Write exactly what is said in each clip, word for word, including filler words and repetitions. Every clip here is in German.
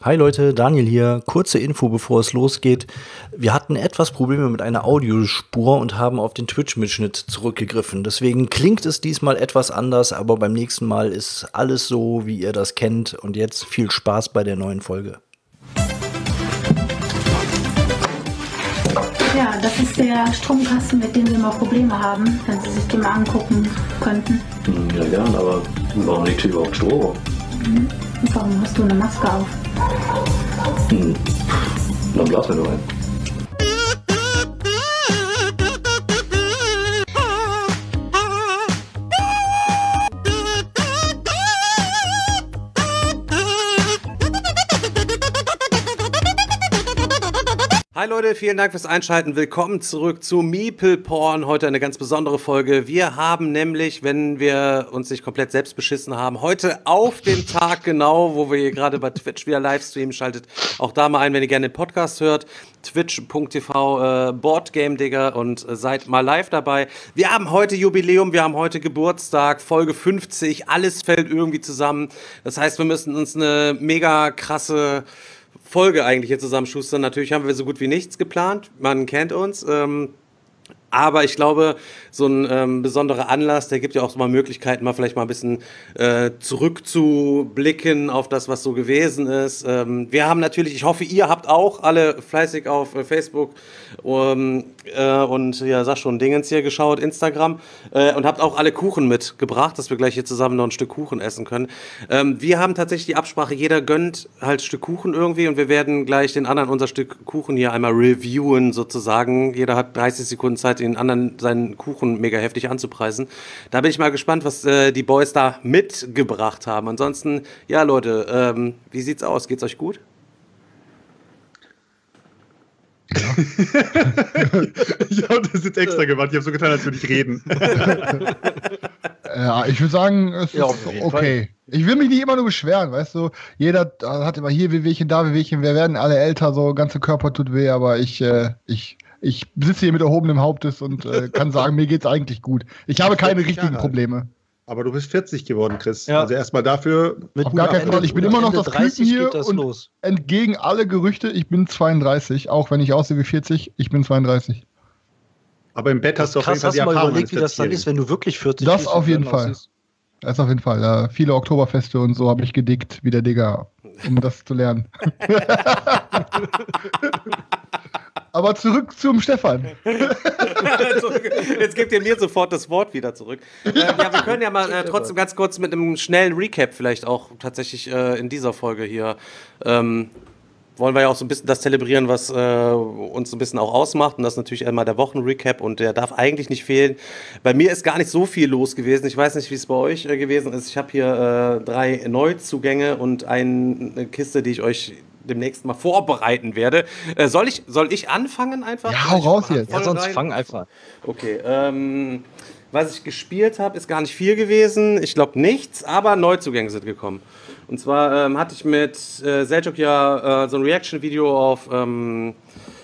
Hi Leute, Daniel hier. Kurze Info, bevor es losgeht. Wir hatten etwas Probleme mit einer Audiospur und haben auf den Twitch-Mitschnitt zurückgegriffen. Deswegen klingt es diesmal etwas anders, aber beim nächsten Mal ist alles so, wie ihr das kennt. Und jetzt viel Spaß bei der neuen Folge. Ja, das ist der Stromkasten, mit dem wir immer Probleme haben, wenn Sie sich den mal angucken könnten. Ja, gern, aber warum liegt hier überhaupt Strom? Mhm. Und warum hast du eine Maske auf? Hm. Dann blasen wir nur ein. Hi Leute, vielen Dank fürs Einschalten. Willkommen zurück zu Meeple Porn. Heute eine ganz besondere Folge. Wir haben nämlich, wenn wir uns nicht komplett selbst beschissen haben, heute auf den Tag genau, wo wir hier gerade bei Twitch wieder Livestream schaltet. Auch da mal ein, wenn ihr gerne den Podcast hört. twitch punkt t v äh, Boardgame Digger und äh, seid mal live dabei. Wir haben heute Jubiläum, wir haben heute Geburtstag, Folge fünfzig. Alles fällt irgendwie zusammen. Das heißt, wir müssen uns eine mega krasse Folge eigentlich hier zusammenschustern. Natürlich haben wir so gut wie nichts geplant. Man kennt uns. Ähm, aber ich glaube, so ein ähm, besonderer Anlass, der gibt ja auch mal Möglichkeiten, mal vielleicht mal ein bisschen äh, zurückzublicken auf das, was so gewesen ist. Ähm, wir haben natürlich, ich hoffe, ihr habt auch alle fleißig auf äh, Facebook um, äh, und ja, sag schon, Dingens hier geschaut, Instagram äh, und habt auch alle Kuchen mitgebracht, dass wir gleich hier zusammen noch ein Stück Kuchen essen können. Ähm, wir haben tatsächlich die Absprache, jeder gönnt halt ein Stück Kuchen irgendwie und wir werden gleich den anderen unser Stück Kuchen hier einmal reviewen sozusagen. Jeder hat dreißig Sekunden Zeit, den anderen seinen Kuchen mega heftig anzupreisen. Da bin ich mal gespannt, was äh, die Boys da mitgebracht haben. Ansonsten, ja Leute, ähm, wie sieht's aus? Geht's euch gut? Ja. Ich habe das jetzt extra gemacht. Ich habe so getan, als würde ich reden. Ja, ich würde sagen, es Ja, ist okay. Fall. Ich will mich nicht immer nur beschweren, weißt du? Jeder hat immer hier Wehwehchen, da Wehwehchen. Wir werden alle älter, so ganze Körper tut weh, aber ich, äh, ich Ich sitze hier mit erhobenem Hauptes und äh, kann sagen, mir geht's eigentlich gut. Ich habe keine richtigen Jahre. Probleme. Aber du bist vierzig geworden, Chris. Ja. Also erstmal dafür. Mit Auf gar keinen Fall. Ich bin immer noch das Küken hier das und los. Entgegen alle Gerüchte, ich bin zweiunddreißig. Auch wenn ich aussehe wie vierzig, ich bin zweiunddreißig. Aber im Bett hast du auf jeden Fall die Erfahrung. Hast du mal überlegt, wie das dann ist, wenn du wirklich vierzig bist? Das auf jeden Fall. Das auf jeden Fall. Ja, viele Oktoberfeste und so habe ich gedickt, wie der Digger, um das zu lernen. Aber zurück zum Stefan. Jetzt gebt ihr mir sofort das Wort wieder zurück. Äh, ja, wir können ja mal äh, trotzdem ganz kurz mit einem schnellen Recap vielleicht auch tatsächlich äh, in dieser Folge hier ähm, wollen wir ja auch so ein bisschen das zelebrieren, was äh, uns so ein bisschen auch ausmacht. Und das ist natürlich einmal der Wochenrecap und der darf eigentlich nicht fehlen. Bei mir ist gar nicht so viel los gewesen. Ich weiß nicht, wie es bei euch äh, gewesen ist. Ich habe hier äh, drei Neuzugänge und eine Kiste, die ich euch demnächst mal vorbereiten werde. Äh, soll ich, soll ich anfangen einfach? Ja, hau raus jetzt. Ja, sonst rein? fang einfach. Okay, ähm, was ich gespielt habe, ist gar nicht viel gewesen. Ich glaube nichts, aber Neuzugänge sind gekommen. Und zwar ähm, hatte ich mit äh, Seljuk ja äh, so ein Reaction-Video auf ähm,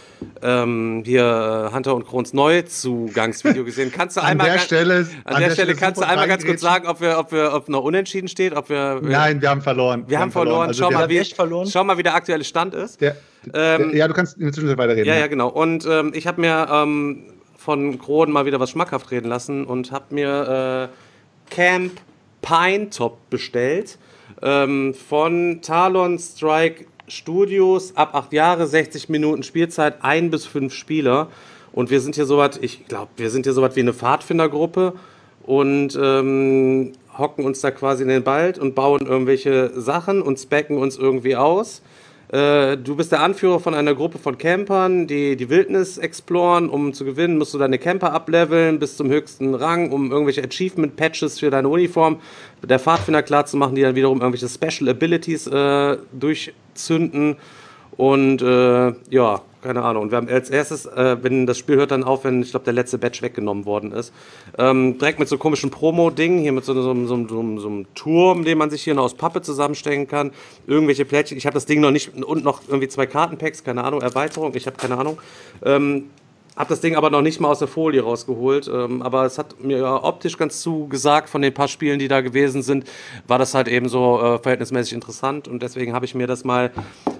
ähm, hier Hunter und Krons Neuzugangsvideo gesehen. Kannst du an einmal der ganz, Stelle, an, an der, der Stelle kannst du einmal ganz kurz reingrätschen? sagen, ob wir, ob wir, ob noch unentschieden steht, ob wir. Nein, wir haben verloren. Wir, wir haben verloren. Also schau, wir mal, haben wie, echt verloren. schau mal, wie der aktuelle Stand ist. Der, ähm, der, ja, du kannst in der Zwischenzeit weiterreden. Ja, ja, genau. Und ähm, ich habe mir ähm, von Kron mal wieder was schmackhaft reden lassen und habe mir äh, Camp Pine Top bestellt ähm, von Talon Strike Studios, ab acht Jahre, sechzig Minuten Spielzeit, ein bis fünf Spieler. Und wir sind hier so was, ich glaube, wir sind hier so was wie eine Pfadfindergruppe und ähm, hocken uns da quasi in den Wald und bauen irgendwelche Sachen und specken uns irgendwie aus. Äh, du bist der Anführer von einer Gruppe von Campern, die die Wildnis exploren. Um zu gewinnen, musst du deine Camper ableveln bis zum höchsten Rang, um irgendwelche Achievement-Patches für deine Uniform der Pfadfinder klar zu machen, die dann wiederum irgendwelche Special Abilities äh, durchzünden. Und äh, ja, keine Ahnung. Und wir haben als erstes, äh, wenn das Spiel hört dann auf, wenn, ich glaube, der letzte Batch weggenommen worden ist, ähm, direkt mit so komischen Promo-Dingen, hier mit so, so, so, so, so, so einem Turm, den man sich hier noch aus Pappe zusammenstecken kann, irgendwelche Plättchen. Ich habe das Ding noch nicht, und noch irgendwie zwei Kartenpacks, keine Ahnung, Erweiterung, ich habe keine Ahnung. Ähm, Hab das Ding aber noch nicht mal aus der Folie rausgeholt, ähm, aber es hat mir ja optisch ganz zugesagt von den paar Spielen, die da gewesen sind, war das halt eben so äh, verhältnismäßig interessant und deswegen habe ich mir das mal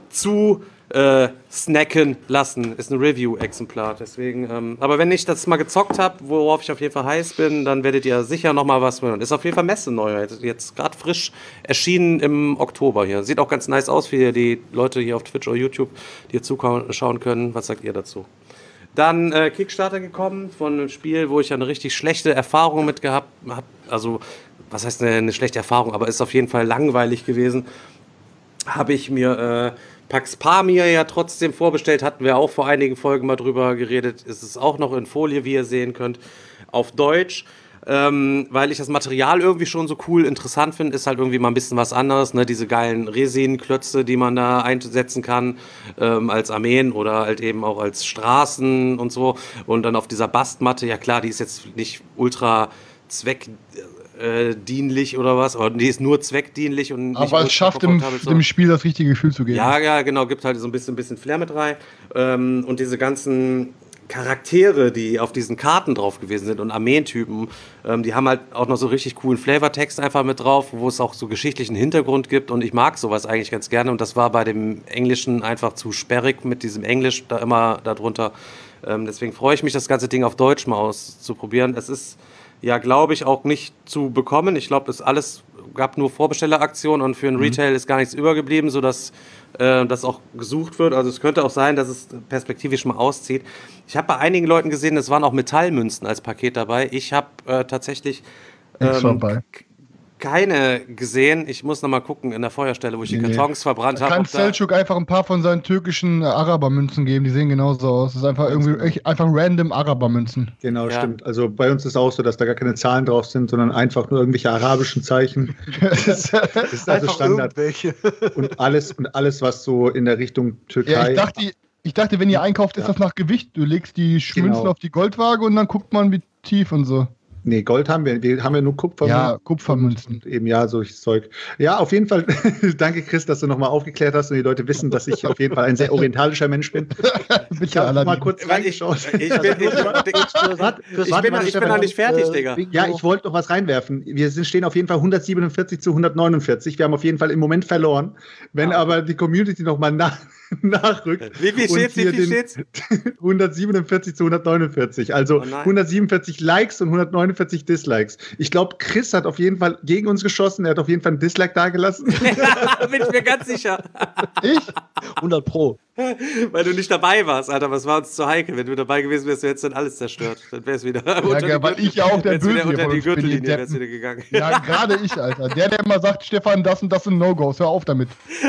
zu äh, snacken lassen. Ist ein Review-Exemplar. Deswegen, ähm, aber wenn ich das mal gezockt habe, worauf ich auf jeden Fall heiß bin, dann werdet ihr sicher noch mal was hören. Ist auf jeden Fall Messe-Neuheit. Jetzt gerade frisch erschienen im Oktober hier. Sieht auch ganz nice aus für die Leute hier auf Twitch oder YouTube, die hier zuschauen können. Was sagt ihr dazu? Dann äh, Kickstarter gekommen von einem Spiel, wo ich ja eine richtig schlechte Erfahrung mit gehabt habe. Also, was heißt eine, eine schlechte Erfahrung, aber ist auf jeden Fall langweilig gewesen. Habe ich mir äh, Pax Pamir ja trotzdem vorbestellt, hatten wir auch vor einigen Folgen mal drüber geredet. Ist es auch noch in Folie, wie ihr sehen könnt, auf Deutsch. Ähm, weil ich das Material irgendwie schon so cool interessant finde, ist halt irgendwie mal ein bisschen was anderes, ne? Diese geilen Resin-Klötze, die man da einsetzen kann, ähm, als Armeen oder halt eben auch als Straßen und so. Und dann auf dieser Bastmatte, ja klar, die ist jetzt nicht ultra zweckdienlich oder was, aber die ist nur zweckdienlich und nicht aber es schafft dem, so. dem Spiel das richtige Gefühl zu geben. Ja, ja, genau, gibt halt so ein bisschen, bisschen Flair mit rein. Ähm, und diese ganzen Charaktere, die auf diesen Karten drauf gewesen sind und Armeentypen, ähm, die haben halt auch noch so richtig coolen Flavortext einfach mit drauf, wo es auch so geschichtlichen Hintergrund gibt und ich mag sowas eigentlich ganz gerne und das war bei dem Englischen einfach zu sperrig mit diesem Englisch da immer darunter. Ähm, deswegen freue ich mich, das ganze Ding auf Deutsch mal auszuprobieren. Es ist ja, glaube ich, auch nicht zu bekommen. Ich glaube, es alles gab nur Vorbestelleraktionen und für ein Retail ist gar nichts übergeblieben, sodass äh, das auch gesucht wird. Also es könnte auch sein, dass es perspektivisch mal auszieht. Ich habe bei einigen Leuten gesehen, es waren auch Metallmünzen als Paket dabei. Ich habe äh, tatsächlich ähm, k- keine gesehen. Ich muss noch mal gucken in der Feuerstelle, wo ich Nee, die nee. Kartons verbrannt Da habe. kann ob da- Selçuk einfach ein paar von seinen türkischen äh, Arabermünzen geben, die sehen genauso aus. Das ist einfach irgendwie echt, einfach random Arabermünzen. Genau, Ja. stimmt. Also bei uns ist auch so, dass da gar keine Zahlen drauf sind, sondern einfach nur irgendwelche arabischen Zeichen. Das ist, das ist also Standard. irgendwelche. Und alles, und alles, was so in der Richtung Türkei. Ja, ich dachte, ich dachte, wenn ihr einkauft, ist Ja. das nach Gewicht. Du legst die Münzen Genau. auf die Goldwaage und dann guckt man, wie tief und so. Nee, Gold haben wir. Wir haben ja nur Kupfer. Ja, Kupfermünzen. Und eben ja, solches Zeug. Ja, auf jeden Fall. Danke, Chris, dass du nochmal aufgeklärt hast und die Leute wissen, dass ich auf jeden Fall ein sehr orientalischer Mensch bin. Ich Bitte, habe mal Aladdin. kurz Weil ich, reingeschaut. ich bin, ich, Warte, ich warte bin, mal, noch- ich bin Stefan. noch nicht fertig, Äh, Digga. Bingo. Ja, ich wollte noch was reinwerfen. Wir sind, stehen auf jeden Fall hundertsiebenundvierzig zu hundertneunundvierzig. Wir haben auf jeden Fall im Moment verloren. Wenn Ah. aber die Community nochmal nach, nachrückt. Wie viel und steht's? Wie hier viel den- steht's? hundertsiebenundvierzig zu hundertneunundvierzig. Also Oh nein. hundertsiebenundvierzig Likes und hundertneunundvierzig Dislikes. Ich glaube, Chris hat auf jeden Fall gegen uns geschossen. Er hat auf jeden Fall einen Dislike dagelassen. Bin ich mir ganz sicher. Ich? hundert Pro. Weil du nicht dabei warst, Alter, aber es war uns zu heikel. Wenn du dabei gewesen wärst, hättest du dann alles zerstört. Dann wär's wieder unter Ja, die weil Gürtel- ich ja auch der wär's wieder Böse hier unter von die uns bin, die Gürtellinie wär's Deppen. wieder gegangen. Ja, gerade ich, Alter. Der, der immer sagt, Stefan, das und das sind No-Gos. Hör auf damit.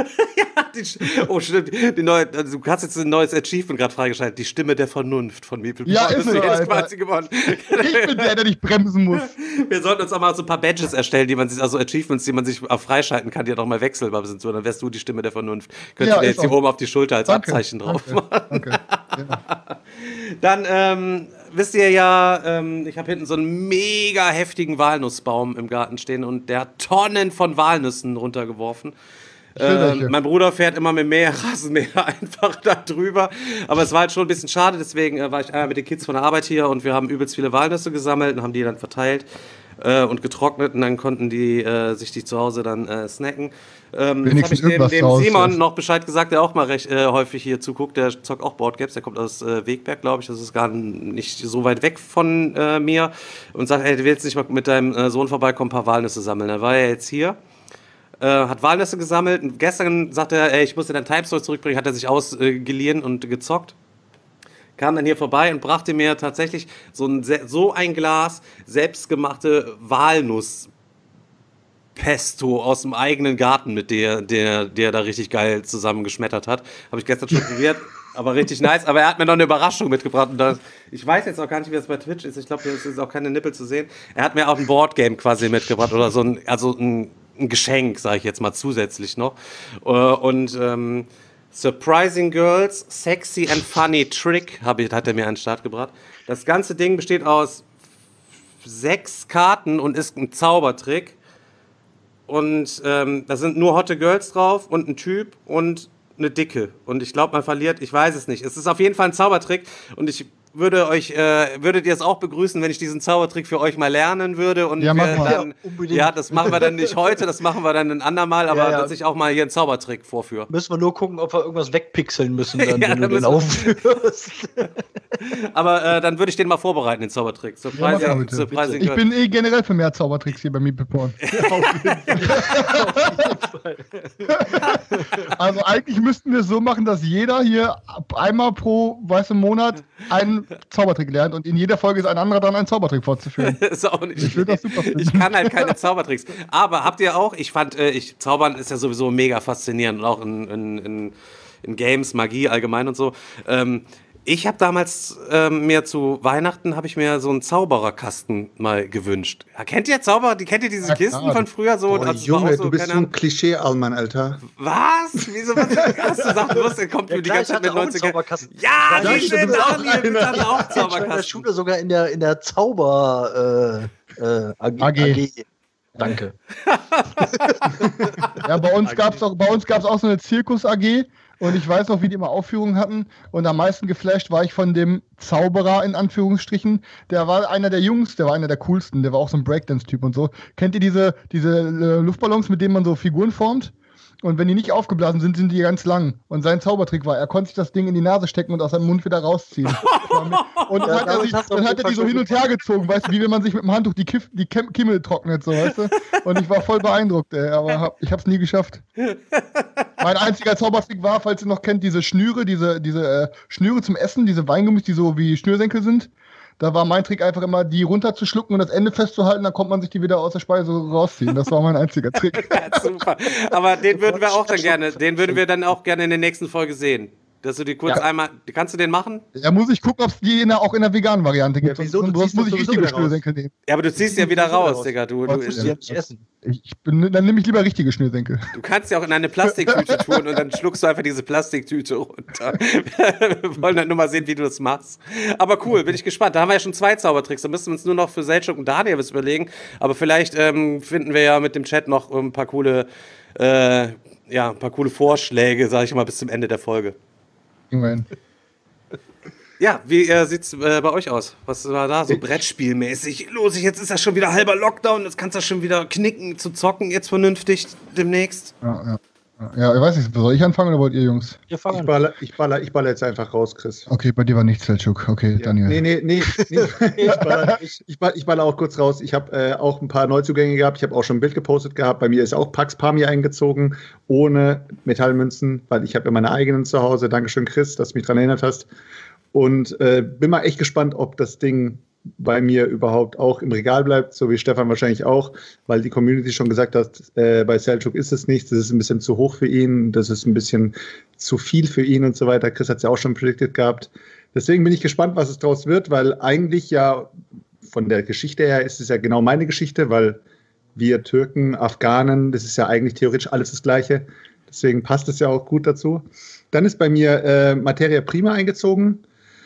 Die Sch- oh, stimmt. Die neue, also du hast jetzt ein neues Achievement gerade freigeschaltet. Die Stimme der Vernunft von Meeple. Ja, Das ist so, hast du jetzt Alter. quasi gewonnen. Ich bin der, der dich bremsen muss. Wir sollten uns auch mal so ein paar Badges erstellen, die man sich, also Achievements, die man sich auch freischalten kann, die ja doch mal wechselbar sind. So, dann wärst du die Stimme der Vernunft. Könntest Ja, du dir ist jetzt hier auch- oben auf die Schulter als Danke, Abzeichen drauf danke, machen. danke. Ja. Dann ähm, wisst ihr ja, ähm, ich habe hinten so einen mega heftigen Walnussbaum im Garten stehen und der hat Tonnen von Walnüssen runtergeworfen. Ich will Ähm, welche. mein Bruder fährt immer mit mehr Rasenmäher einfach da drüber. Aber es war halt schon ein bisschen schade, deswegen äh, war ich einmal mit den Kids von der Arbeit hier und wir haben übelst viele Walnüsse gesammelt und haben die dann verteilt äh, und getrocknet und dann konnten die äh, sich die zu Hause dann äh, snacken. Ähm, jetzt habe Wenigstens ich dem, irgendwas dem zu Hause Simon ist. noch Bescheid gesagt, der auch mal recht äh, häufig hier zuguckt. Der zockt auch Boardgames, der kommt aus äh, Wegberg, glaube ich. Das ist gar nicht so weit weg von äh, mir. Und sagt, ey, du willst nicht mal mit deinem äh, Sohn vorbeikommen, ein paar Walnüsse sammeln. Da war er jetzt hier. Äh, hat Walnüsse gesammelt und gestern sagte er, ey, ich muss dir dein Time Store zurückbringen, hat er sich ausgeliehen äh, und gezockt. Kam dann hier vorbei und brachte mir tatsächlich so ein, se- so ein Glas selbstgemachte Walnusspesto aus dem eigenen Garten, mit der der, der da richtig geil zusammengeschmettert hat. Habe ich gestern schon probiert, aber richtig nice. Aber er hat mir noch eine Überraschung mitgebracht. Und das, ich weiß jetzt auch gar nicht, wie das bei Twitch ist. Ich glaube, hier ist auch keine Nippel zu sehen. Er hat mir auch ein Boardgame quasi mitgebracht oder so ein, also ein ein Geschenk, sage ich jetzt mal zusätzlich noch. Äh, Und ähm, Surprising Girls, Sexy and Funny Trick habe ich, hat er mir an den Start gebracht. Das ganze Ding besteht aus sechs Karten und ist ein Zaubertrick. Und ähm, da sind nur hotte Girls drauf und ein Typ und eine Dicke. Und ich glaube, man verliert, ich weiß es nicht. Es ist auf jeden Fall ein Zaubertrick und ich würde euch, äh, würdet ihr es auch begrüßen, wenn ich diesen Zaubertrick für euch mal lernen würde? Und Ja, wir mach mal. dann, Ja, unbedingt. ja, das machen wir dann nicht heute, das machen wir dann ein andermal, aber Ja, ja. dass ich auch mal hier einen Zaubertrick vorführe. Müssen wir nur gucken, ob wir irgendwas wegpixeln müssen, dann, Ja, wenn du da den müssen wir- aufführst. Aber äh, dann würde ich den mal vorbereiten, den Zaubertrick. Zur Ja, mach Preis, mal bitte. zur Preis Ich bin eh generell für mehr Zaubertricks hier bei Meeple Porn. Also eigentlich müssten wir es so machen, dass jeder hier einmal pro weißem Monat einen Zaubertrick lernt und in jeder Folge ist ein anderer dann einen Zaubertrick fortzuführen. ist auch nicht Ich würde das super Ich finden. kann halt keine Zaubertricks. Aber habt ihr auch, ich fand, äh, ich, Zaubern ist ja sowieso mega faszinierend und auch in, in, in, in Games, Magie allgemein und so. Ähm, ich habe damals ähm, mir zu Weihnachten habe ich mir so einen Zaubererkasten mal gewünscht. Ja, kennt ihr Zauberer? Die kennt ihr diese Ja, Kisten klar. von früher so? Boah, Also es war Junge, auch so, du bist keine so ein Ahnung. Klischee-Allmann, Alter. Was? Wieso was hast du gesagt? Du wusstest, kommt Ja, mir die klar, ganze ich Zeit mit hatte auch einen neunziger. Zauberkasten. Ja, Ich war die schon- Daniel, bitte hat auch Ich war in der Zauberkasten. Schule sogar in der, in der Zauber äh, äh, A G. A G. A G. Danke. Ja, bei uns gab es auch, bei uns gab's auch so eine Zirkus-A G und ich weiß noch, wie die immer Aufführungen hatten und am meisten geflasht war ich von dem Zauberer in Anführungsstrichen. Der war einer der Jungs, der war einer der coolsten, der war auch so ein Breakdance-Typ und so. Kennt ihr diese, diese äh, Luftballons, mit denen man so Figuren formt? Und wenn die nicht aufgeblasen sind, sind die ganz lang. Und sein Zaubertrick war, er konnte sich das Ding in die Nase stecken und aus seinem Mund wieder rausziehen. Und dann Ja, hat er, damit sich, hast du dann auf hat jeden er die Fall so hin und her gezogen, weißt du, wie wenn man sich mit dem Handtuch die, Kiff, die Kem Kimmel trocknet, so, weißt du? Und ich war voll beeindruckt, ey, aber hab, ich hab's nie geschafft. Mein einziger Zaubertrick war, falls ihr noch kennt, diese Schnüre, diese, diese äh, Schnüre zum Essen, diese Weingummis, die so wie Schnürsenkel sind. Da war mein Trick einfach immer, die runterzuschlucken und das Ende festzuhalten, dann kommt man sich die wieder aus der Speise rausziehen. Das war mein einziger Trick. Ja, super. Aber den würden wir auch dann gerne, den würden wir dann auch gerne in der nächsten Folge sehen. Dass du die kurz Ja. einmal, kannst du den machen? Da muss ich gucken, ob es die in der, auch in der veganen Variante gibt. Ja, wieso? Du Sonst ziehst muss ich das sowieso richtige wieder raus. Schnürsenkel nehmen. Ja, aber du ziehst ja wieder sowieso raus, raus. Digga. Du, Was du, ist Musst du ja nicht essen. Ich, ich bin, dann nehme ich lieber richtige Schnürsenkel. du kannst ja auch in eine Plastiktüte tun und dann schluckst du einfach diese Plastiktüte runter. Wir wollen dann nur mal sehen, wie du das machst. Aber cool, bin ich gespannt. Da haben wir ja schon zwei Zaubertricks. Da müssen wir uns nur noch für Selchuk und Daniel was überlegen. Aber vielleicht ähm, finden wir ja mit dem Chat noch ein paar coole, äh, ja, ein paar coole Vorschläge, sage ich mal, bis zum Ende der Folge. Immerhin. Ja, wie äh, sieht's äh, bei euch aus? Was war da so Brettspielmäßig los? Jetzt ist das schon wieder halber Lockdown, jetzt kannst du das schon wieder knicken zu zocken, jetzt vernünftig demnächst. Ja, ja. Ja, ich weiß nicht, soll ich anfangen oder wollt ihr Jungs? Wir Ich fangen an. baller, ich, baller, ich baller jetzt einfach raus, Chris. Okay, bei dir war nichts, Selchuk. Okay, Ja. Daniel. Nee, nee, nee. nee. ich, baller, ich, ich, baller, ich baller auch kurz raus. Ich habe äh, auch ein paar Neuzugänge gehabt. Ich habe auch schon ein Bild gepostet gehabt. Bei mir ist auch Pax Pamir eingezogen, ohne Metallmünzen, weil ich habe ja meine eigenen zu Hause. Dankeschön, Chris, dass du mich daran erinnert hast. Und äh, bin mal echt gespannt, ob das Ding bei mir überhaupt auch im Regal bleibt, so wie Stefan wahrscheinlich auch, weil die Community schon gesagt hat, äh, bei Selchuk ist es nichts, das ist ein bisschen zu hoch für ihn, das ist ein bisschen zu viel für ihn und so weiter. Chris hat es ja auch schon predicted gehabt. Deswegen bin ich gespannt, was es draus wird, weil eigentlich ja von der Geschichte her ist es ja genau meine Geschichte, weil wir Türken, Afghanen, das ist ja eigentlich theoretisch alles das Gleiche. Deswegen passt es ja auch gut dazu. Dann ist bei mir äh, Materia Prima eingezogen.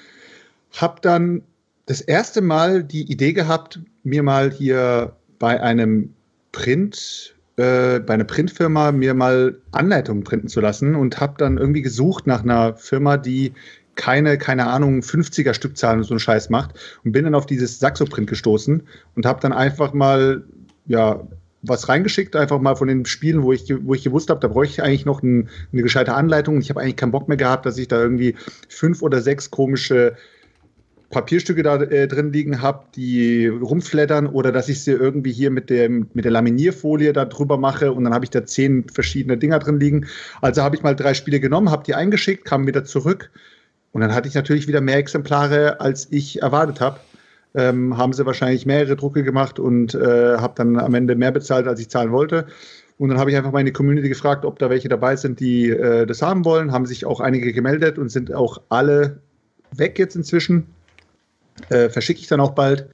Hab dann das erste Mal die Idee gehabt, mir mal hier bei einem Print, äh, bei einer Printfirma mir mal Anleitungen printen zu lassen und habe dann irgendwie gesucht nach einer Firma, die keine, keine Ahnung, fünfziger Stückzahlen und so einen Scheiß macht und bin dann auf dieses Saxo-Print gestoßen und habe dann einfach mal, ja, was reingeschickt, einfach mal von den Spielen, wo ich, wo ich gewusst habe, da bräuchte ich eigentlich noch ein, eine gescheite Anleitung. Ich habe eigentlich keinen Bock mehr gehabt, dass ich da irgendwie fünf oder sechs komische Papierstücke da äh, drin liegen habe, die rumflattern oder dass ich sie irgendwie hier mit, dem, mit der Laminierfolie da drüber mache und dann habe ich da zehn verschiedene Dinger drin liegen. Also habe ich mal drei Spiele genommen, habe die eingeschickt, kam wieder zurück und dann hatte ich natürlich wieder mehr Exemplare, als ich erwartet habe. Ähm, haben sie wahrscheinlich mehrere Drucke gemacht und äh, habe dann am Ende mehr bezahlt, als ich zahlen wollte. Und dann habe ich einfach meine Community gefragt, ob da welche dabei sind, die äh, das haben wollen. Haben sich auch einige gemeldet und sind auch alle weg jetzt inzwischen. Äh, verschicke ich dann auch bald.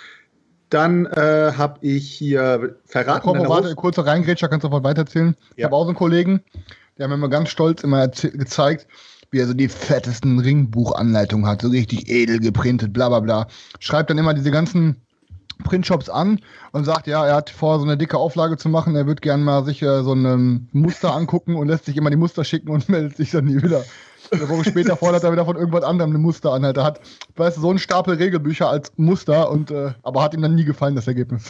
Dann äh, habe ich hier verraten. Komm, warte, kurzer Reingrätscher, kannst du sofort weiterzählen. Ich Ja. habe auch so einen Kollegen, der hat mir immer ganz stolz immer gezeigt, wie er so die fettesten Ringbuchanleitungen hat, so richtig edel geprintet, bla bla bla. Schreibt dann immer diese ganzen Printshops an und sagt, ja, er hat vor, so eine dicke Auflage zu machen, er würde gerne mal sich äh, so ein Muster angucken und lässt sich immer die Muster schicken und meldet sich dann nie wieder. Eine Woche später fordert er wieder von irgendwas anderem eine Musteranhalt. Er hat, weißt du, so einen Stapel Regelbücher als Muster, und äh, aber hat ihm dann nie gefallen, das Ergebnis.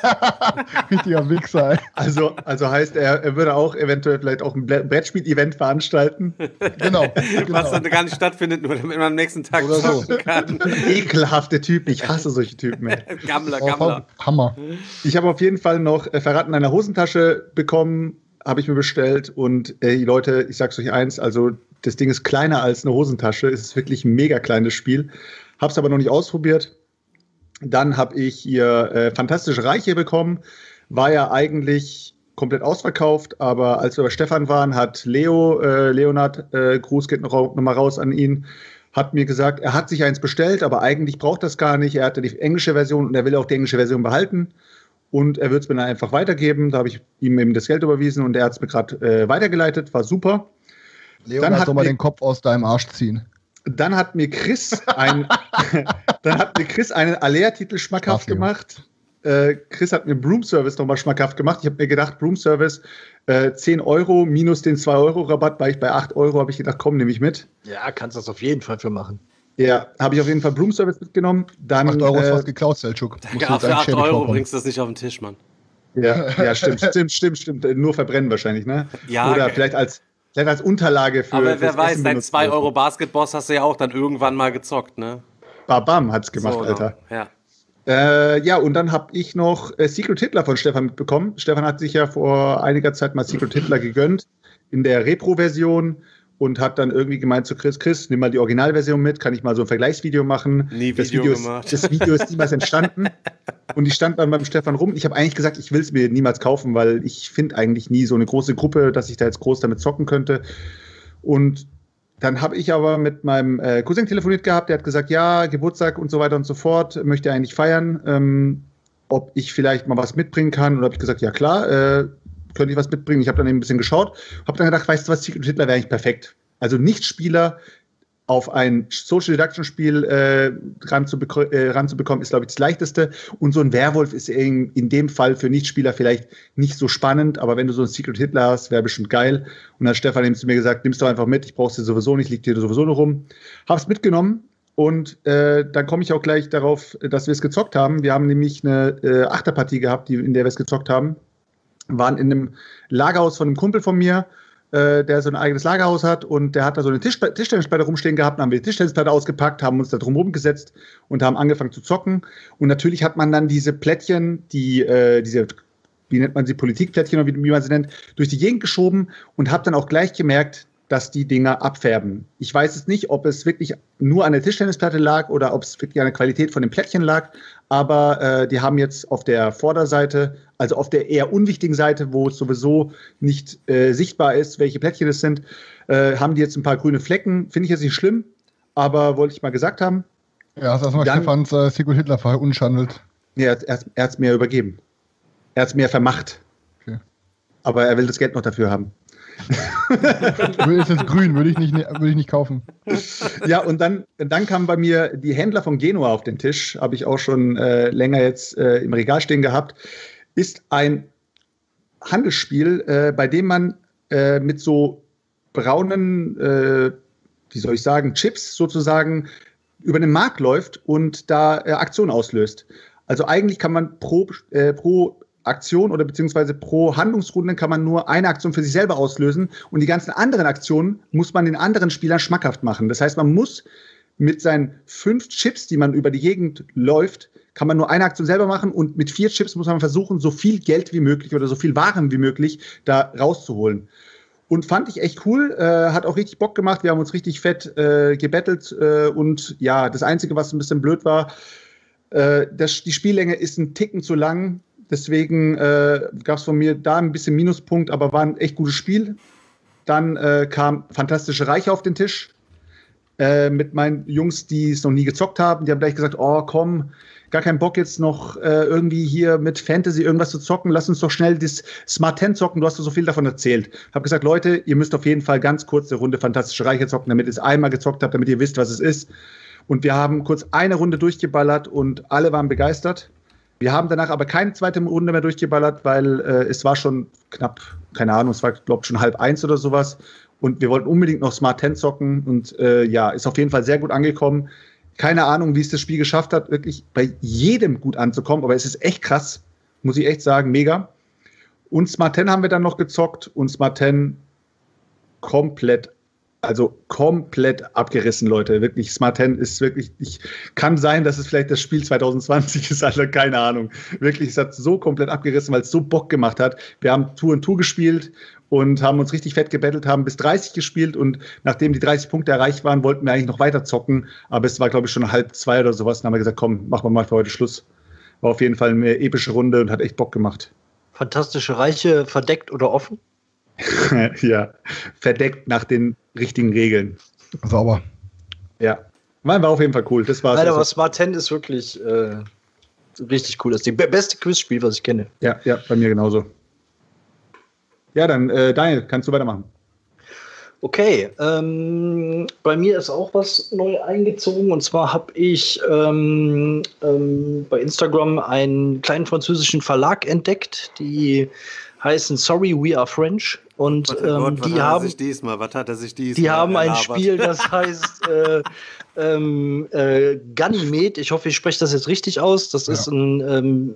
Richtiger Wichser, ey. Also, also heißt, er, er würde auch eventuell vielleicht auch ein Brettspiel-Event veranstalten. Genau, Was genau. dann gar nicht stattfindet, nur damit man am nächsten Tag Oder so. zocken kann. Ekelhafte Typen, ich hasse solche Typen. Ey. Gammler, Oh, Gammler. Hammer. Ich habe auf jeden Fall noch äh, Verraten in einer Hosentasche bekommen, habe ich mir bestellt. Und äh, die Leute, ich sag's euch eins, also das Ding ist kleiner als eine Hosentasche. Es ist wirklich ein mega kleines Spiel. Hab's aber noch nicht ausprobiert. Dann habe ich hier äh, Fantastische Reiche bekommen. War ja eigentlich komplett ausverkauft, aber als wir bei Stefan waren, hat Leo, äh, Leonard, äh, Gruß geht noch, noch mal raus an ihn, hat mir gesagt, er hat sich eins bestellt, aber eigentlich braucht das gar nicht. Er hatte die englische Version und er will auch die englische Version behalten. Und er wird es mir dann einfach weitergeben. Da habe ich ihm eben das Geld überwiesen und er hat es mir gerade äh, weitergeleitet. War super. Leonard Dann hat soll mal mir- den Kopf aus deinem Arsch ziehen. Dann hat mir Chris ein, dann hat mir Chris einen Alea-Titel schmackhaft Spaß, Leo. gemacht. Äh, Chris hat mir Broom Service nochmal schmackhaft gemacht. Ich habe mir gedacht, Broom Service äh, zehn Euro minus den zwei Euro Rabatt, war ich bei acht Euro, habe ich gedacht, komm, nehme ich mit. Ja, kannst das auf jeden Fall für machen. Ja, habe ich auf jeden Fall Broom Service mitgenommen. Dann, acht Euro ist äh, was geklaut, Selchuk. Musst du Ja, jetzt für einen acht Schädel Euro vorkommen. bringst du das nicht auf den Tisch, Mann. ja, ja, stimmt, stimmt, stimmt, stimmt. Äh, Nur verbrennen wahrscheinlich, ne? Ja, Oder ge- vielleicht als, vielleicht als Unterlage für. Aber wer fürs weiß, Essen dein benutzt zwei wird. Euro Basketboss hast du ja auch dann irgendwann mal gezockt, ne? Babam hat's gemacht, So, Alter. Ja. Äh, ja, und dann habe ich noch äh, Secret Hitler von Stefan mitbekommen. Stefan hat sich ja vor einiger Zeit mal Secret Hitler gegönnt in der Repro-Version und hat dann irgendwie gemeint zu Chris, Chris, nimm mal die Originalversion mit, kann ich mal so ein Vergleichsvideo machen. Nie das Video Video ist, gemacht. Das Video ist niemals entstanden und ich stand dann beim Stefan rum. Ich habe eigentlich gesagt, ich will es mir niemals kaufen, weil ich finde eigentlich nie so eine große Gruppe, dass ich da jetzt groß damit zocken könnte. Und dann habe ich aber mit meinem äh, Cousin telefoniert gehabt, der hat gesagt, ja, Geburtstag und so weiter und so fort, möchte er eigentlich feiern, ähm, ob ich vielleicht mal was mitbringen kann. Und habe ich gesagt, ja klar, äh, könnte ich was mitbringen. Ich habe dann eben ein bisschen geschaut, habe dann gedacht, weißt du was, Secret Hitler wäre eigentlich perfekt. Also Nicht-Spieler auf ein Social Deduction Spiel äh, ranzubeko- äh, ranzubekommen, ist, glaube ich, das Leichteste. Und so ein Werwolf ist in, in dem Fall für Nichtspieler vielleicht nicht so spannend, aber wenn du so ein Secret Hitler hast, wäre bestimmt geil. Und dann hat Stefan eben zu mir gesagt, nimmst du einfach mit, ich brauch's dir sowieso nicht, liegt hier sowieso nur rum. Hab's mitgenommen und äh, dann komme ich auch gleich darauf, dass wir es gezockt haben. Wir haben nämlich eine äh, Achterpartie gehabt, die, in der wir es gezockt haben. Waren in einem Lagerhaus von einem Kumpel von mir, äh, der so ein eigenes Lagerhaus hat und der hat da so eine Tisch Tischtennisplatte rumstehen gehabt, dann haben wir die Tischtennisplatte ausgepackt, haben uns da drum rumgesetzt und haben angefangen zu zocken. Und natürlich hat man dann diese Plättchen, die, äh, diese, wie nennt man sie, Politikplättchen oder wie, wie man sie nennt, durch die Gegend geschoben und habe dann auch gleich gemerkt, dass die Dinger abfärben. Ich weiß jetzt nicht, ob es wirklich nur an der Tischtennisplatte lag oder ob es wirklich an der Qualität von den Plättchen lag, aber äh, die haben jetzt auf der Vorderseite, also auf der eher unwichtigen Seite, wo es sowieso nicht äh, sichtbar ist, welche Plättchen es sind, äh, haben die jetzt ein paar grüne Flecken. Finde ich jetzt nicht schlimm, aber wollte ich mal gesagt haben. Ja, hast erstmal Dann- Stefans äh, Secret Hitler verunschandelt. Nee, er, er, er hat es mir übergeben. Er hat es mir vermacht. Okay. Aber er will das Geld noch dafür haben. Ist jetzt grün, würde ich, nicht, ne- würde ich nicht kaufen. Ja, und dann, dann kamen bei mir die Händler von Genua auf den Tisch. Habe ich auch schon äh, länger jetzt äh, im Regal stehen gehabt. Ist ein Handelsspiel, äh, bei dem man äh, mit so braunen, äh, wie soll ich sagen, Chips sozusagen über den Markt läuft und da äh, Aktionen auslöst. Also eigentlich kann man pro, äh, pro Aktion oder beziehungsweise pro Handlungsrunde kann man nur eine Aktion für sich selber auslösen und die ganzen anderen Aktionen muss man den anderen Spielern schmackhaft machen. Das heißt, man muss mit seinen fünf Chips, die man über die Gegend läuft, kann man nur eine Aktion selber machen und mit vier Chips muss man versuchen, so viel Geld wie möglich oder so viel Waren wie möglich da rauszuholen. Und fand ich echt cool, äh, hat auch richtig Bock gemacht, wir haben uns richtig fett äh, gebettelt äh, und ja, das Einzige, was ein bisschen blöd war, äh, das, die Spiellänge ist ein Ticken zu lang. Deswegen äh, gab es von mir da ein bisschen Minuspunkt, aber war ein echt gutes Spiel. Dann äh, kam Fantastische Reiche auf den Tisch äh, mit meinen Jungs, die es noch nie gezockt haben. Die haben gleich gesagt, oh komm, gar keinen Bock jetzt noch äh, irgendwie hier mit Fantasy irgendwas zu zocken. Lass uns doch schnell das Smart Ten zocken. Du hast so viel davon erzählt. Hab gesagt, Leute, ihr müsst auf jeden Fall ganz kurz eine Runde Fantastische Reiche zocken, damit ihr es einmal gezockt habt, damit ihr wisst, was es ist. Und wir haben kurz eine Runde durchgeballert und alle waren begeistert. Wir haben danach aber keine zweite Runde mehr durchgeballert, weil äh, es war schon knapp, keine Ahnung, es war, glaube ich, schon halb eins oder sowas. Und wir wollten unbedingt noch Smart zehn zocken und äh, ja, ist auf jeden Fall sehr gut angekommen. Keine Ahnung, wie es das Spiel geschafft hat, wirklich bei jedem gut anzukommen, aber es ist echt krass, muss ich echt sagen, mega. Und Smart zehn haben wir dann noch gezockt und Smart zehn komplett, also komplett abgerissen, Leute. Wirklich, Smart zehn ist wirklich, ich, kann sein, dass es vielleicht das Spiel zwanzig zwanzig ist, Alter, keine Ahnung. Wirklich, es hat so komplett abgerissen, weil es so Bock gemacht hat. Wir haben Tour und Tour gespielt und haben uns richtig fett gebettelt, haben bis dreißig gespielt und nachdem die dreißig Punkte erreicht waren, wollten wir eigentlich noch weiter zocken, aber es war, glaube ich, schon halb zwei oder sowas. Dann haben wir gesagt, komm, machen wir mal für heute Schluss. War auf jeden Fall eine epische Runde und hat echt Bock gemacht. Fantastische Reiche, verdeckt oder offen? Ja, verdeckt nach den richtigen Regeln. Sauber. Ja, war auf jeden Fall cool. Das war's. Alter, aber Smart zehn ist wirklich äh, richtig cool. Das ist das beste Quizspiel, was ich kenne. Ja, ja, bei mir genauso. Ja, dann, äh, Daniel, kannst du weitermachen. Okay, ähm, bei mir ist auch was neu eingezogen und zwar habe ich ähm, ähm, bei Instagram einen kleinen französischen Verlag entdeckt, die heißen Sorry We Are French und ähm, Gott, was die hat haben er sich diesmal, was hat er sich diesmal die haben ein erlabert? Spiel, das heißt äh, ähm, äh, Ganymed. Ich hoffe, ich spreche das jetzt richtig aus. Das ja. ist ein ähm,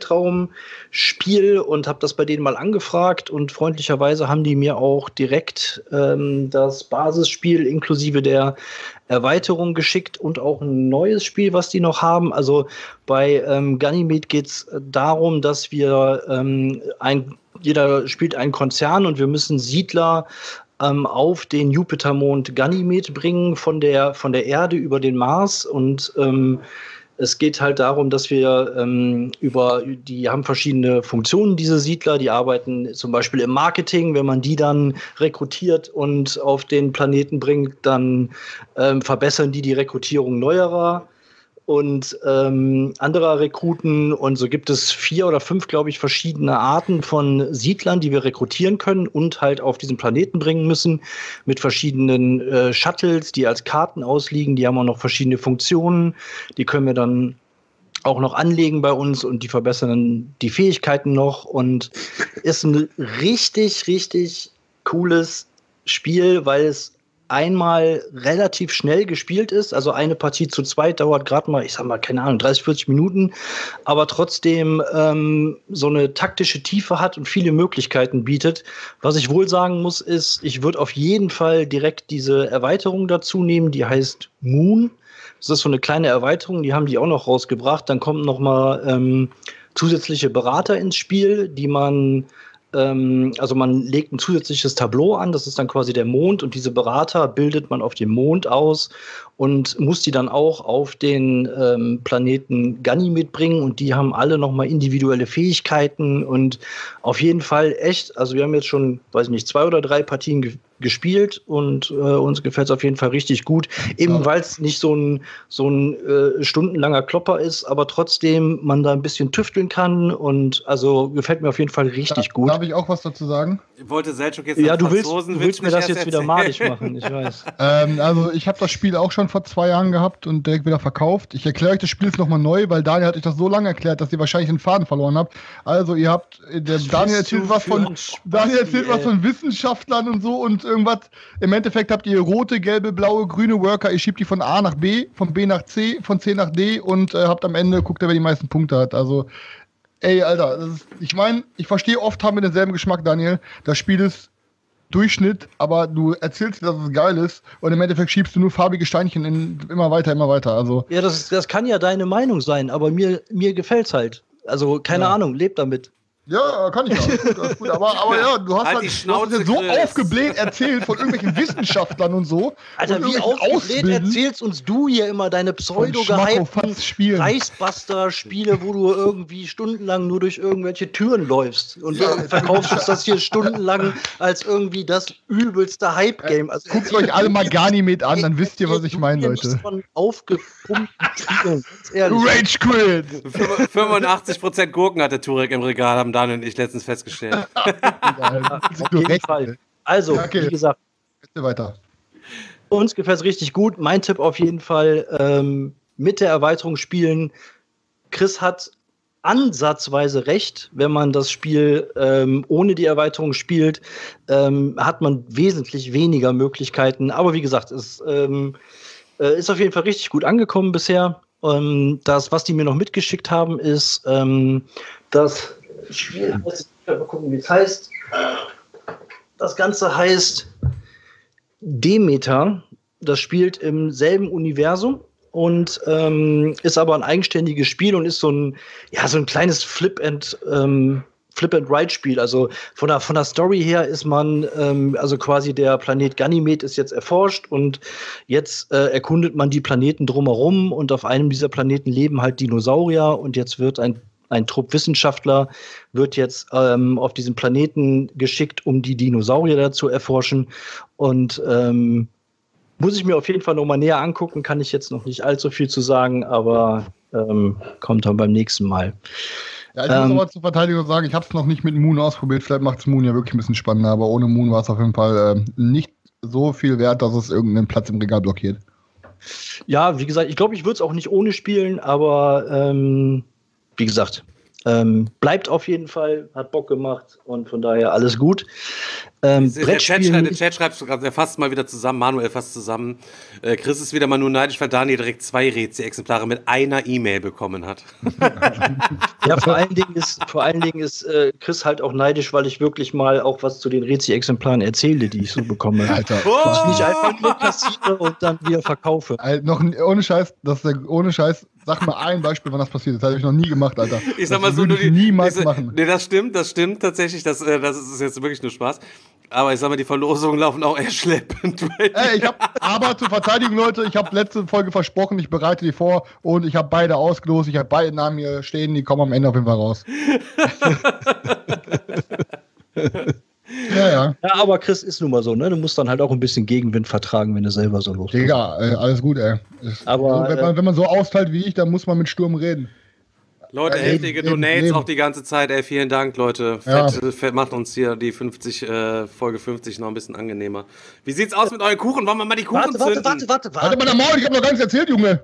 Weltraumspiel und habe das bei denen mal angefragt und freundlicherweise haben die mir auch direkt ähm, das Basisspiel inklusive der Erweiterung geschickt und auch ein neues Spiel, was die noch haben. Also bei ähm, Ganymed geht es darum, dass wir ähm, ein, jeder spielt einen Konzern und wir müssen Siedler ähm, auf den Jupitermond Ganymed bringen von der, von der Erde über den Mars und ähm, es geht halt darum, dass wir ähm, über, die haben verschiedene Funktionen, diese Siedler, die arbeiten zum Beispiel im Marketing. Wenn man die dann rekrutiert und auf den Planeten bringt, dann ähm, verbessern die die Rekrutierung neuerer und ähm, anderer Rekruten. Und so gibt es vier oder fünf, glaube ich, verschiedene Arten von Siedlern, die wir rekrutieren können und halt auf diesen Planeten bringen müssen mit verschiedenen äh, Shuttles, die als Karten ausliegen. Die haben auch noch verschiedene Funktionen. Die können wir dann auch noch anlegen bei uns und die verbessern dann die Fähigkeiten noch. Und ist ein richtig, richtig cooles Spiel, weil es einmal relativ schnell gespielt ist. Also eine Partie zu zweit dauert gerade mal, ich sag mal, keine Ahnung, dreißig, vierzig Minuten, aber trotzdem ähm, so eine taktische Tiefe hat und viele Möglichkeiten bietet. Was ich wohl sagen muss, ist, ich würde auf jeden Fall direkt diese Erweiterung dazu nehmen, die heißt Moon. Das ist so eine kleine Erweiterung, die haben die auch noch rausgebracht. Dann kommen noch mal ähm, zusätzliche Berater ins Spiel, die man also man legt ein zusätzliches Tableau an, das ist dann quasi der Mond und diese Berater bildet man auf dem Mond aus und muss die dann auch auf den ähm, Planeten Ganymed bringen und die haben alle nochmal individuelle Fähigkeiten und auf jeden Fall echt, also wir haben jetzt schon, weiß ich nicht, zwei oder drei Partien ge- gespielt und äh, uns gefällt es auf jeden Fall richtig gut, eben ja. weil es nicht so ein, so ein äh, stundenlanger Klopper ist, aber trotzdem man da ein bisschen tüfteln kann und also gefällt mir auf jeden Fall richtig da, gut. Darf ich auch was dazu sagen? Ich wollte Selçuk jetzt Ja, du willst, Franzosen, du willst mir das jetzt erzählen. wieder malig machen, ich weiß. ähm, also ich habe das Spiel auch schon vor zwei Jahren gehabt und direkt wieder verkauft. Ich erkläre euch das Spiel jetzt nochmal neu, weil Daniel hat euch das so lange erklärt, dass ihr wahrscheinlich den Faden verloren habt. Also ihr habt, der Daniel erzählt was von Daniel erzählt was von Wissenschaftlern und so und irgendwas. Im Endeffekt habt ihr rote, gelbe, blaue, grüne Worker. Ihr schiebt die von A nach B, von B nach C, von C nach D und äh, habt am Ende, guckt ihr, wer die meisten Punkte hat. Also, ey, Alter, das ist, ich meine, ich verstehe, oft haben wir denselben Geschmack, Daniel. Das Spiel ist Durchschnitt, aber du erzählst dir, dass es geil ist und im Endeffekt schiebst du nur farbige Steinchen in, immer weiter, immer weiter. Also, ja, das, das kann ja deine Meinung sein, aber mir, mir gefällt's halt. Also, keine ja. Ahnung, lebt damit. Ja, kann ich auch. Das ist gut. Aber, aber ja, du hast halt, halt, die du hast ja so Chris. aufgebläht erzählt von irgendwelchen Wissenschaftlern und so. Alter, und wie aufgebläht erzählst uns du hier immer deine pseudo-gehypten Reichsbuster-Spiele, wo du irgendwie stundenlang nur durch irgendwelche Türen läufst und ja. verkaufst uns das hier stundenlang als irgendwie das übelste Hype-Game. Also, guckt euch alle mal Ganymed an, dann wisst ihr, was ich meine, Leute. Von aufgepumpten Spielen, ganz ehrlich. Rage Quit! fünfundachtzig Prozent Gurken hatte Turek im Regal, haben Daniel und ich letztens festgestellt. Auf jeden Fall. Also, okay. Wie gesagt, bitte weiter. Uns gefällt es richtig gut. Mein Tipp auf jeden Fall, ähm, mit der Erweiterung spielen. Chris hat ansatzweise recht. Wenn man das Spiel ähm, ohne die Erweiterung spielt, ähm, hat man wesentlich weniger Möglichkeiten. Aber wie gesagt, es ähm, äh, ist auf jeden Fall richtig gut angekommen bisher. Ähm, das, was die mir noch mitgeschickt haben, ist ähm, das Spiel. Ich muss mal gucken, wie es heißt. Das Ganze heißt Demeter. Das spielt im selben Universum. Und ähm, ist aber ein eigenständiges Spiel und ist so ein, ja, so ein kleines Flip and ähm, Flip and Ride Spiel. Also von der von der Story her ist man, ähm, also quasi der Planet Ganymed ist jetzt erforscht und jetzt äh, erkundet man die Planeten drumherum und auf einem dieser Planeten leben halt Dinosaurier und jetzt wird ein ein Trupp Wissenschaftler wird jetzt ähm, auf diesen Planeten geschickt, um die Dinosaurier da zu erforschen und ähm, muss ich mir auf jeden Fall noch mal näher angucken, kann ich jetzt noch nicht allzu viel zu sagen, aber ähm, kommt dann beim nächsten Mal. Ja, ich ähm, muss aber zur Verteidigung sagen, ich habe es noch nicht mit Moon ausprobiert, vielleicht macht es Moon ja wirklich ein bisschen spannender, aber ohne Moon war es auf jeden Fall äh, nicht so viel wert, dass es irgendeinen Platz im Regal blockiert. Ja, wie gesagt, ich glaube, ich würde es auch nicht ohne spielen, aber ähm, wie gesagt, ähm, bleibt auf jeden Fall, hat Bock gemacht und von daher alles gut. Ähm, der, Chat schreibt, der Chat schreibt gerade, der fasst mal wieder zusammen, Manuel fasst zusammen. Äh, Chris ist wieder mal nur neidisch, weil Daniel direkt zwei Rätsel-Exemplare mit einer E-Mail bekommen hat. Ja, vor allen Dingen ist, vor allen Dingen ist äh, Chris halt auch neidisch, weil ich wirklich mal auch was zu den Rätsel-Exemplaren erzähle, die ich so bekomme. Alter. Oh! Und ich nicht einfach nur kassiere und dann wieder verkaufe. Alter, noch ohne Scheiß, das ist der, ohne Scheiß, sag mal ein Beispiel, wann das passiert ist. Das habe ich noch nie gemacht, Alter. Ich sag das mal so, nur die, niemals diese, machen. Nee, das stimmt, das stimmt tatsächlich. Das, äh, das ist jetzt wirklich nur Spaß. Aber ich sag mal, die Verlosungen laufen auch eher schleppend. Ey, ich hab, aber zur Verteidigung, Leute, ich habe letzte Folge versprochen, ich bereite die vor und ich habe beide ausgelost. Ich habe beide Namen hier stehen, die kommen am Ende auf jeden Fall raus. ja, ja. Ja, aber Chris ist nun mal so, ne? Du musst dann halt auch ein bisschen Gegenwind vertragen, wenn du selber so los bist. Digga, äh, alles gut, ey. Aber, so, wenn, man, wenn man so austeilt wie ich, dann muss man mit Sturm reden. Leute, Ja, heftige eben, Donates eben. auch die ganze Zeit. Ey, vielen Dank, Leute. Ja. Fett, fett macht uns hier die fünfzig, äh, Folge fünfzig noch ein bisschen angenehmer. Wie sieht's aus mit euren Kuchen? Wollen wir mal die Kuchen Warte, warte, zünden? warte, warte, Warte warte. mal, der Maul, ich hab noch gar nichts erzählt, Junge.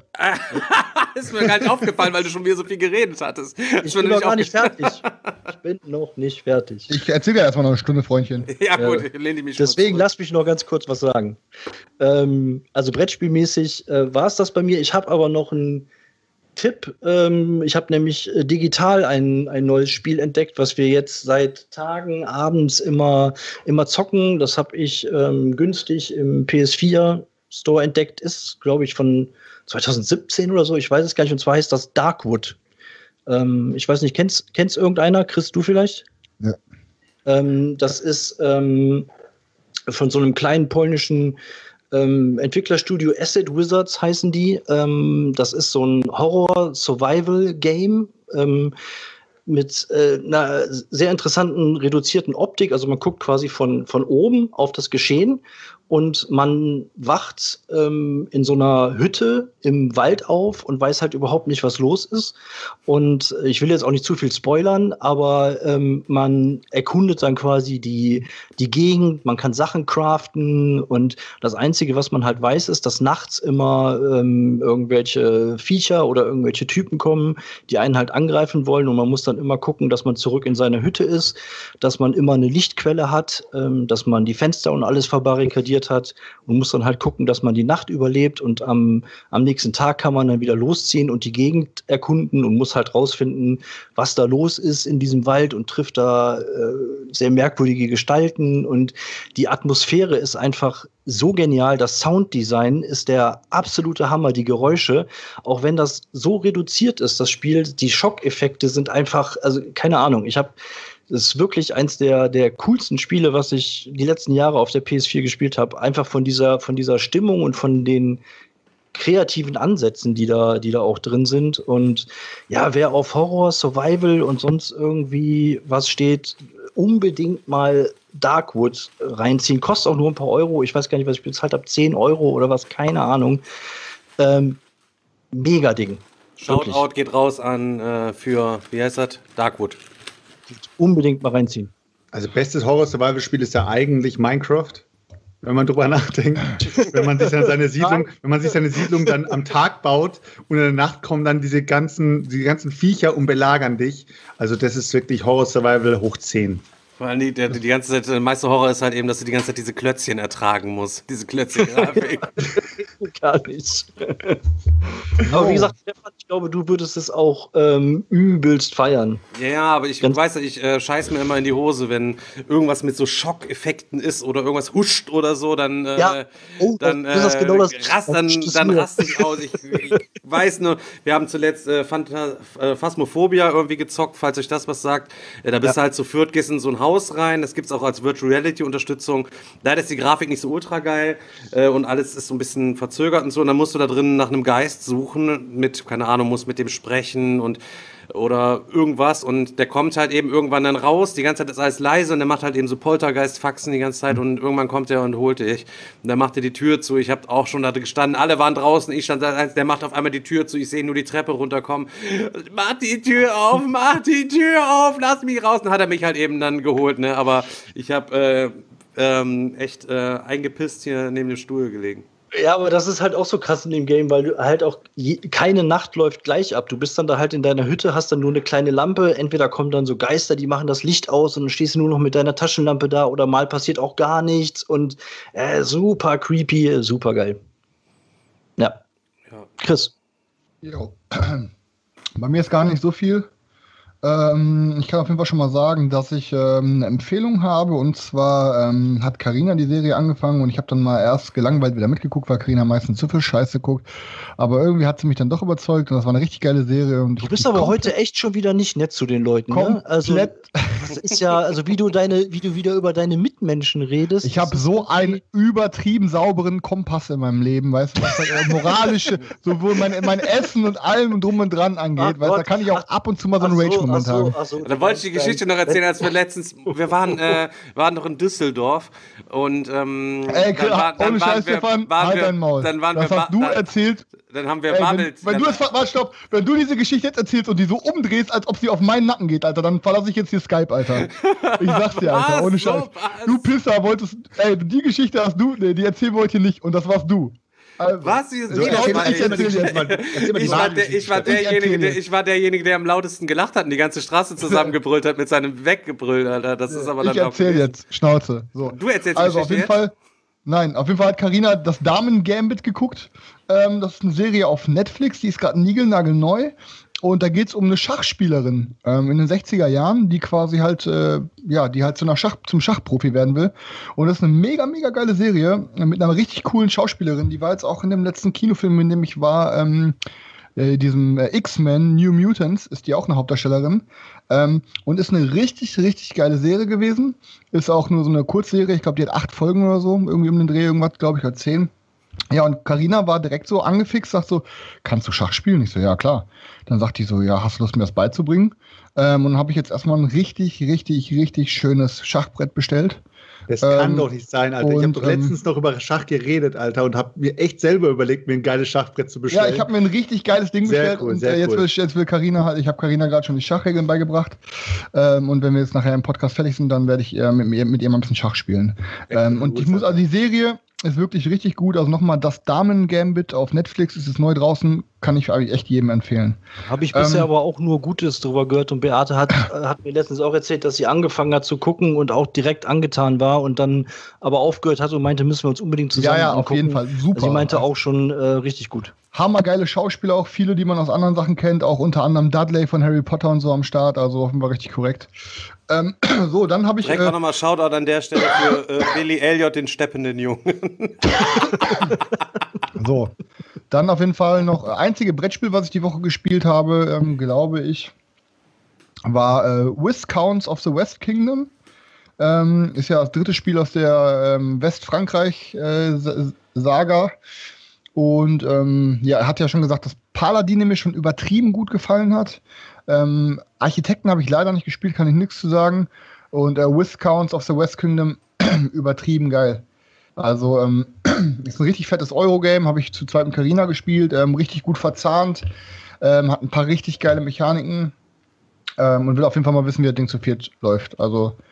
Ist mir gar nicht aufgefallen, weil du schon wieder so viel geredet hattest. Ich bin noch gar nicht fertig. Ich bin noch nicht fertig. Ich erzähle ja erstmal noch eine Stunde, Freundchen. Ja gut, äh, lehne ich mich schon Deswegen zurück. lass mich noch ganz kurz was sagen. Ähm, also Brettspielmäßig äh, war es das bei mir. Ich habe aber noch einen Tipp. Ähm, ich habe nämlich äh, digital ein, ein neues Spiel entdeckt, was wir jetzt seit Tagen abends immer, immer zocken. Das habe ich ähm, günstig im P S vier Store entdeckt. Ist, glaube ich, von zwanzig siebzehn oder so. Ich weiß es gar nicht. Und zwar heißt das Darkwood. Ähm, ich weiß nicht, kennst, kennst irgendeiner? Chris, du vielleicht? Ja. Ähm, das ist ähm, von so einem kleinen polnischen ähm, Entwicklerstudio Acid Wizards heißen die. Ähm, das ist so ein Horror-Survival-Game ähm, mit äh, einer sehr interessanten reduzierten Optik. Also man guckt quasi von, von oben auf das Geschehen und man wacht ähm, in so einer Hütte im Wald auf und weiß halt überhaupt nicht, was los ist. Und ich will jetzt auch nicht zu viel spoilern, aber ähm, man erkundet dann quasi die, die Gegend, man kann Sachen craften und das Einzige, was man halt weiß, ist, dass nachts immer ähm, irgendwelche Viecher oder irgendwelche Typen kommen, die einen halt angreifen wollen und man muss dann immer gucken, dass man zurück in seine Hütte ist, dass man immer eine Lichtquelle hat, ähm, dass man die Fenster und alles verbarrikadiert hat und muss dann halt gucken, dass man die Nacht überlebt und am, am nächsten Tag kann man dann wieder losziehen und die Gegend erkunden und muss halt rausfinden, was da los ist in diesem Wald und trifft da äh, sehr merkwürdige Gestalten und die Atmosphäre ist einfach so genial, das Sounddesign ist der absolute Hammer, die Geräusche, auch wenn das so reduziert ist, das Spiel, die Schockeffekte sind einfach, also keine Ahnung, ich habe das ist wirklich eins der, der coolsten Spiele, was ich die letzten Jahre auf der P S vier gespielt habe. Einfach von dieser, von dieser Stimmung und von den kreativen Ansätzen, die da, die da auch drin sind. Und ja, wer auf Horror, Survival und sonst irgendwie was steht, unbedingt mal Darkwood reinziehen. Kostet auch nur ein paar Euro. Ich weiß gar nicht, was ich bezahlt habe. zehn Euro oder was, keine Ahnung. Ähm, mega Ding. Shoutout Wirklich. geht raus an äh, für, wie heißt das? Darkwood. Unbedingt mal reinziehen. Also bestes Horror-Survival-Spiel ist ja eigentlich Minecraft. wenn man drüber nachdenkt, wenn man sich dann seine Siedlung, wenn man sich seine Siedlung dann am Tag baut und in der Nacht kommen dann diese ganzen, die ganzen Viecher und belagern dich. Also das ist wirklich Horror Survival hoch zehn. Vor allem die, die, die ganze Zeit, der meiste Horror ist halt eben, dass du die ganze Zeit diese Klötzchen ertragen musst. Diese Klötzchen-Grafik. Gar nicht. Aber wie gesagt, Stefan, ich glaube, du würdest es auch ähm, übelst feiern. Ja, aber ich Ganz weiß, ich äh, scheiß mir immer in die Hose, wenn irgendwas mit so Schockeffekten ist oder irgendwas huscht oder so, dann, äh, ja. oh, dann, äh, das genau das rast, dann, dann raste ich aus. Ich, ich weiß nur, wir haben zuletzt äh, Phasmophobia irgendwie gezockt, falls euch das was sagt. Äh, da bist ja. du halt zu viert, gehst in so ein Haus rein, das gibt es auch als Virtual Reality Unterstützung. Leider ist die Grafik nicht so ultra geil äh, und alles ist so ein bisschen verzögert und so und dann musst du da drin nach einem Geist suchen mit, keine Ahnung, musst mit dem sprechen und oder irgendwas und der kommt halt eben irgendwann dann raus, die ganze Zeit ist alles leise und der macht halt eben so Poltergeist-Faxen die ganze Zeit und irgendwann kommt er und holt dich und dann macht er die Tür zu, ich hab auch schon da gestanden, alle waren draußen, ich stand da, der macht auf einmal die Tür zu, ich sehe nur die Treppe runterkommen, mach die Tür auf, mach die Tür auf, lass mich raus, dann hat er mich halt eben dann geholt, ne, aber ich hab äh, ähm, echt äh, eingepisst hier neben dem Stuhl gelegen. Ja, aber das ist halt auch so krass in dem Game, weil du halt auch je, keine Nacht läuft gleich ab. Du bist dann da halt in deiner Hütte, hast dann nur eine kleine Lampe. Entweder kommen dann so Geister, die machen das Licht aus und dann stehst du nur noch mit deiner Taschenlampe da oder mal passiert auch gar nichts und äh, super creepy, super geil. Ja. ja. Chris. Jo. Bei mir ist gar nicht so viel. Ähm, ich kann auf jeden Fall schon mal sagen, dass ich ähm, eine Empfehlung habe und zwar ähm, hat Carina die Serie angefangen und ich habe dann mal erst gelangweilt wieder mitgeguckt, weil Carina meistens zu viel Scheiße guckt, aber irgendwie hat sie mich dann doch überzeugt und das war eine richtig geile Serie. Und du bist aber heute echt schon wieder nicht nett zu den Leuten, ne? Also das ist ja, also wie du deine, wie du wieder über deine Mitmenschen redest. Ich habe so einen übertrieben sauberen Kompass in meinem Leben, weißt du, was das moralische, sowohl mein, mein Essen und allem und drum und dran angeht, weißt du, da kann ich auch ab und zu mal so einen Rage Ach so, ach so, da wollte ich die Geschichte noch erzählen, als wir letztens, wir waren, äh, waren noch in Düsseldorf und ähm, Ey, dann war, dann ohne Scheiß, Stefan, halt dein Maul. Dann waren das wir, hast du dann, erzählt. Dann haben wir Ey, Bubbles. Wenn, wenn, du das, warte, stopp, wenn du diese Geschichte jetzt erzählst und die so umdrehst, als ob sie auf meinen Nacken geht, Alter, dann verlasse ich jetzt hier Skype, Alter. Ich sag's dir, Alter, ohne Scheiß. Du Pisser wolltest, ey, die Geschichte hast du, nee, die erzählen wir heute nicht und das warst du. Also, was? Ich, so, erzähl, ich, erzähl ich, war der, ich, war derjenige, der, ich war derjenige, der am lautesten gelacht hat und die ganze Straße zusammengebrüllt hat mit seinem Weggebrüllt, Alter. Das ist aber dann ich erzähl auch jetzt, Schnauze. So. Du erzählst also auf jeden jetzt? Fall, nein, auf jeden Fall hat Carina das Damen-Gambit geguckt. Ähm, das ist eine Serie auf Netflix, die ist gerade niegelnagelneu. Und da geht es um eine Schachspielerin ähm, in den sechziger Jahren, die quasi halt, äh, ja, die halt zu einer Schach, zum Schachprofi werden will. Und das ist eine mega, mega geile Serie mit einer richtig coolen Schauspielerin. Die war jetzt auch in dem letzten Kinofilm, in dem ich war, ähm, äh, diesem äh, X-Men New Mutants, ist die auch eine Hauptdarstellerin. Ähm, und ist eine richtig, richtig geile Serie gewesen. Ist auch nur so eine Kurzserie, ich glaube, die hat acht Folgen oder so, irgendwie um den Dreh, irgendwas, glaube ich, oder zehn. Ja, und Carina war direkt so angefixt, sagt so, kannst du Schach spielen? Ich so, ja, klar. Dann sagt die so, ja, hast du Lust, mir das beizubringen? Ähm, und dann habe ich jetzt erstmal ein richtig, richtig, richtig schönes Schachbrett bestellt. Das ähm, kann doch nicht sein, Alter. Und, ich habe doch letztens ähm, noch über Schach geredet, Alter, und habe mir echt selber überlegt, mir ein geiles Schachbrett zu bestellen. Ja, ich habe mir ein richtig geiles Ding sehr bestellt. Cool, und äh, jetzt, cool. will, jetzt will Carina halt, ich habe Carina gerade schon die Schachregeln beigebracht. Ähm, und wenn wir jetzt nachher im Podcast fertig sind, dann werde ich äh, mit, mit ihr mal ein bisschen Schach spielen. Ähm, und ich muss, also die Serie ist wirklich richtig gut. Also nochmal das Damen-Gambit auf Netflix, ist es neu draußen, kann ich echt jedem empfehlen. Habe ich bisher ähm, aber auch nur Gutes darüber gehört und Beate hat, hat mir letztens auch erzählt, dass sie angefangen hat zu gucken und auch direkt angetan war und dann aber aufgehört hat und meinte, müssen wir uns unbedingt zusammen Ja, ja, angucken. auf jeden Fall, super. Sie meinte auch schon äh, richtig gut. Hammergeile Schauspieler, auch viele, die man aus anderen Sachen kennt, auch unter anderem Dudley von Harry Potter und so am Start, also offenbar richtig korrekt. Ähm, so, dann habe ich... Direkt äh, auch nochmal Shoutout an der Stelle für äh, Billy Elliot, den steppenden Jungen. So, dann auf jeden Fall noch einzige Brettspiel, was ich die Woche gespielt habe, ähm, glaube ich, war äh, Viscounts of the West Kingdom. Ähm, ist ja das dritte Spiel aus der ähm, Westfrankreich-Saga. Äh, Und ähm, ja, er hat ja schon gesagt, dass Paladine mir schon übertrieben gut gefallen hat. Ähm, Architekten habe ich leider nicht gespielt, kann ich nichts zu sagen. Und äh, Viscounts of the West Kingdom, übertrieben geil. Also ähm, ist ein richtig fettes Eurogame, habe ich zu zweit mit Carina gespielt, ähm, richtig gut verzahnt, ähm, hat ein paar richtig geile Mechaniken ähm, und will auf jeden Fall mal wissen, wie das Ding zu viert läuft. Also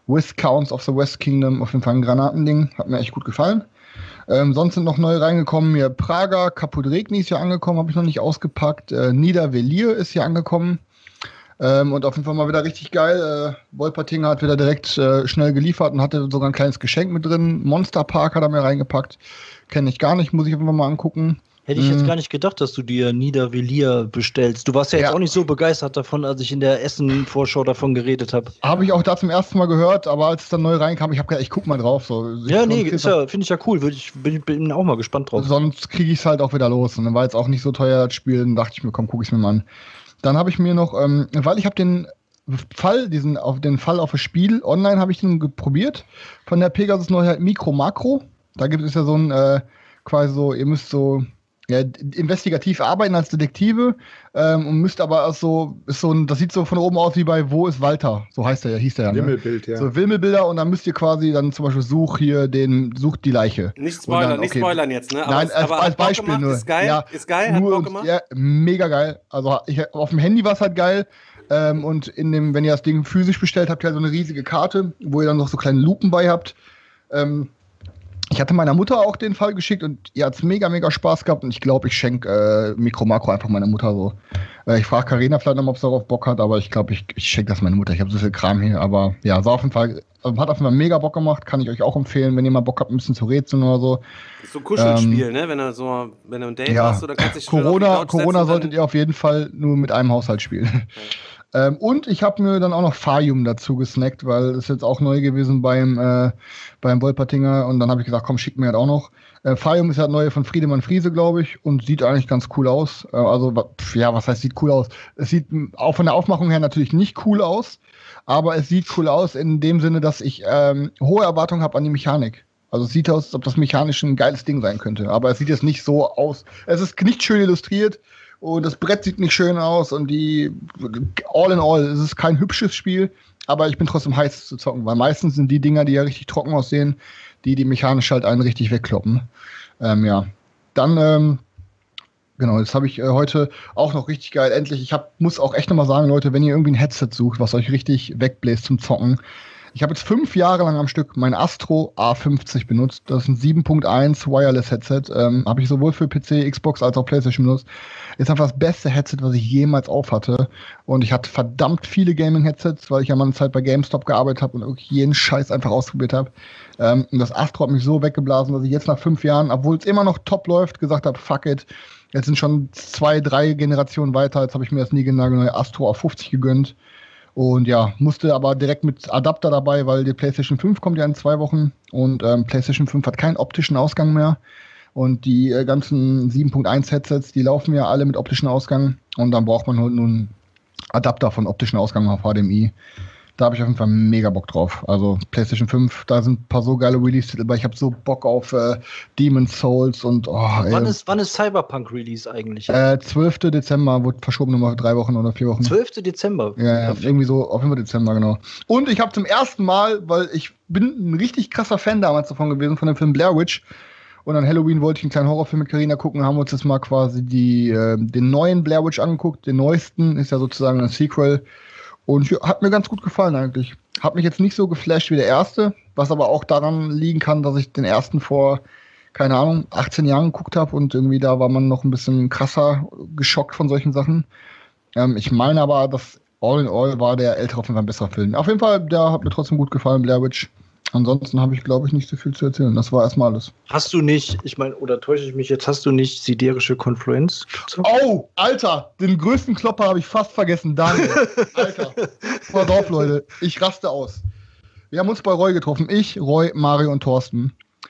Viscounts of the West Kingdom, auf jeden Fall ein Granatending, hat mir echt gut gefallen. Ähm, sonst sind noch neue reingekommen, hier Praga, Caput Regni ist hier angekommen, habe ich noch nicht ausgepackt. Äh, Niedervelir ist hier angekommen. Ähm, und auf jeden Fall mal wieder richtig geil. Äh, Wolpertinger hat wieder direkt äh, schnell geliefert und hatte sogar ein kleines Geschenk mit drin. Monster Park hat er mir reingepackt. Kenne ich gar nicht, muss ich einfach mal angucken. Hätte ich jetzt Mhm. gar nicht gedacht, dass du dir Niedervelir bestellst. Du warst ja jetzt Ja. auch nicht so begeistert davon, als ich in der Essen-Vorschau davon geredet habe. Habe ich auch da zum ersten Mal gehört, aber als es dann neu reinkam, ich habe gedacht, ich guck mal drauf. So. Ich, Ja, nee, sonst ist ja, finde ich ja cool. Würde ich, bin, bin auch mal gespannt drauf. Sonst kriege ich es halt auch wieder los. Und dann war jetzt auch nicht so teuer das Spiel. Dann dachte ich mir, komm, guck ich es mir mal an. Dann habe ich mir noch, ähm, weil ich habe den Fall, diesen auf den Fall auf das Spiel online habe ich den probiert. Von der Pegasus Neuheit Mikro Makro. Da gibt es ja so ein äh, quasi so, ihr müsst so ja, investigativ arbeiten als Detektive ähm, und müsst aber auch so, ist so ein, das sieht so von oben aus wie bei Wo ist Walter? So heißt der ja, hieß der ja. Ne? Wimmelbild, ja. So Wimmelbilder und dann müsst ihr quasi dann zum Beispiel such hier den, sucht die Leiche. Nicht spoilern, dann, nicht okay. spoilern jetzt, ne? Aber Nein, es- als, aber als hat Bock Beispiel gemacht, nur. Ist geil, Ja, ist geil, hat nur Bock und- gemacht. Ja, mega geil. Also ich, auf dem Handy war es halt geil. Ähm, und in dem, wenn ihr das Ding physisch bestellt, habt ihr halt so eine riesige Karte, wo ihr dann noch so kleine Lupen bei habt. Ähm, ich hatte meiner Mutter auch den Fall geschickt und ihr hat es mega, mega Spaß gehabt und ich glaube, ich schenke äh, Mikro Makro einfach meiner Mutter so. Äh, ich frage Carina vielleicht noch, ob sie darauf Bock hat, aber ich glaube, ich, ich schenke das meiner Mutter. Ich habe so viel Kram hier, aber ja, sah auf jeden Fall, also hat auf jeden Fall mega Bock gemacht, kann ich euch auch empfehlen, wenn ihr mal Bock habt, ein bisschen zu rätseln oder so. Das ist so ein Kuschelspiel, ne? Wenn du so, wenn du ein Date Ja, hast, so, dann kannst du dich schön auf die Corona, Couch setzen Corona und dann- solltet ihr auf jeden Fall nur mit einem Haushalt spielen. Ähm, und ich habe mir dann auch noch Farium dazu gesnackt, weil das ist jetzt auch neu gewesen beim, äh, beim Wolpertinger. Und dann habe ich gesagt, komm, schick mir halt auch noch. Äh, Farium ist ja neu von Friedemann Friese, glaube ich, und sieht eigentlich ganz cool aus. Äh, also, wa- pf, ja, was heißt, sieht cool aus? Es sieht m, auch von der Aufmachung her natürlich nicht cool aus, aber es sieht cool aus in dem Sinne, dass ich ähm, hohe Erwartungen habe an die Mechanik. Also es sieht aus, als ob das mechanisch ein geiles Ding sein könnte. Aber es sieht jetzt nicht so aus. Es ist nicht schön illustriert und das Brett sieht nicht schön aus und die all in all, es ist kein hübsches Spiel, aber ich bin trotzdem heiß zu zocken, weil meistens sind die Dinger, die ja richtig trocken aussehen, die die mechanisch halt einen richtig wegkloppen. Ähm, ja, dann ähm, genau, das habe ich äh, heute auch noch richtig geil. Endlich, ich hab, muss auch echt nochmal sagen, Leute, wenn ihr irgendwie ein Headset sucht, was euch richtig wegbläst zum Zocken. Ich habe jetzt fünf Jahre lang am Stück mein Astro A fünfzig benutzt. Das ist ein sieben Punkt eins Wireless-Headset. Ähm, habe ich sowohl für P C, Xbox als auch PlayStation benutzt. Ist einfach das beste Headset, was ich jemals aufhatte. Und ich hatte verdammt viele Gaming-Headsets, weil ich ja mal eine Zeit bei GameStop gearbeitet habe und wirklich jeden Scheiß einfach ausprobiert habe. Ähm, und das Astro hat mich so weggeblasen, dass ich jetzt nach fünf Jahren, obwohl es immer noch top läuft, gesagt habe, fuck it. Jetzt sind schon zwei, drei Generationen weiter. Jetzt habe ich mir das niegelnagelneue Astro A fünfzig gegönnt. Und ja, musste aber direkt mit Adapter dabei, weil die PlayStation fünf kommt ja in zwei Wochen und ähm, PlayStation fünf hat keinen optischen Ausgang mehr. Und die äh, ganzen sieben Punkt eins Headsets, die laufen ja alle mit optischen Ausgang. Und dann braucht man halt nun einen Adapter von optischen Ausgang auf H D M I. Da habe ich auf jeden Fall mega Bock drauf. Also PlayStation fünf, da sind ein paar so geile Release-Titel, aber ich habe so Bock auf äh, Demon's Souls und oh, Wann ey. ist, wann ist Cyberpunk-Release eigentlich? Äh, zwölfter Dezember, wurde verschoben nochmal drei Wochen oder vier Wochen. zwölfter Dezember. Ja, ja, irgendwie so, auf jeden Fall Dezember, genau. Und ich habe zum ersten Mal, weil ich bin ein richtig krasser Fan damals davon gewesen, von dem Film Blair Witch. Und an Halloween wollte ich einen kleinen Horrorfilm mit Carina gucken, haben wir uns jetzt mal quasi die, äh, den neuen Blair Witch angeguckt. Den neuesten ist ja sozusagen ein Sequel. Und ja, hat mir ganz gut gefallen eigentlich. Hat mich jetzt nicht so geflasht wie der erste, was aber auch daran liegen kann, dass ich den ersten vor, keine Ahnung, achtzehn Jahren geguckt habe und irgendwie da war man noch ein bisschen krasser geschockt von solchen Sachen. Ähm, ich meine aber, dass all in all war der ältere auf jeden Fall ein besserer Film. Auf jeden Fall, der hat mir trotzdem gut gefallen, Blair Witch. Ansonsten habe ich, glaube ich, nicht so viel zu erzählen. Das war erstmal alles. Hast du nicht, ich meine, oder täusche ich mich jetzt, hast du nicht siderische Konfluenz gezockt? Oh, Alter, den größten Klopper habe ich fast vergessen. Daniel, Alter, pass auf, Leute, ich raste aus. Wir haben uns bei Roy getroffen. Ich, Roy, Mario und Thorsten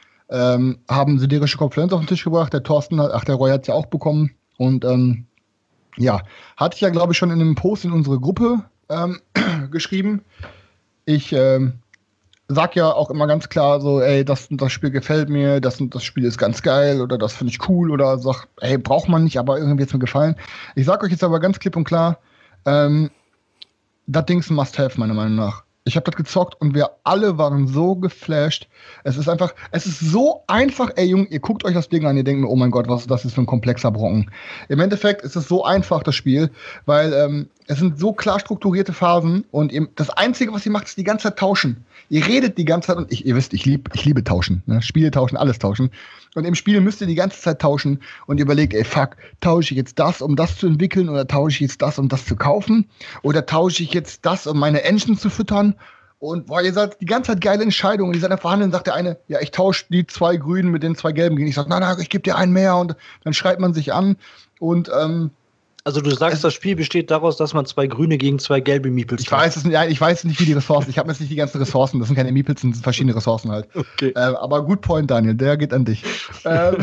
ähm, haben siderische Konfluenz auf den Tisch gebracht. Der Thorsten hat, ach, der Roy hat es ja auch bekommen. Und ähm, ja, hatte ich ja, glaube ich, schon in einem Post in unsere Gruppe ähm, geschrieben. Ich ähm, sag ja auch immer ganz klar so, ey, das und das Spiel gefällt mir, das und das Spiel ist ganz geil oder das finde ich cool oder sag, ey, braucht man nicht, aber irgendwie hat's mir gefallen. Ich sag euch jetzt aber ganz klipp und klar, ähm, das Ding ist ein Must-Have, meiner Meinung nach. Ich habe das gezockt und wir alle waren so geflasht. Es ist einfach, es ist so einfach, ey Junge, ihr guckt euch das Ding an, ihr denkt mir, oh mein Gott, was ist das jetzt für ein komplexer Brocken. Im Endeffekt ist es so einfach, das Spiel, weil ähm, es sind so klar strukturierte Phasen und ihr, das Einzige, was ihr macht, ist die ganze Zeit tauschen. Ihr redet die ganze Zeit und ich, ihr wisst, ich, lieb, ich liebe tauschen. Ne? Spiele tauschen, alles tauschen. Und im Spiel müsst ihr die ganze Zeit tauschen und ihr überlegt, ey fuck, tausche ich jetzt das, um das zu entwickeln oder tausche ich jetzt das, um das zu kaufen? Oder tausche ich jetzt das, um meine Engine zu füttern? Und boah, ihr seid die ganze Zeit geile Entscheidungen. Und ihr seid am Verhandeln, sagt der eine, ja, ich tausche die zwei Grünen mit den zwei Gelben gegen. Ich sag, nein, nein, ich gebe dir einen mehr. Und dann schreit man sich an. Und ähm, Also du sagst, das Spiel besteht daraus, dass man zwei Grüne gegen zwei gelbe Meeples ich weiß es nicht, ja, ich weiß nicht, wie die Ressourcen. Ich habe jetzt nicht die ganzen Ressourcen. Das sind keine Meeples, das sind verschiedene Ressourcen halt. Okay. Äh, aber gut Point, Daniel. Der geht an dich. ähm,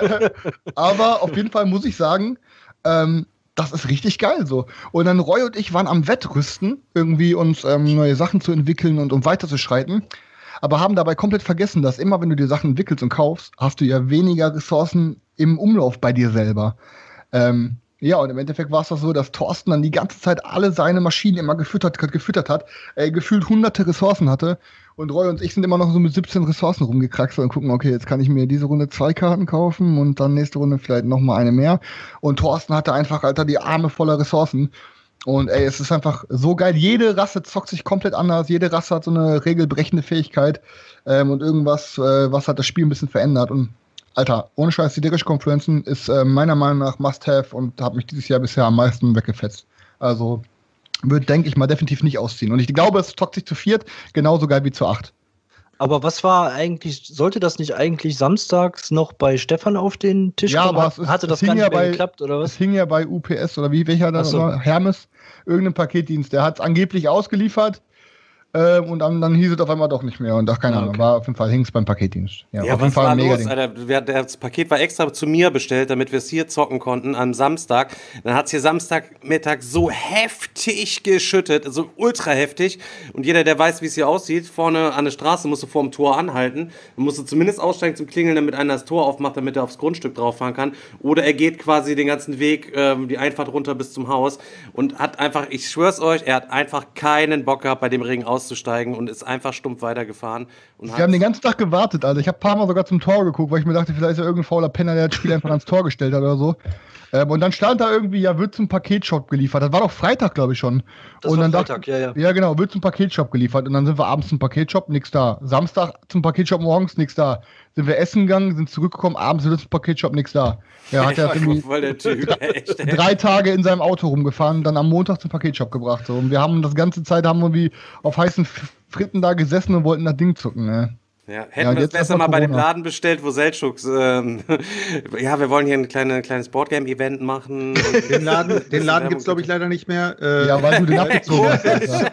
aber auf jeden Fall muss ich sagen, ähm, das ist richtig geil so. Und dann Roy und ich waren am Wettrüsten, irgendwie uns ähm, neue Sachen zu entwickeln und um weiterzuschreiten. Aber haben dabei komplett vergessen, dass immer, wenn du dir Sachen entwickelst und kaufst, hast du ja weniger Ressourcen im Umlauf bei dir selber. Ähm, ja, und im Endeffekt war es doch so, dass Thorsten dann die ganze Zeit alle seine Maschinen immer gefüttert, gefüttert hat, äh, gefühlt hunderte Ressourcen hatte. Und Roy und ich sind immer noch so mit siebzehn Ressourcen rumgekraxelt und gucken, okay, jetzt kann ich mir diese Runde zwei Karten kaufen und dann nächste Runde vielleicht noch mal eine mehr. Und Thorsten hatte einfach, Alter, die Arme voller Ressourcen. Und ey, es ist einfach so geil. Jede Rasse zockt sich komplett anders. Jede Rasse hat so eine regelbrechende Fähigkeit ähm, und irgendwas, äh, was hat das Spiel ein bisschen verändert. Und Alter, ohne Scheiß, siderische Confluencen ist äh, meiner Meinung nach Must-Have und hat mich dieses Jahr bisher am meisten weggefetzt. Also wird, denke ich mal, definitiv nicht ausziehen. Und ich glaube, es zockt sich zu viert genauso geil wie zu acht. Aber was war eigentlich, sollte das nicht eigentlich samstags noch bei Stefan auf den Tisch Ja, kommen? aber Hat, es ist- hatte das es gar hing nicht ja mehr bei- geklappt, oder was? Es hing ja bei U P S oder wie, welcher da Ach so. war? Hermes, irgendein Paketdienst. Der hat es angeblich ausgeliefert äh, und dann, dann hieß es auf einmal doch nicht mehr. Und ach, keine Ah, Ahnung, okay. war auf jeden Fall, hing es beim Paketdienst. Ja, Ja, auf jeden was Fall war ein los, Mega-Ding. Alter? Wir- Das Paket war extra zu mir bestellt, damit wir es hier zocken konnten am Samstag. Dann hat es hier Samstagmittag so heftig geschüttet, so ultra heftig. Und jeder, der weiß, wie es hier aussieht, vorne an der Straße musste vor dem Tor anhalten. Man musste zumindest aussteigen zum Klingeln, damit einer das Tor aufmacht, damit er aufs Grundstück drauf fahren kann. Oder er geht quasi den ganzen Weg, ähm, die Einfahrt runter bis zum Haus und hat einfach, ich schwör's euch, er hat einfach keinen Bock gehabt, bei dem Regen auszusteigen und ist einfach stumpf weitergefahren. Und Wir haben den ganzen Tag gewartet, Alter. Ich habe ein paar Mal sogar zum Tor geguckt, weil ich mir dachte, vielleicht ist ja irgendein fauler Penner, der das Spiel einfach ans Tor gestellt hat oder so. Ähm, und dann stand da irgendwie, ja, wird zum Paketshop geliefert. Das war doch Freitag, glaube ich schon. Das und war dann Freitag, dachte, ja, ja. Ja, genau, wird zum Paketshop geliefert. Und dann sind wir abends zum Paketshop, nix da. Samstag zum Paketshop morgens, nix da. Sind wir essen gegangen, sind zurückgekommen, abends wieder zum Paketshop, nix da. Ja, hat er irgendwie voll der Typ, echt, ey. drei Tage in seinem Auto rumgefahren, dann am Montag zum Paketshop gebracht. So. Und wir haben das ganze Zeit haben wir wie auf heißen F- Fritten da gesessen und wollten das Ding zucken. Ne? Ja, Ja, hätten und wir es jetzt besser erst mal mal bei dem Corona. Laden bestellt, wo Seldschuks, ähm, ja, wir wollen hier ein kleine, kleines Boardgame-Event machen. Den Laden, den Laden gibt es, glaube ich, leider nicht mehr. Äh, Ja, weil du den abgezogen hast. Alter.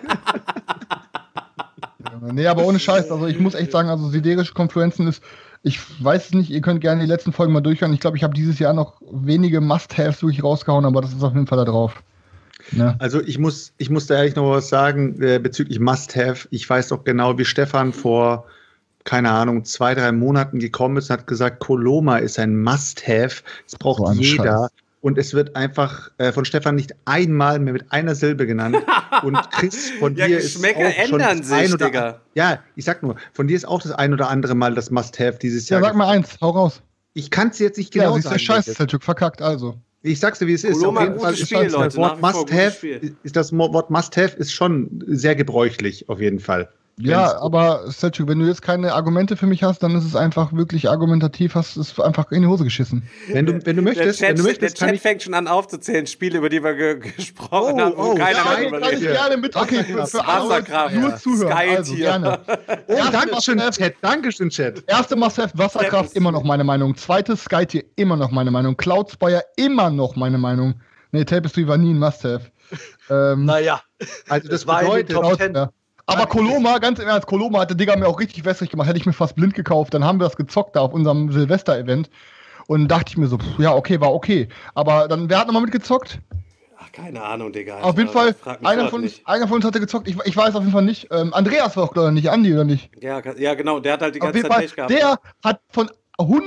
Nee, aber ohne Scheiß, also ich muss echt sagen, also siderische Confluenzen ist, ich weiß es nicht, ihr könnt gerne die letzten Folgen mal durchhören. Ich glaube, ich habe dieses Jahr noch wenige Must-Haves wirklich rausgehauen, aber das ist auf jeden Fall da drauf. Ne? Also ich muss, ich muss da ehrlich noch was sagen äh, bezüglich Must-Have. Ich weiß doch genau, wie Stefan vor, keine Ahnung, zwei, drei Monaten gekommen ist und hat gesagt, Coloma ist ein Must-Have. Das braucht So ein jeder. Scheiß. Und es wird einfach äh, von Stefan nicht einmal mehr mit einer Silbe genannt. Und Chris, von Ja, dir ist Geschmäcker auch schon ändern das sich, ein oder Digga. Ja, ich sag nur, von dir ist auch das ein oder andere Mal das Must-Have dieses Ja, Jahr. sag mal eins, hau raus. Ich kann es jetzt nicht Ja, genau siehst du, sagen. scheiße, welches. Selchuk, verkackt, also. Ich sag's dir, wie es ist. Coloma, Auf jeden gutes Fall ist Spiel, das Leute, Wort nach wie vor gutes Must-Have, Spiel. ist das Mo- Wort Must-Have ist schon sehr gebräuchlich, auf jeden Fall. Ja, Wenn's- aber Selchuk, wenn du jetzt keine Argumente für mich hast, dann ist es einfach wirklich argumentativ, hast es einfach in die Hose geschissen. Wenn du, wenn du möchtest, der wenn Chat, du möchtest, der kann Chat ich. fängt schon an aufzuzählen, Spiele, über die wir ge gesprochen Oh, haben, wo oh, keiner ja, mehr kann drüber kann ich redet. gerne mit. Okay, für, für alle Leute, Wasserkraft, die nur ja. zuhören, Sky also Tier. gerne. Oh, Erste Dankeschön, Must-Have, Chat. Dankeschön, Chat. Erste Must-Have, Wasserkraft, ist- immer noch meine Meinung. Zweites, Skytier, immer noch meine Meinung. Cloudspire, immer noch meine Meinung. Nee, Tapestry war nie ein Must-Have. Ähm, Naja, Also das Das war in den bedeutet, Top Cloud- Ten. ja. Aber Coloma, ganz im Ernst, Coloma hat der Digga mir auch richtig wässrig gemacht. Hätte ich mir fast blind gekauft. Dann haben wir das gezockt da auf unserem Silvester-Event. Und dann dachte ich mir so, pff, ja, okay, war okay. Aber dann, wer hat nochmal mitgezockt? Ach, keine Ahnung, Digga. Auf jeden Alter, Fall, frag mich einer sowas von, uns, nicht. einer von uns hatte gezockt. Ich, ich weiß auf jeden Fall nicht. Ähm, Andreas war auch, glaube ich, nicht. Andi, oder nicht? Ja, ka- ja, genau, der hat halt die Auf ganze jeden Zeit Fall, Pech gehabt. der hat von hundert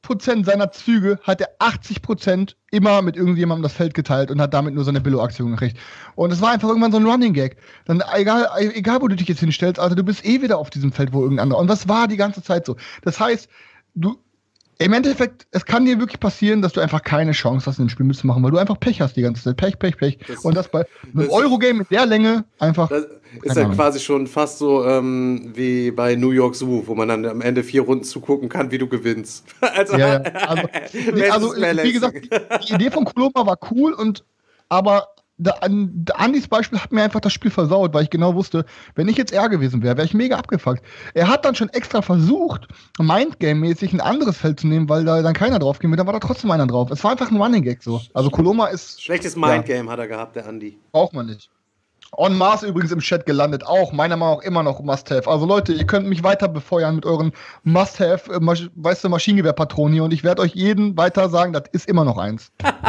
Prozent seiner Züge hat er achtzig Prozent immer mit irgendjemandem das Feld geteilt und hat damit nur seine Billo-Aktion gekriegt. Und es war einfach irgendwann so ein Running Gag. Dann egal, egal wo du dich jetzt hinstellst, also du bist eh wieder auf diesem Feld, wo irgendein anderer. Und das war die ganze Zeit so. Das heißt, du im Endeffekt, es kann dir wirklich passieren, dass du einfach keine Chance hast, in dem Spiel mitzumachen, weil du einfach Pech hast die ganze Zeit. Pech, Pech, Pech. Das, und das bei einem Eurogame mit der Länge einfach. Das ist ja quasi schon fast so ähm, wie bei New York Zoo, wo man dann am Ende vier Runden zugucken kann, wie du gewinnst. also, ja, ja. also, nee, also wie gesagt, die Idee von Coloma war cool, und aber Da, an, Andys Beispiel hat mir einfach das Spiel versaut, weil ich genau wusste, wenn ich jetzt er gewesen wäre, wäre ich mega abgefuckt. Er hat dann schon extra versucht, Mindgame-mäßig ein anderes Feld zu nehmen, weil da dann keiner drauf ging, dann war da trotzdem einer drauf. Es war einfach ein Running Gag so. Also Coloma ist... Schlechtes Mindgame ja. hat er gehabt, der Andi. Braucht man nicht. On Mars übrigens im Chat gelandet, auch meiner Meinung nach immer noch Must-Have. Also Leute, ihr könnt mich weiter befeuern mit euren Must-Have, äh, Masch- weißt du, Maschinengewehrpatronen hier, und ich werde euch jeden weiter sagen, das ist immer noch eins.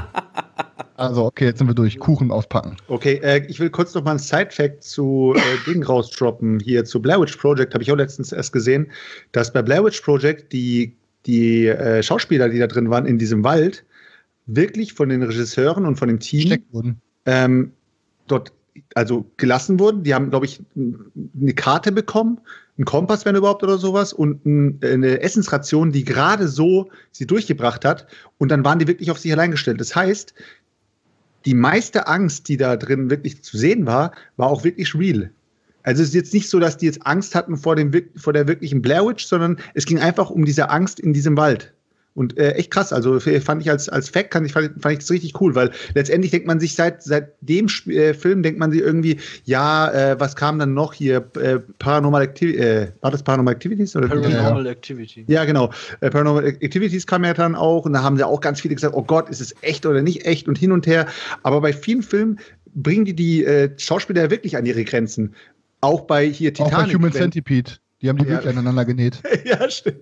Also, okay, jetzt sind wir durch. Kuchen auspacken. Okay, äh, ich will kurz noch mal ein Side-Fact zu äh, Ding rausdroppen. Hier zu Blair Witch Project habe ich auch letztens erst gesehen, dass bei Blair Witch Project die, die äh, Schauspieler, die da drin waren, in diesem Wald, wirklich von den Regisseuren und von dem Team ähm, dort also gelassen wurden. Die haben, glaube ich, eine Karte bekommen, einen Kompass, wenn überhaupt, oder sowas, und ein, eine Essensration, die gerade so sie durchgebracht hat. Und dann waren die wirklich auf sich allein gestellt. Das heißt, die meiste Angst, die da drin wirklich zu sehen war, war auch wirklich real. Also es ist jetzt nicht so, dass die jetzt Angst hatten vor, dem, vor der wirklichen Blair Witch, sondern es ging einfach um diese Angst in diesem Wald. Und äh, echt krass, also fand ich als, als Fact, fand ich, fand ich das richtig cool, weil letztendlich denkt man sich seit, seit dem Sp- äh, Film, denkt man sich irgendwie, ja, äh, was kam dann noch hier, äh, Paranormal Activity, äh, war das Paranormal Activities? Oder Paranormal Activity. Ja, genau. Äh, Paranormal Activities kam ja dann auch, und da haben ja auch ganz viele gesagt, oh Gott, ist es echt oder nicht echt, und hin und her. Aber bei vielen Filmen bringen die die äh, Schauspieler ja wirklich an ihre Grenzen. Auch bei hier Titanic. Auch bei Human Centipede. Die haben die ja wirklich aneinander genäht. Ja, stimmt.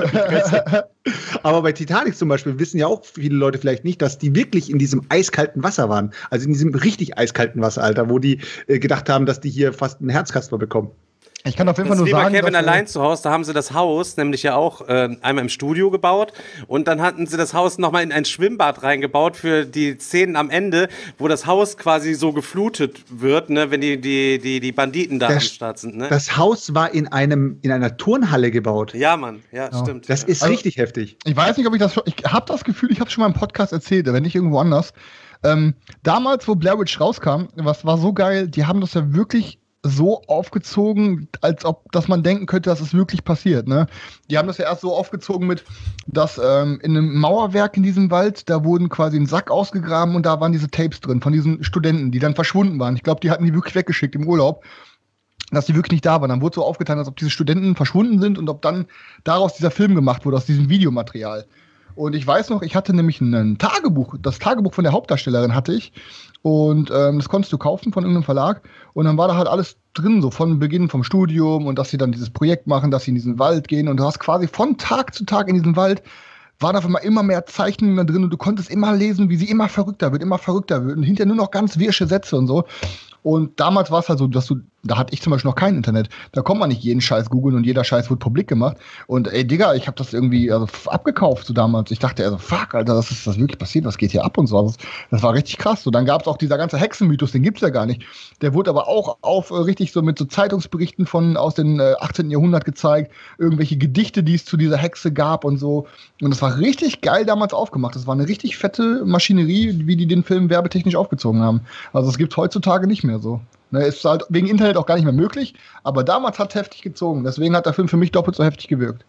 Aber bei Titanic zum Beispiel wissen ja auch viele Leute vielleicht nicht, dass die wirklich in diesem eiskalten Wasser waren. Also in diesem richtig eiskalten Wasser, Alter, wo die äh, gedacht haben, dass die hier fast einen Herzkasper bekommen. Ich kann auf jeden Das Fall ist nur wie sagen, bei Kevin dass, allein zu Hause, da haben sie das Haus nämlich ja auch äh, einmal im Studio gebaut, und dann hatten sie das Haus nochmal in ein Schwimmbad reingebaut für die Szenen am Ende, wo das Haus quasi so geflutet wird, ne, wenn die, die, die, die Banditen da das, am Start sind. Ne? Das Haus war in, einem, in einer Turnhalle gebaut. Ja, Mann, ja, ja. stimmt. Das ist also, richtig heftig. Ich weiß nicht, ob ich das schon, ich habe das Gefühl, ich habe es schon mal im Podcast erzählt, aber nicht irgendwo anders. Ähm, damals, wo Blair Witch rauskam, was war so geil, die haben das ja wirklich so aufgezogen, als ob, dass man denken könnte, dass es wirklich passiert, ne? Die haben das ja erst so aufgezogen mit, dass ähm, in einem Mauerwerk in diesem Wald, da wurden quasi ein Sack ausgegraben, und da waren diese Tapes drin von diesen Studenten, die dann verschwunden waren. Ich glaube, die hatten die wirklich weggeschickt im Urlaub, dass die wirklich nicht da waren. Dann wurde so aufgetan, als ob diese Studenten verschwunden sind und ob dann daraus dieser Film gemacht wurde, aus diesem Videomaterial. Und ich weiß noch, ich hatte nämlich ein Tagebuch, das Tagebuch von der Hauptdarstellerin hatte ich. Und ähm, das konntest du kaufen von irgendeinem Verlag. Und dann war da halt alles drin, so von Beginn vom Studium, und dass sie dann dieses Projekt machen, dass sie in diesen Wald gehen. Und du hast quasi von Tag zu Tag in diesem Wald, waren auf einmal immer mehr Zeichnungen da drin, und du konntest immer lesen, wie sie immer verrückter wird, immer verrückter wird. Und hinterher nur noch ganz wirsche Sätze und so. Und damals war es halt so, dass du, da hatte ich zum Beispiel noch kein Internet. Da konnte man nicht jeden Scheiß googeln, und jeder Scheiß wurde publik gemacht. Und ey, Digga, ich habe das irgendwie also, abgekauft so damals. Ich dachte, also fuck, Alter, das ist das wirklich passiert, was geht hier ab und so. Das, das war richtig krass. So, dann gab es auch dieser ganze Hexenmythos, den gibt's ja gar nicht. Der wurde aber auch auf äh, richtig so mit so Zeitungsberichten von aus dem äh, achtzehnten Jahrhundert gezeigt, irgendwelche Gedichte, die es zu dieser Hexe gab und so. Und das war richtig geil damals aufgemacht. Das war eine richtig fette Maschinerie, wie die den Film werbetechnisch aufgezogen haben. Also das gibt's heutzutage nicht mehr so. Ne, ist halt wegen Internet auch gar nicht mehr möglich, aber damals hat es heftig gezogen. Deswegen hat der Film für mich doppelt so heftig gewirkt.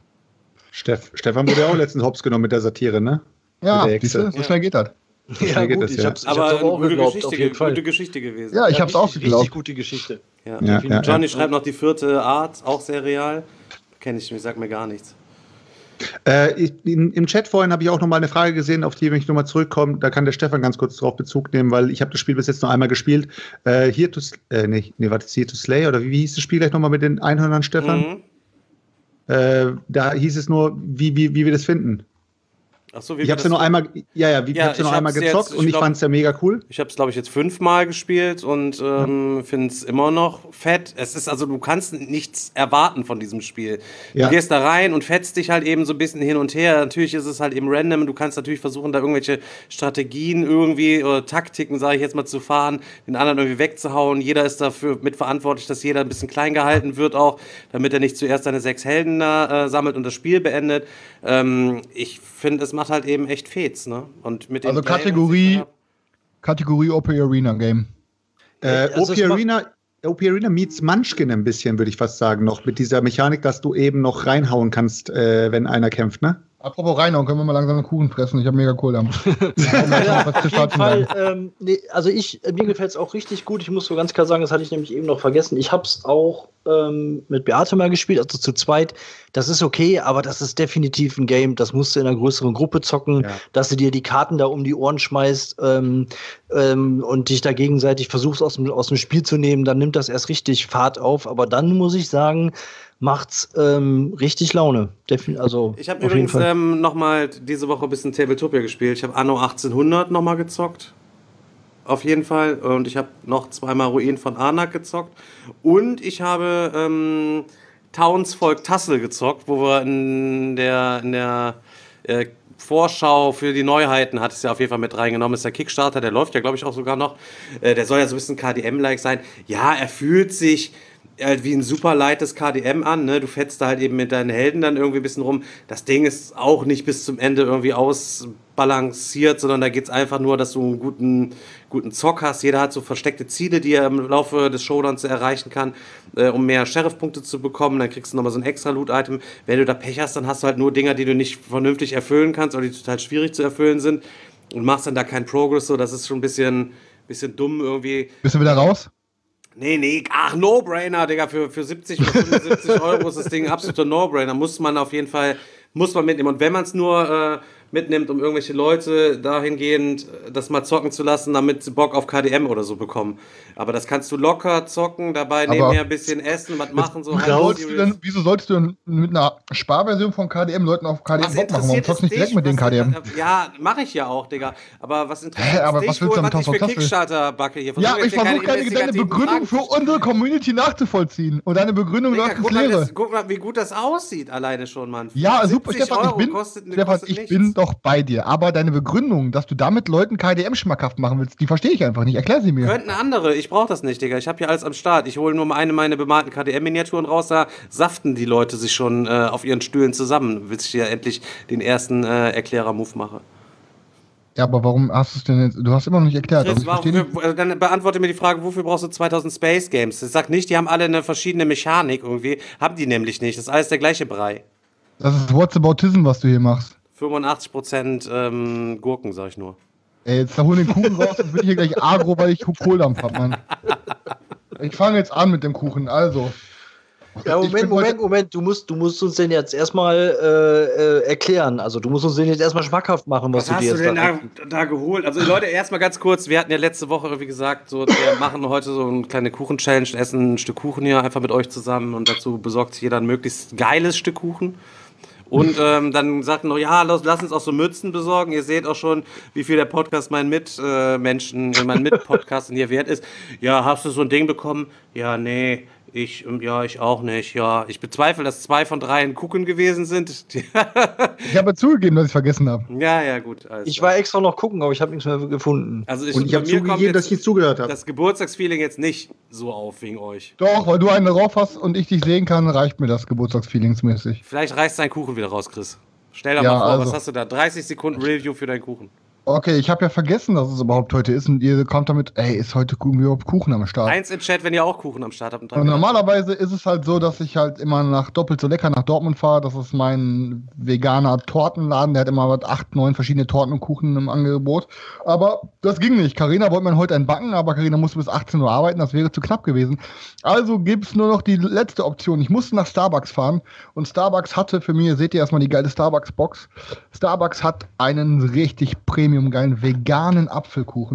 Steff, Stefan wurde ja auch letztens hops genommen mit der Satire, ne? Ja, siehste, so schnell geht das. Ja, geht gut, das, ich ja. hab's, ich Aber hab's aber auch eine gute geglaubt, Geschichte, auf jeden Fall. gute Geschichte gewesen. Ja, ich hab's auch richtig, geglaubt. richtig gute Geschichte. Ja. Ja, ja, Johnny ja. schreibt noch die vierte Art, auch sehr real. Kenne ich, sagt mir gar nichts. Äh, ich, in, Im Chat vorhin habe ich auch noch mal eine Frage gesehen, auf die, wenn ich nochmal zurückkomme, da kann der Stefan ganz kurz drauf Bezug nehmen, weil ich habe das Spiel bis jetzt nur einmal gespielt. Äh, Here to, äh, nee, nee, warte, Here to Slay, oder wie, wie hieß das Spiel gleich nochmal mit den Einhörnern, Stefan? Mhm. Äh, da hieß es nur, wie, wie, wie wir das finden. Ach so, wie Ich geht hab's das ja nur so? einmal, ja, ja, wie, Ja, ich hab's ja ich nur einmal hab's gezockt jetzt- ich und ich glaub- fand's ja mega cool. Ich habe es, glaube ich, jetzt fünfmal gespielt und ähm, finde es immer noch fett. Es ist also, du kannst nichts erwarten von diesem Spiel. Ja. Du gehst da rein und fetzt dich halt eben so ein bisschen hin und her. Natürlich ist es halt eben random und du kannst natürlich versuchen, da irgendwelche Strategien irgendwie oder Taktiken, sage ich jetzt mal, zu fahren, den anderen irgendwie wegzuhauen. Jeder ist dafür mitverantwortlich, dass jeder ein bisschen klein gehalten wird auch, damit er nicht zuerst seine sechs Helden da äh, sammelt und das Spiel beendet. Ähm, ich finde, es macht halt eben echt Fets, ne? Und mit dem Also Play, was ich Kategorie, da hab- Kategorie O P Arena Game. Äh, Also O P es macht- Arena, O P Arena meets Munchkin ein bisschen, würde ich fast sagen, noch mit dieser Mechanik, dass du eben noch reinhauen kannst, äh, wenn einer kämpft, ne? Apropos reinhauen, können wir mal langsam einen Kuchen fressen? Ich habe mega Kohldampf. Ja, auf jeden Fall, ähm, nee, also ich, mir gefällt es auch richtig gut. Ich muss so ganz klar sagen, das hatte ich nämlich eben noch vergessen. Ich habe es auch ähm, mit Beate mal gespielt, also zu zweit. Das ist okay, aber das ist definitiv ein Game, das musst du in einer größeren Gruppe zocken, Ja. dass du dir die Karten da um die Ohren schmeißt ähm, ähm, und dich da gegenseitig versuchst aus dem, aus dem Spiel zu nehmen, dann nimmt das erst richtig Fahrt auf. Aber dann muss ich sagen, macht's ähm, richtig Laune. Defin also Ich habe auf jeden übrigens Fall. ähm, noch diese Woche ein bisschen Tabletopia gespielt. Ich habe Anno achtzehnhundert noch mal gezockt. Auf jeden Fall. Und ich habe noch zweimal Ruinen von Arnak gezockt. Und ich habe ähm, Townsvolk Tassel gezockt, wo wir in der, in der äh, Vorschau für die Neuheiten hat es ja auf jeden Fall mit reingenommen. Ist der Kickstarter, der läuft ja, glaube ich, auch sogar noch. Äh, der soll ja so ein bisschen K D M-like sein. Ja, er fühlt sich halt wie ein super leichtes K D M an, ne? Du fetzt da halt eben mit deinen Helden dann irgendwie ein bisschen rum. Das Ding ist auch nicht bis zum Ende irgendwie ausbalanciert, sondern da geht es einfach nur, dass du einen guten, guten Zock hast. Jeder hat so versteckte Ziele, die er im Laufe des Showdowns erreichen kann, äh, um mehr Sheriff-Punkte zu bekommen. Dann kriegst du nochmal so ein extra Loot-Item. Wenn du da Pech hast, dann hast du halt nur Dinger, die du nicht vernünftig erfüllen kannst oder die total schwierig zu erfüllen sind und machst dann da keinen Progress. So, das ist schon ein bisschen, bisschen dumm irgendwie. Bist du wieder raus? Nee, nee, ach, No-Brainer, Digga, für, für siebzig oder fünfundsiebzig Euro ist das Ding absoluter No-Brainer, muss man auf jeden Fall, muss man mitnehmen. Und wenn man es nur äh, mitnimmt, um irgendwelche Leute dahingehend äh, das mal zocken zu lassen, damit sie Bock auf K D M oder so bekommen. Aber das kannst du locker zocken, dabei Aber nebenher ein bisschen essen, was machen, so Wieso halb sollst, du denn, wieso sollst du denn mit einer Sparversion von K D M Leuten auf K D M Was Bock machen? Warum interessiert zockst es du nicht direkt dich? mit den Was- K D M? Ja, mache ich ja auch, Digga. Aber was interessiert Hä, aber dich was willst wohl, du mit was ich für Tausend Tassel? Kickstarter backe hier? Ja, Versuch ich jetzt hier versuche keine deine, deine investigativen Begründung Fragen für unsere Community nachzuvollziehen. Und deine Begründung Digga, läuft ins guck, mal, Leere. das, guck mal, wie gut das aussieht, alleine schon, Mann. Ja, super, siebzig Stefan, ich Euro bin, kostet, Stefan, kostet ich nichts. bin doch bei dir. Aber deine Begründung, dass du damit Leuten K D M schmackhaft machen willst, die verstehe ich einfach nicht. Erklär sie mir. Könnten andere, ich brauche das nicht, Digga. Ich habe hier alles am Start. Ich hole nur mal eine meiner bemalten K D M-Miniaturen raus, da saften die Leute sich schon äh, auf ihren Stühlen zusammen, bis ich hier endlich den ersten äh, Erklärer-Move mache. Ja, aber warum hast du es denn jetzt? Du hast immer noch nicht erklärt. Also Chris, ich warum, verstehe nicht. äh, dann beantworte mir die Frage, wofür brauchst du zweitausend Space Games? Ich sag nicht, die haben alle eine verschiedene Mechanik irgendwie. Haben die nämlich nicht. Das ist alles der gleiche Brei. Das ist Whatsaboutism, was du hier machst. fünfundachtzig Prozent ähm, Gurken, sag ich nur. Ey, jetzt hol den Kuchen raus, sonst bin ich hier gleich agro, weil ich Kohldampf hab, Mann. Ich fange jetzt an mit dem Kuchen, also. Ja, Ich Moment, bin Moment, heute- Moment, du musst, du musst uns den jetzt erstmal äh, äh, erklären. Also du musst uns den jetzt erstmal schmackhaft machen, was, Was du hast dir du jetzt denn da da, da geholt? Also Leute, erstmal ganz kurz, wir hatten ja letzte Woche, wie gesagt, so, wir machen heute so eine kleine Kuchen-Challenge, essen ein Stück Kuchen hier einfach mit euch zusammen und dazu besorgt sich jeder ein möglichst geiles Stück Kuchen. Und ähm, dann sagten noch, ja, lass, lass uns auch so Mützen besorgen. Ihr seht auch schon, wie viel der Podcast meinen Mitmenschen, äh, meinen Mitpodcastern hier wert ist. Ja, hast du so ein Ding bekommen? Ja, nee. Ich, ähm, ja, ich auch nicht. Ja, ich bezweifle, dass zwei von drei ein Kuchen gewesen sind. Ich habe ja zugegeben, dass ich vergessen habe. ja, ja, gut. alles Ich klar. war extra noch gucken, aber ich habe nichts mehr gefunden. Also Und ich bei habe mir kommt zugegeben, dass jetzt ich nicht zugehört habe. das Geburtstagsfeeling jetzt nicht so auf wegen euch. Doch, weil du einen drauf hast und ich dich sehen kann, reicht mir das Geburtstagsfeelingsmäßig. Vielleicht reißt dein Kuchen wieder raus, Chris. Stell dir Ja, mal vor, also. was hast du da? dreißig Sekunden Review für deinen Kuchen. Okay, ich habe ja vergessen, dass es überhaupt heute ist und ihr kommt damit, ey, ist heute Kuchen, überhaupt Kuchen am Start? Eins im Chat, wenn ihr auch Kuchen am Start habt. Und dran Und gedacht. normalerweise ist es halt so, dass ich halt immer nach doppelt so lecker nach Dortmund fahre. Das ist mein veganer Tortenladen. Der hat immer was, acht, neun verschiedene Torten und Kuchen im Angebot. Aber das ging nicht. Carina wollte mir heute einen backen, aber Carina musste bis achtzehn Uhr arbeiten. Das wäre zu knapp gewesen. Also gibt es nur noch die letzte Option. Ich musste nach Starbucks fahren. Und Starbucks hatte für mich, seht ihr erstmal die geile Starbucks-Box. Starbucks hat einen richtig premium geilen veganen Apfelkuchen.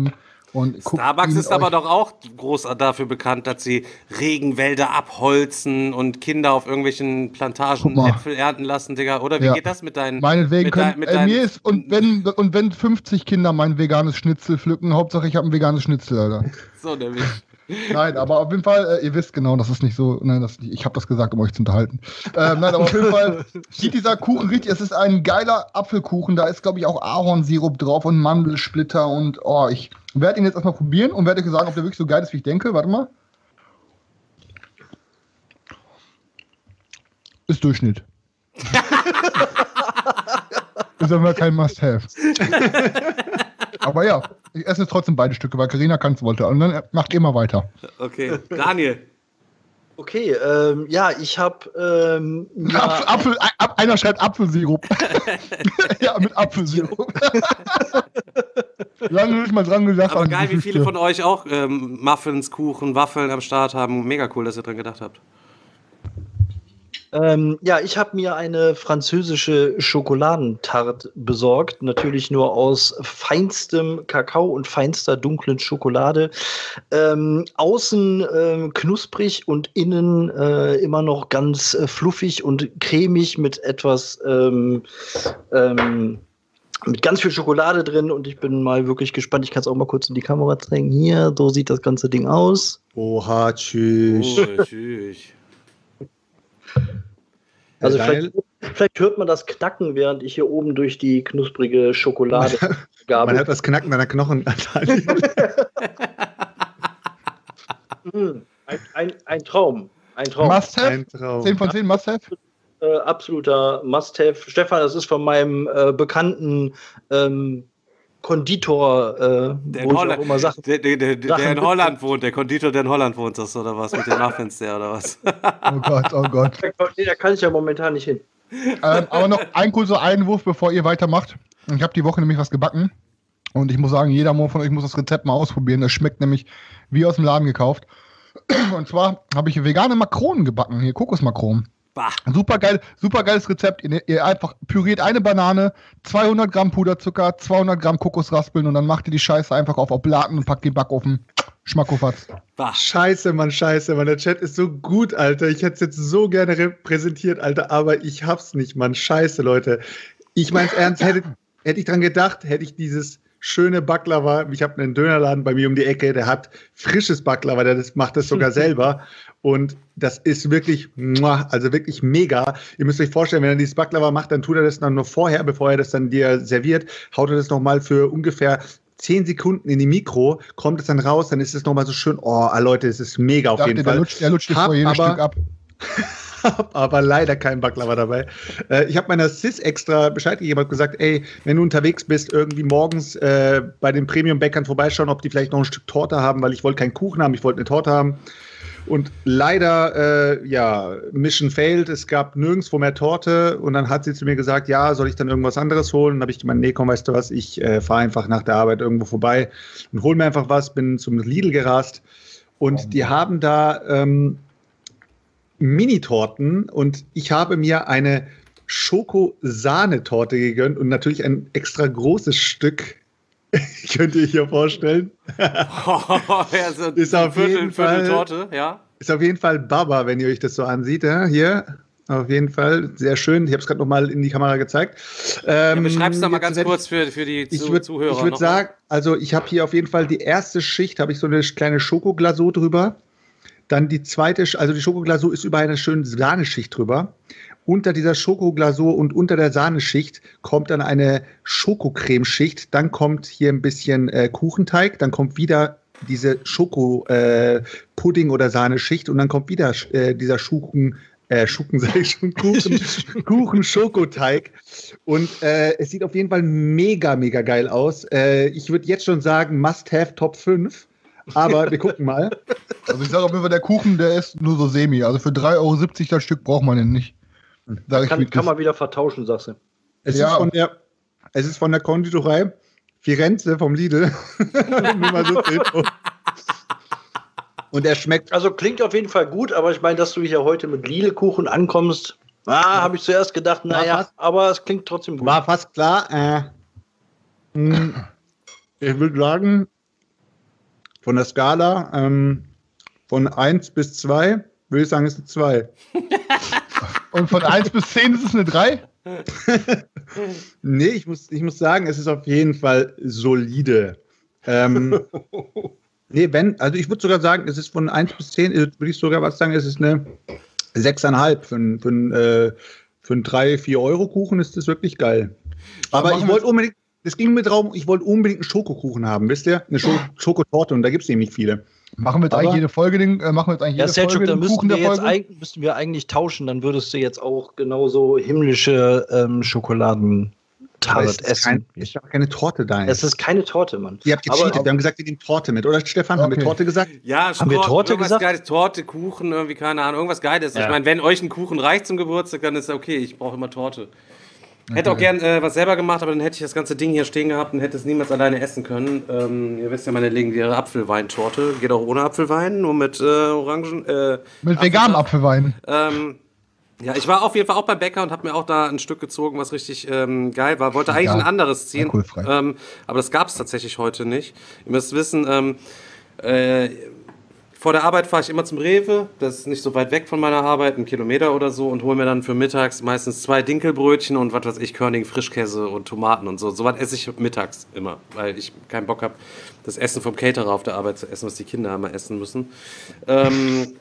Und guckt Starbucks ihn ist aber euch- doch auch groß dafür bekannt, dass sie Regenwälder abholzen und Kinder auf irgendwelchen Plantagen Guck mal. Äpfel ernten lassen, Digga. Oder wie Ja. geht das mit deinen... Meinetwegen mit können, dein- mit äh, deinen- mir ist, und wenn, und wenn fünfzig Kinder mein veganes Schnitzel pflücken, Hauptsache ich habe ein veganes Schnitzel, Alter. So nämlich. Nein, aber auf jeden Fall, äh, ihr wisst genau, das ist nicht so, nein, das, ich habe das gesagt, um euch zu unterhalten. Ähm, nein, aber auf jeden Fall sieht dieser Kuchen richtig, es ist ein geiler Apfelkuchen, da ist, glaube ich, auch Ahornsirup drauf und Mandelsplitter und, oh, ich werde ihn jetzt erstmal probieren und werde euch sagen, ob der wirklich so geil ist, wie ich denke. Warte mal. Ist Durchschnitt. Ist aber kein Must-Have. Aber ja, ich esse jetzt trotzdem beide Stücke, weil Carina kann es wollte. Und dann macht ihr mal weiter. Okay, Daniel. Okay, ähm, ja, ich habe ähm, ja, Apfel, Apfel, ein- einer schreibt Apfelsirup. Ja, mit Apfelsirup. Lange nicht mal dran gedacht. Aber an geil, die wie viele Geschichte. von euch auch ähm, Muffins, Kuchen, Waffeln am Start haben. Mega cool, dass ihr dran gedacht habt. Ähm, ja, ich habe mir eine französische Schokoladentarte besorgt. Natürlich nur aus feinstem Kakao und feinster dunklen Schokolade. Ähm, außen ähm, knusprig und innen äh, immer noch ganz äh, fluffig und cremig mit etwas ähm, ähm, mit ganz viel Schokolade drin. Und ich bin mal wirklich gespannt. Ich kann es auch mal kurz in die Kamera zeigen. Hier, so sieht das ganze Ding aus. Oha, tschüss. Oh, tschüss. Also Äh, vielleicht, vielleicht hört man das Knacken, während ich hier oben durch die knusprige Schokolade Man gabel. hört das Knacken deiner Knochen. Mm, ein, ein, ein Traum. Ein Traum. Must-Have? Ein Traum. zehn von zehn Must-Have? Äh, absoluter Must-Have. Stefan, das ist von meinem äh, bekannten ähm, Konditor, äh, Der wo in, ich auch Holland, immer Sachen. der, der, der, der Sachen in Holland wohnt, der Konditor, der in Holland wohnt, das oder was? Mit den Muffins, der oder was? Oh Gott, oh Gott. Nee, da kann ich ja momentan nicht hin. ähm, aber noch ein kurzer Einwurf, bevor ihr weitermacht. Ich habe die Woche nämlich was gebacken. Und ich muss sagen, jeder von euch muss das Rezept mal ausprobieren. Das schmeckt nämlich wie aus dem Laden gekauft. Und zwar habe ich vegane Makronen gebacken. Hier, Kokosmakronen. Bah. Super geil, super geiles Rezept. Ihr, ihr einfach püriert eine Banane, zweihundert Gramm Puderzucker, zweihundert Gramm Kokosraspeln und dann macht ihr die Scheiße einfach auf Oblaten und packt die in den Backofen. Schmackofatz. Bah. Scheiße, Mann, scheiße, Mann. Der Chat ist so gut, Alter. Ich hätte es jetzt so gerne repräsentiert, Alter, aber ich hab's nicht, Mann. Scheiße, Leute. Ich mein's ernst, hätte, hätte ich dran gedacht, hätte ich dieses schöne Baklava. Ich habe einen Dönerladen bei mir um die Ecke, der hat frisches Baklava, der das, macht das sogar selber. Und das ist wirklich, muah, also wirklich mega. Ihr müsst euch vorstellen, wenn er dieses Baklava macht, dann tut er das dann nur vorher, bevor er das dann dir serviert, haut er das nochmal für ungefähr zehn Sekunden in die Mikro, kommt es dann raus, dann ist es nochmal so schön. Oh, Leute, es ist mega auf Dachte, jeden der Fall. lutscht, der lutscht dir Hab vor jedes aber- Stück ab. Hab aber leider kein Baklava dabei. Äh, ich habe meiner Sis extra Bescheid gegeben und gesagt, ey, wenn du unterwegs bist, irgendwie morgens äh, bei den Premium-Bäckern vorbeischauen, ob die vielleicht noch ein Stück Torte haben, weil ich wollte keinen Kuchen haben, ich wollte eine Torte haben. Und leider, äh, ja, Mission failed, es gab nirgendwo mehr Torte und dann hat sie zu mir gesagt, ja, soll ich dann irgendwas anderes holen? Und dann habe ich gemeint, nee, komm, weißt du was, ich äh, fahre einfach nach der Arbeit irgendwo vorbei und hol mir einfach was, bin zum Lidl gerast und Oh, die haben da ähm, Mini-Torten und ich habe mir eine Schoko-Sahnetorte gegönnt und natürlich ein extra großes Stück. Könnt ihr euch hier vorstellen? ja, so Ist auf Viertel, jeden Viertel Fall- Torte, ja. Ist auf jeden Fall Baba, wenn ihr euch das so ansieht. Ja? Hier, auf jeden Fall. Sehr schön. Ich habe es gerade noch mal in die Kamera gezeigt. Ähm, ja beschreib's doch mal jetzt ganz werd ich- kurz für, für die Ich Zu würde Zuhörer. ich würd noch mal. sagen, also ich habe hier auf jeden Fall die erste Schicht, habe ich so eine kleine Schokoglasur drüber. Dann die zweite, Sch- also die Schokoglasur ist über eine schöne Sahneschicht drüber. Unter dieser Schokoglasur und unter der Sahneschicht kommt dann eine Schokocremeschicht. Dann kommt hier ein bisschen äh, Kuchenteig. Dann kommt wieder diese Schoko-Pudding- oder Sahneschicht. Und dann kommt wieder äh, dieser Schuchen, äh, Schuken sage ich schon, Kuchen, Kuchen-Schokoteig. Und äh, es sieht auf jeden Fall mega, mega geil aus. Äh, ich würde jetzt schon sagen, Must-Have Top fünf. Aber wir gucken mal. Also ich sage auf jeden Fall, der Kuchen, der ist nur so semi. Also für drei Euro siebzig das Stück braucht man den nicht. Sag ich, wie Kann, es kann ist. man wieder vertauschen, sagst du. Es, Ja. ist von der, es ist von der Konditorei Firenze vom Lidl. Nur mal so zur Info. Und er schmeckt. Also klingt auf jeden Fall gut, aber ich meine, dass du hier heute mit Lidl-Kuchen ankommst, ah, habe ich zuerst gedacht, naja, fast. aber es klingt trotzdem gut. War fast klar. Äh, mh, ich würde sagen, von der Skala ähm, von eins bis zwei, würde ich sagen, ist eine zwei. Und von eins bis zehn ist es eine drei? Nee, ich muss, ich muss sagen, es ist auf jeden Fall solide. Ähm, nee, wenn, also ich würde sogar sagen, es ist von eins bis zehn, würde ich sogar was sagen, es ist eine sechs Komma fünf. Für, einen- für, einen, äh, für einen drei, vier Euro Kuchen ist das wirklich geil. Aber machen ich wir- wollte unbedingt, es ging mir darum, ich wollte unbedingt einen Schokokuchen haben, wisst ihr? Eine Scho- Schokotorte und da gibt es nämlich nicht viele. Machen wir jetzt Aber- eigentlich jede Folge den, äh, machen wir jetzt eigentlich Ja, jede Selchuk, Folge da den müssten Kuchen wir, der jetzt Folge? eig- müssten wir eigentlich tauschen, dann würdest du jetzt auch genauso himmlische ähm, Schokoladentarte Aber es ist, essen. kein, ist doch keine Torte da. Es ist keine Torte, Mann. Ihr habt gecheatet, Aber- wir haben gesagt, wir nehmen Torte mit. Oder Stefan, haben wir Okay. Torte gesagt? Ja, Haben wir Torte irgendwas gesagt? Geiles, Torte, Kuchen, irgendwie, keine Ahnung, irgendwas Geiles. Ich Ja. meine, wenn euch ein Kuchen reicht zum Geburtstag, dann ist okay, ich brauche immer Torte. Hätte auch gern äh, was selber gemacht, aber dann hätte ich das ganze Ding hier stehen gehabt und hätte es niemals alleine essen können. Ähm, ihr wisst ja, meine legendäre Apfelweintorte. Geht auch ohne Apfelwein, nur mit äh, Orangen. Äh, Mit veganem Apfelwein. ähm, ja, ich war auf jeden Fall auch beim Bäcker und habe mir auch da ein Stück gezogen, was richtig ähm, geil war. Wollte eigentlich Ja, ein anderes ziehen, alkoholfrei. ähm, aber das gab es tatsächlich heute nicht. Ihr müsst wissen, ähm, äh, vor der Arbeit fahre ich immer zum Rewe, das ist nicht so weit weg von meiner Arbeit, einen Kilometer oder so, und hole mir dann für mittags meistens zwei Dinkelbrötchen und was weiß ich, Körning, Frischkäse und Tomaten und so. So was esse ich mittags immer, weil ich keinen Bock habe, das Essen vom Caterer auf der Arbeit zu essen, was die Kinder immer essen müssen. Ähm,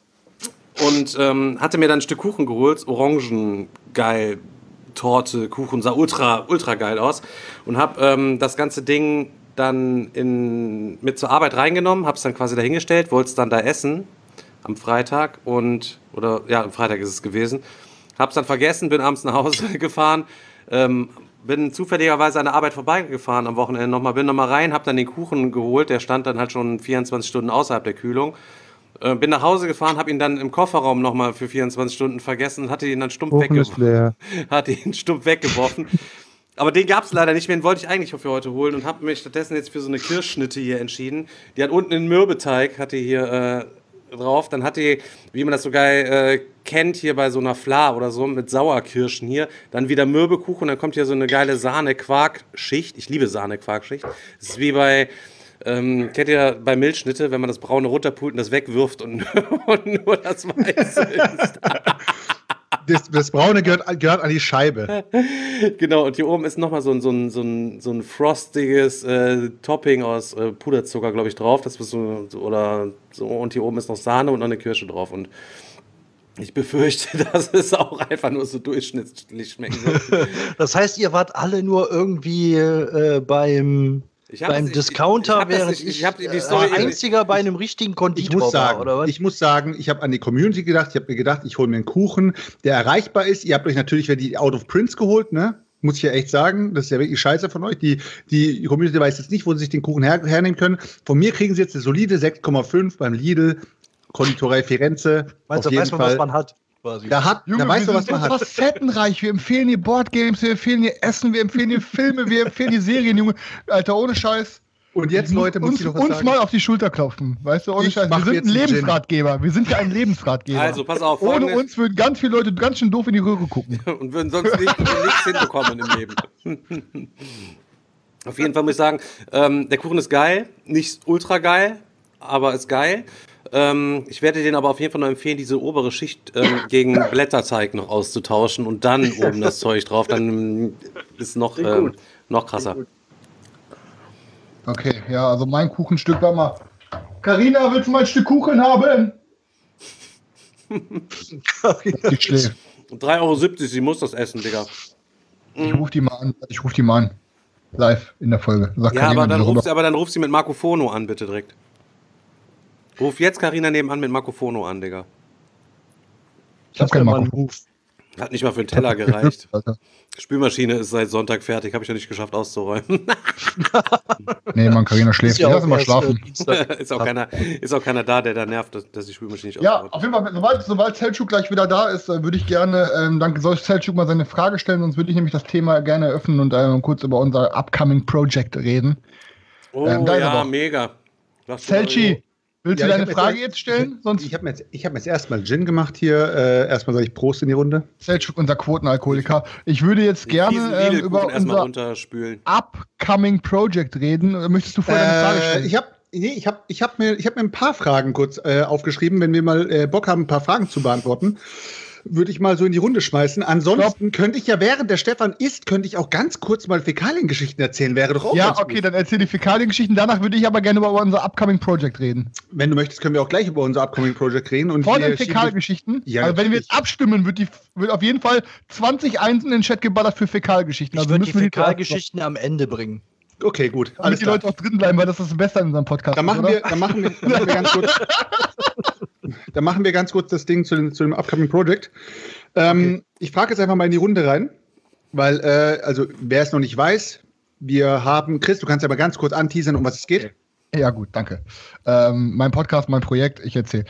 und ähm, hatte mir dann ein Stück Kuchen geholt, Orangengeil, Torte, Kuchen, sah ultra, ultra geil aus. Und habe ähm, das ganze Ding dann in, mit zur Arbeit reingenommen, habe es dann quasi dahingestellt, wollte es dann da essen am Freitag und, oder ja, am Freitag ist es gewesen. Habe es dann vergessen, bin abends nach Hause gefahren, ähm, bin zufälligerweise an der Arbeit vorbeigefahren am Wochenende nochmal, bin nochmal rein, habe dann den Kuchen geholt, der stand dann halt schon vierundzwanzig Stunden außerhalb der Kühlung. Äh, bin nach Hause gefahren, habe ihn dann im Kofferraum nochmal für vierundzwanzig Stunden vergessen und hatte ihn dann stumpf, weggeworfen. hatte ihn stumpf weggeworfen. Aber den gab es leider nicht mehr, den wollte ich eigentlich für heute holen und habe mich stattdessen jetzt für so eine Kirschschnitte hier entschieden. Die hat unten einen Mürbeteig, hat die hier äh, drauf. Dann hat die, wie man das so geil äh, kennt, hier bei so einer Fla oder so, mit Sauerkirschen hier. Dann wieder Mürbekuchen, dann kommt hier so eine geile Sahne-Quark-Schicht. Ich liebe Sahne-Quark-Schicht. Das ist wie bei, ähm, kennt ihr bei Milchschnitte, wenn man das Braune runterpult und das wegwirft und, und nur das Weiße ist. Das, das Braune gehört, gehört an die Scheibe. Genau, und hier oben ist nochmal so ein, so ein, so ein, so ein frostiges äh, Topping aus äh, Puderzucker, glaube ich, drauf. Das ist so, so, oder so, und hier oben ist noch Sahne und noch eine Kirsche drauf. Und ich befürchte, dass es auch einfach nur so durchschnittlich schmecken wird. Das heißt, ihr wart alle nur irgendwie äh, beim, Ich hab beim das- ich- Discounter, ich hab das während nicht- ich, ich hab die- die äh, Story- einziger bei einem richtigen Ich Konditor muss sagen, war, oder was? ich muss sagen, ich habe an die Community gedacht. Ich habe mir gedacht, ich hole mir einen Kuchen, der erreichbar ist. Ihr habt euch natürlich wieder die Out of Prints geholt, ne? Muss ich ja echt sagen. Das ist ja wirklich scheiße von euch. Die, die Community weiß jetzt nicht, wo sie sich den Kuchen her, hernehmen können. Von mir kriegen sie jetzt eine solide sechs Komma fünf beim Lidl, Konditorei Firenze. Weißt Auf du, weiß jeden man, was Fall. man hat? Quasi. Da hat, Junge, da weißt wir du, was sind man so hat. facettenreich. Wir empfehlen dir Boardgames, wir empfehlen dir Essen, wir empfehlen dir Filme, wir empfehlen dir Serien, Junge. Alter, ohne Scheiß. Und jetzt, Leute, muss uns, ich noch was uns sagen. mal auf die Schulter klopfen. Weißt du, ohne Ich Scheiß. Wir mach sind jetzt ein einen Gin. Lebensratgeber. Wir sind ja ein Lebensratgeber. Also, pass auf. Ohne folgendes- uns würden ganz viele Leute ganz schön doof in die Röhre gucken. und würden sonst nicht, nichts hinbekommen im Leben. Auf jeden Fall muss ich sagen, ähm, der Kuchen ist geil, nicht ultra geil, aber ist geil. Ähm, ich werde den aber auf jeden Fall noch empfehlen, diese obere Schicht ähm, gegen Blätterteig noch auszutauschen und dann oben das Zeug drauf, dann ähm, ist noch, ähm, noch krasser. Okay, ja, also mein Kuchenstück war mal. Carina, willst du mal ein Stück Kuchen haben? Die schläft. drei Euro siebzig, sie muss das essen, Digga. Ich ruf die mal an. Ich ruf die mal an. Live in der Folge. Sag Ja, Carina, aber dann, die ruf rüber- sie, aber dann ruf sie mit Marco Fono an, bitte direkt. Ruf jetzt Carina nebenan mit Marco Fono an, Digga. Ich hab Das wär keinen mal ein Marco. Move. Hat nicht mal für einen Teller gereicht. Alter. Spülmaschine ist seit Sonntag fertig, habe ich ja nicht geschafft auszuräumen. Nee, Mann, Carina schläft. Ist ja Lass auch mal erst, schlafen. äh, Dienstag. ist, auch keiner, ist auch keiner da, der da nervt, dass, dass die Spülmaschine nicht Ja, aufräumt. auf jeden Fall, sobald, sobald Selçuk gleich wieder da ist, äh, würde ich gerne, ähm, dann soll Selçuk mal seine Frage stellen, sonst würde ich nämlich das Thema gerne eröffnen und ähm, kurz über unser upcoming Project reden. Oh ähm, da ist er ja, doch. mega. Sagst du mal, Selçi, willst Ja, du ich deine hab Frage jetzt- jetzt stellen? Sonst Ich habe mir, jetzt- ich hab mir jetzt erstmal Gin gemacht hier. Äh, erstmal sage ich Prost in die Runde. Selçuk, unser Quotenalkoholiker. Ich würde jetzt den fiesen gerne ähm, Lidl-Kuchen über erstmal unser runterspülen. upcoming Project reden. Möchtest du vorher deine Frage Äh, stellen? ich habe nee, ich habe ich hab mir, ich hab mir ein paar Fragen kurz äh, aufgeschrieben. Wenn wir mal äh, Bock haben, ein paar Fragen zu beantworten, würde ich mal so in die Runde schmeißen. Ansonsten Stop. könnte ich ja, während der Stefan isst, könnte ich auch ganz kurz mal Fäkaliengeschichten erzählen. Wäre doch auch Ja, ganz okay, gut. Dann erzähl die Fäkaliengeschichten. Danach würde ich aber gerne über unser Upcoming Project reden. Wenn du möchtest, können wir auch gleich über unser Upcoming Project reden. Und Vor wir den schieben- Fäkalgeschichten. Ja, also wenn wir natürlich. jetzt abstimmen, wird, die, wird auf jeden Fall zwanzig Einsen in den Chat geballert für Fäkalgeschichten. Ich Also würde die müssen wir zuerst Fäkalgeschichten am Ende bringen. Okay, gut. machen, damit Alles die klar. Leute auch drin bleiben, weil das ist das Beste an unserem Podcast. Dann machen, ist, wir, dann, machen wir, dann machen wir ganz kurz. Dann machen wir ganz kurz das Ding zu, den, zu dem Upcoming Project. Ähm, okay. Ich frage jetzt einfach mal in die Runde rein, weil, äh, also, wer es noch nicht weiß, wir haben, Chris, du kannst ja mal ganz kurz anteasern, um was es geht. Ja, gut, danke. Ähm, mein Podcast, mein Projekt, ich erzähle.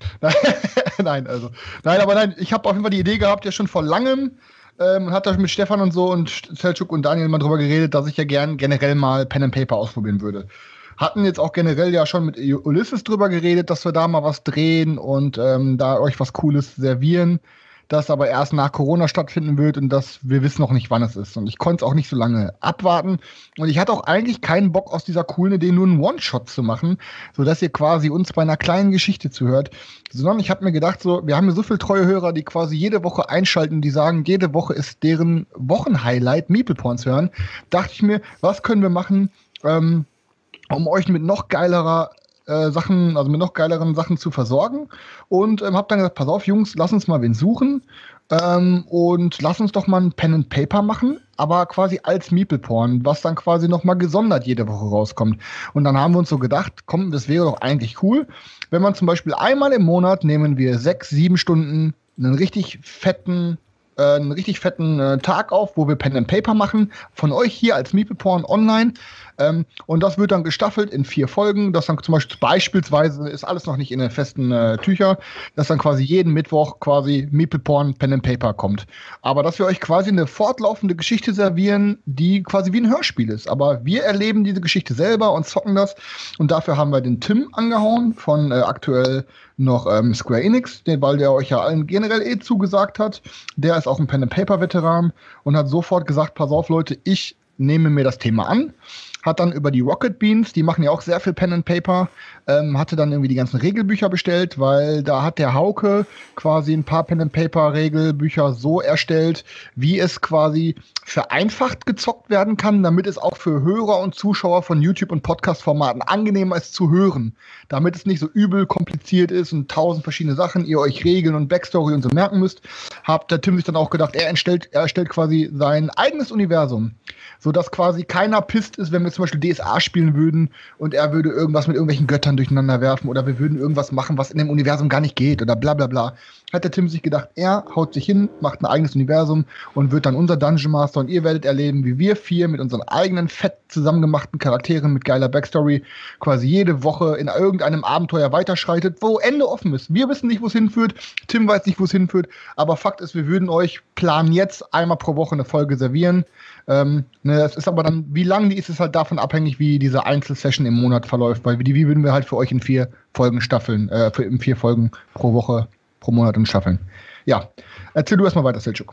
Nein, also, nein, aber nein, ich habe auf jeden Fall die Idee gehabt, ja schon vor langem, ähm, und hat da mit Stefan und so und Selçuk und Daniel mal drüber geredet, dass ich ja gern generell mal Pen and Paper ausprobieren würde. Hatten jetzt auch generell ja schon mit Ulysses drüber geredet, dass wir da mal was drehen und ähm, da euch was Cooles servieren, das aber erst nach Corona stattfinden wird und das wir wissen noch nicht, wann es ist. Und ich konnte es auch nicht so lange abwarten. Und ich hatte auch eigentlich keinen Bock, aus dieser coolen Idee nur einen One-Shot zu machen, sodass ihr quasi uns bei einer kleinen Geschichte zuhört. Sondern ich habe mir gedacht, so, wir haben ja so viele treue Hörer, die quasi jede Woche einschalten, die sagen, jede Woche ist deren Wochenhighlight, Meeple Porn zu hören. Dachte ich mir, was können wir machen, ähm, um euch mit noch geilerer äh, Sachen, also mit noch geileren Sachen zu versorgen. Und ähm, hab dann gesagt, pass auf, Jungs, lass uns mal wen suchen. Ähm, und lass uns doch mal ein Pen and Paper machen, aber quasi als Meeple Porn, was dann quasi noch mal gesondert jede Woche rauskommt. Und dann haben wir uns so gedacht, komm, das wäre doch eigentlich cool, wenn man zum Beispiel einmal im Monat nehmen wir sechs, sieben Stunden einen richtig fetten äh, einen richtig fetten äh, Tag auf, wo wir Pen and Paper machen, von euch hier als Meeple Porn online. Ähm, und das wird dann gestaffelt in vier Folgen. Das dann zum Beispiel beispielsweise ist alles noch nicht in den festen äh, Tücher, dass dann quasi jeden Mittwoch quasi Meeple Porn Pen and Paper kommt. Aber dass wir euch quasi eine fortlaufende Geschichte servieren, die quasi wie ein Hörspiel ist. Aber wir erleben diese Geschichte selber und zocken das. Und dafür haben wir den Tim angehauen von äh, aktuell noch ähm, Square Enix, den, weil der euch ja allen generell eh zugesagt hat. Der ist auch ein Pen and Paper Veteran und hat sofort gesagt, pass auf Leute, ich nehme mir das Thema an. Hat dann über die Rocket Beans, die machen ja auch sehr viel Pen and Paper, ähm, hatte dann irgendwie die ganzen Regelbücher bestellt, weil da hat der Hauke quasi ein paar Pen and Paper Regelbücher so erstellt, wie es quasi vereinfacht gezockt werden kann, damit es auch für Hörer und Zuschauer von YouTube und Podcast-Formaten angenehmer ist zu hören. Damit es nicht so übel kompliziert ist und tausend verschiedene Sachen, ihr euch Regeln und Backstory und so merken müsst, hat der Tim sich dann auch gedacht, er erstellt, er erstellt quasi sein eigenes Universum, sodass quasi keiner pisst ist, wenn wir zum Beispiel D S A spielen würden und er würde irgendwas mit irgendwelchen Göttern durcheinander werfen oder wir würden irgendwas machen, was in dem Universum gar nicht geht oder bla bla bla. Hat der Tim sich gedacht, er haut sich hin, macht ein eigenes Universum und wird dann unser Dungeon Master und ihr werdet erleben, wie wir vier mit unseren eigenen fett zusammengemachten Charakteren mit geiler Backstory quasi jede Woche in irgendeinem Abenteuer weiterschreitet, wo Ende offen ist. Wir wissen nicht, wo es hinführt, Tim weiß nicht, wo es hinführt, aber Fakt ist, wir würden euch planen jetzt einmal pro Woche eine Folge servieren. Ähm, ne, das ist aber dann, wie lang die ist, ist halt davon abhängig, wie diese Einzelsession im Monat verläuft, weil die, wie würden wir halt für euch in vier Folgen staffeln, äh, für, in vier Folgen pro Woche, pro Monat und staffeln. Ja, erzähl du erstmal weiter, Selçuk.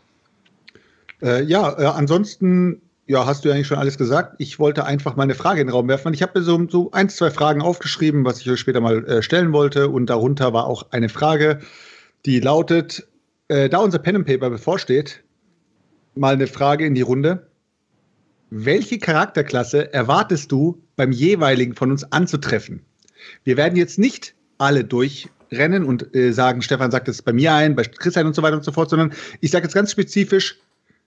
Äh, ja, äh, ansonsten, ja, hast du ja eigentlich schon alles gesagt. Ich wollte einfach mal eine Frage in den Raum werfen. Ich habe mir so, so ein, zwei Fragen aufgeschrieben, was ich euch später mal äh, stellen wollte. Und darunter war auch eine Frage, die lautet, äh, da unser Pen and Paper bevorsteht, mal eine Frage in die Runde. Welche Charakterklasse erwartest du beim jeweiligen von uns anzutreffen? Wir werden jetzt nicht alle durchrennen und äh, sagen, Stefan sagt es bei mir ein, bei Chris ein und so weiter und so fort, sondern ich sage jetzt ganz spezifisch,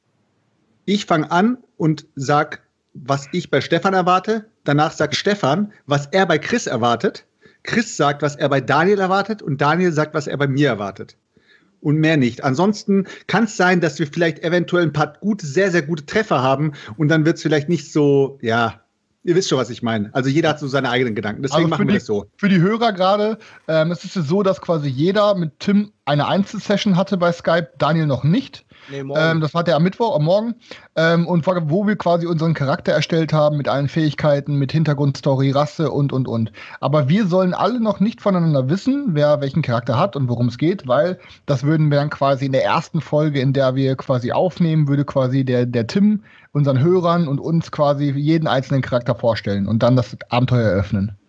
ich fange an und sag, was ich bei Stefan erwarte. Danach sagt Stefan, was er bei Chris erwartet. Chris sagt, was er bei Daniel erwartet und Daniel sagt, was er bei mir erwartet. Und mehr nicht. Ansonsten kann es sein, dass wir vielleicht eventuell ein paar gute, sehr, sehr gute Treffer haben und dann wird es vielleicht nicht so, ja, ihr wisst schon, was ich meine. Also jeder hat so seine eigenen Gedanken. Deswegen Also machen wir die, das so. Für die Hörer gerade, ähm, es ist ja so, dass quasi jeder mit Tim eine Einzelsession hatte bei Skype, Daniel noch nicht. Nee, morgen. Ähm, das war der am Mittwoch, am Morgen. Ähm, und wo wir quasi unseren Charakter erstellt haben, mit allen Fähigkeiten, mit Hintergrundstory, Rasse und, und, und. Aber wir sollen alle noch nicht voneinander wissen, wer welchen Charakter hat und worum es geht, weil das würden wir dann quasi in der ersten Folge, in der wir quasi aufnehmen, würde quasi der, der Tim unseren Hörern und uns quasi jeden einzelnen Charakter vorstellen und dann das Abenteuer eröffnen.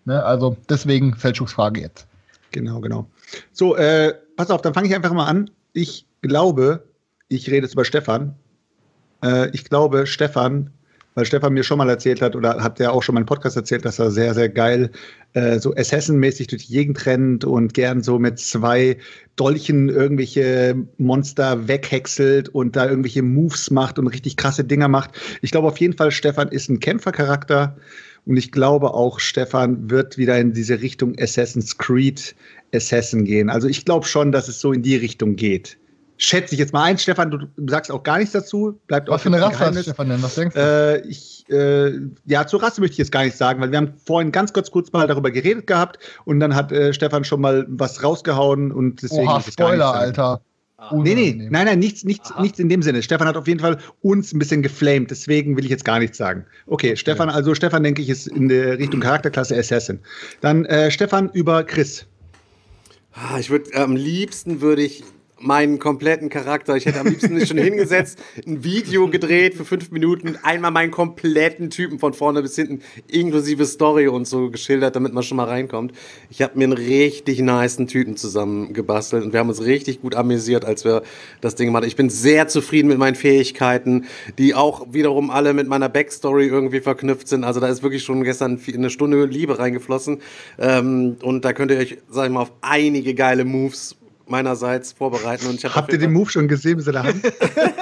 Ne? Also deswegen Selçuks Frage jetzt. Genau, genau. So, äh, pass auf, dann fange ich einfach mal an. Ich glaube, ich rede jetzt über Stefan. Äh, ich glaube, Stefan, weil Stefan mir schon mal erzählt hat, oder hat ja auch schon mal im Podcast erzählt, dass er sehr, sehr geil äh, so Assassin-mäßig durch die Gegend rennt und gern so mit zwei Dolchen irgendwelche Monster weghäckselt und da irgendwelche Moves macht und richtig krasse Dinger macht. Ich glaube auf jeden Fall, Stefan ist ein Kämpfercharakter. Und ich glaube auch, Stefan wird wieder in diese Richtung Assassin's Creed Assassin gehen. Also ich glaube schon, dass es so in die Richtung geht. Schätze ich jetzt mal ein. Stefan, du, du sagst auch gar nichts dazu. Bleibt Was für eine Rasse hat Stefan denn? Was denkst du? Äh, ich, äh, ja, zur Rasse möchte ich jetzt gar nichts sagen, weil wir haben vorhin ganz kurz, kurz mal darüber geredet gehabt und dann hat äh, Stefan schon mal was rausgehauen und deswegen. Oha, Spoiler, Alter. Nee, nee, nein, nein, nichts, nichts, nichts in dem Sinne. Stefan hat auf jeden Fall uns ein bisschen geflamed, deswegen will ich jetzt gar nichts sagen. Okay, Stefan, also Stefan, denke ich, ist in der Richtung Charakterklasse Assassin. Dann äh, Stefan über Chris. Ah, Ich würde, am liebsten würde ich meinen kompletten Charakter, ich hätte am liebsten mich schon hingesetzt, ein Video gedreht für fünf Minuten, einmal meinen kompletten Typen von vorne bis hinten, inklusive Story und so geschildert, damit man schon mal reinkommt. Ich habe mir einen richtig nicen Typen zusammen gebastelt und wir haben uns richtig gut amüsiert, als wir das Ding gemacht haben. Ich bin sehr zufrieden mit meinen Fähigkeiten, die auch wiederum alle mit meiner Backstory irgendwie verknüpft sind. Also da ist wirklich schon gestern eine Stunde Liebe reingeflossen. Ähm, und da könnt ihr euch, sag ich mal, auf einige geile Moves meinerseits vorbereiten. Und ich hab Habt ihr den Move schon gesehen mit seiner Hand?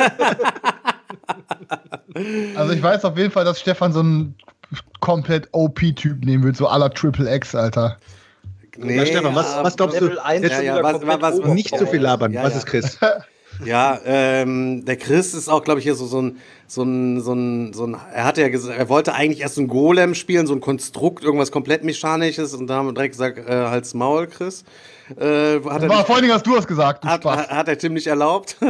Also ich weiß auf jeden Fall, dass Stefan so einen komplett O P-Typ nehmen wird, so à la Triple X, Alter. Nee, ja, Stefan, was, was glaubst du? Level eins Jetzt ja, ja, was, was, was, was, nicht so viel labern. Ja, was ja. ist Chris? Ja, ähm, der Chris ist auch, glaube ich, hier so, so ein, so ein, so ein, so ein, er hatte ja gesagt, er wollte eigentlich erst so ein Golem spielen, so ein Konstrukt, irgendwas komplett Mechanisches und da haben wir direkt gesagt, äh, halt's Maul, Chris. Äh, hat Das er war nicht, vor allen Dingen, hast du das gesagt, du hat, Spaß. hat, hat der Tim nicht erlaubt.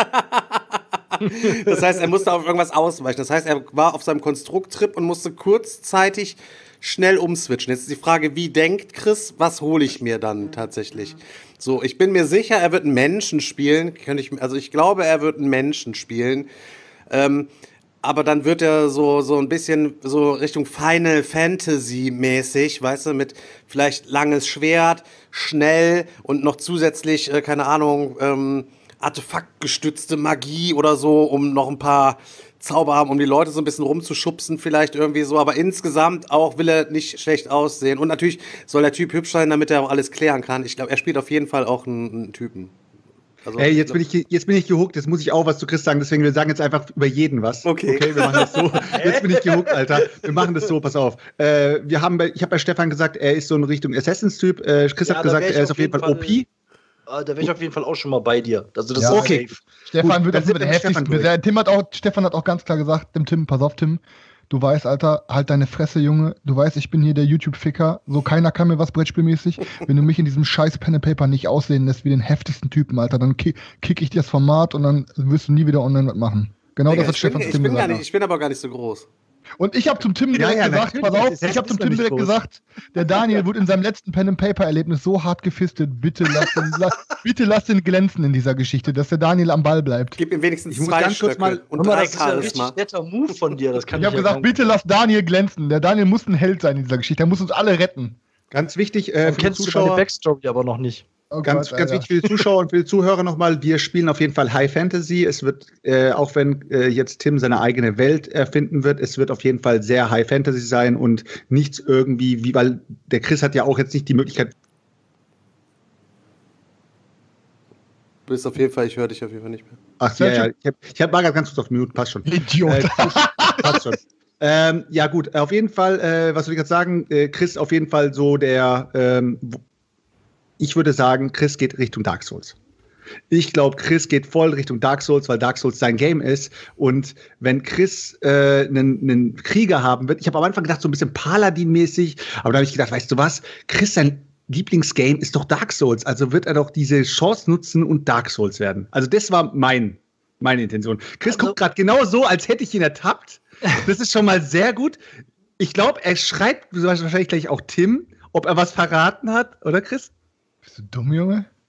Das heißt, er musste auf irgendwas ausweichen. Das heißt, er war auf seinem Konstrukttrip und musste kurzzeitig schnell umswitchen. Jetzt ist die Frage, wie denkt Chris, was hole ich mir dann tatsächlich? So, ich bin mir sicher, er wird einen Menschen spielen. Könnte ich, also ich glaube, er wird einen Menschen spielen. Ähm, aber dann wird er so, so ein bisschen so Richtung Final Fantasy mäßig, weißt du, mit vielleicht langes Schwert, schnell und noch zusätzlich, äh, keine Ahnung, ähm, artefaktgestützte Magie oder so, um noch ein paar Zauber haben, um die Leute so ein bisschen rumzuschubsen, vielleicht irgendwie so. Aber insgesamt auch will er nicht schlecht aussehen. Und natürlich soll der Typ hübsch sein, damit er auch alles klären kann. Ich glaube, er spielt auf jeden Fall auch einen, einen Typen. Also, Ey, jetzt bin, ich, jetzt bin ich gehuckt, jetzt muss ich auch was zu Chris sagen, deswegen wir sagen jetzt einfach über jeden was. Okay. Okay, wir machen das so. Jetzt bin ich gehuckt, Alter. Wir machen das so, pass auf. Äh, wir haben bei, ich habe bei Stefan gesagt, er ist so in Richtung Assassins-Typ. Äh, Chris Ja, hat da gesagt, wär ich er ist auf auf jeden jeden Fall O P. Ah, Da wäre ich auf jeden Fall auch schon mal bei dir. Also das Ja, ist okay. safe. Stefan Gut, wird dann auch sind mit wir der mit Stefan heftigsten. durch. Der Tim hat auch, Stefan hat auch ganz klar gesagt, dem Tim, pass auf, Tim, du weißt, Alter, halt deine Fresse, Junge. Du weißt, ich bin hier der YouTube-Ficker. So, keiner kann mir was brettspielmäßig. Wenn du mich in diesem scheiß Pen and Paper nicht aussehen lässt wie den heftigsten Typen, Alter, dann ki kick ich dir das Format und dann wirst du nie wieder online was machen. Genau Digga, das hat ich, bin, Stefan zu ich, Tim bin gar gesagt. nicht, ich bin aber gar nicht so groß. Und ich habe zum Tim Ja, direkt ja, gesagt, natürlich, pass auf, das ist- ich habe zum das ist Tim noch direkt nicht groß. gesagt, der Daniel wurde in seinem letzten Pen and Paper Erlebnis so hart gefistet. Bitte lass ihn, la, bitte lass ihn glänzen in dieser Geschichte, dass der Daniel am Ball bleibt. Gib ihm wenigstens Ich muss zwei ganz kurz Stöcke mal- und Guck mal, drei das ist ja ein richtig Charisma. netter Move von dir. Das kann Ich habe ja gesagt, gar- bitte lass Daniel glänzen. Der Daniel muss ein Held sein in dieser Geschichte. Er muss uns alle retten. Ganz wichtig äh, Dann für die kennst du deine Zuschauer. Backstory aber noch nicht. Oh Ganz, Gott, ganz Alter. wichtig für die Zuschauer und für die Zuhörer nochmal, wir spielen auf jeden Fall High Fantasy. Es wird, äh, auch wenn äh, jetzt Tim seine eigene Welt erfinden wird, es wird auf jeden Fall sehr High Fantasy sein und nichts irgendwie, wie, weil der Chris hat ja auch jetzt nicht die Möglichkeit. Du bist auf jeden Fall, ich höre dich auf jeden Fall nicht mehr. Ach ja, ja, ich hab, ich hab, war gerade ganz kurz auf Minuten, passt schon. Idiot. Äh, passt schon. Ähm, ja gut, auf jeden Fall, äh, was soll ich jetzt sagen, äh, Chris auf jeden Fall so der, ähm, wo- ich würde sagen, Chris geht Richtung Dark Souls. Ich glaube, Chris geht voll Richtung Dark Souls, weil Dark Souls sein Game ist. Und wenn Chris äh, einen, einen Krieger haben wird, ich habe am Anfang gedacht, so ein bisschen Paladin-mäßig, aber da habe ich gedacht, weißt du was, Chris, sein Lieblingsgame ist doch Dark Souls. Also wird er doch diese Chance nutzen und Dark Souls werden. Also das war mein, meine Intention. Chris Also- guckt gerade genau so, als hätte ich ihn ertappt. Das ist schon mal sehr gut. Ich glaube, er schreibt wahrscheinlich gleich auch Tim, ob er was verraten hat, oder Chris? Bist du dumm, Junge?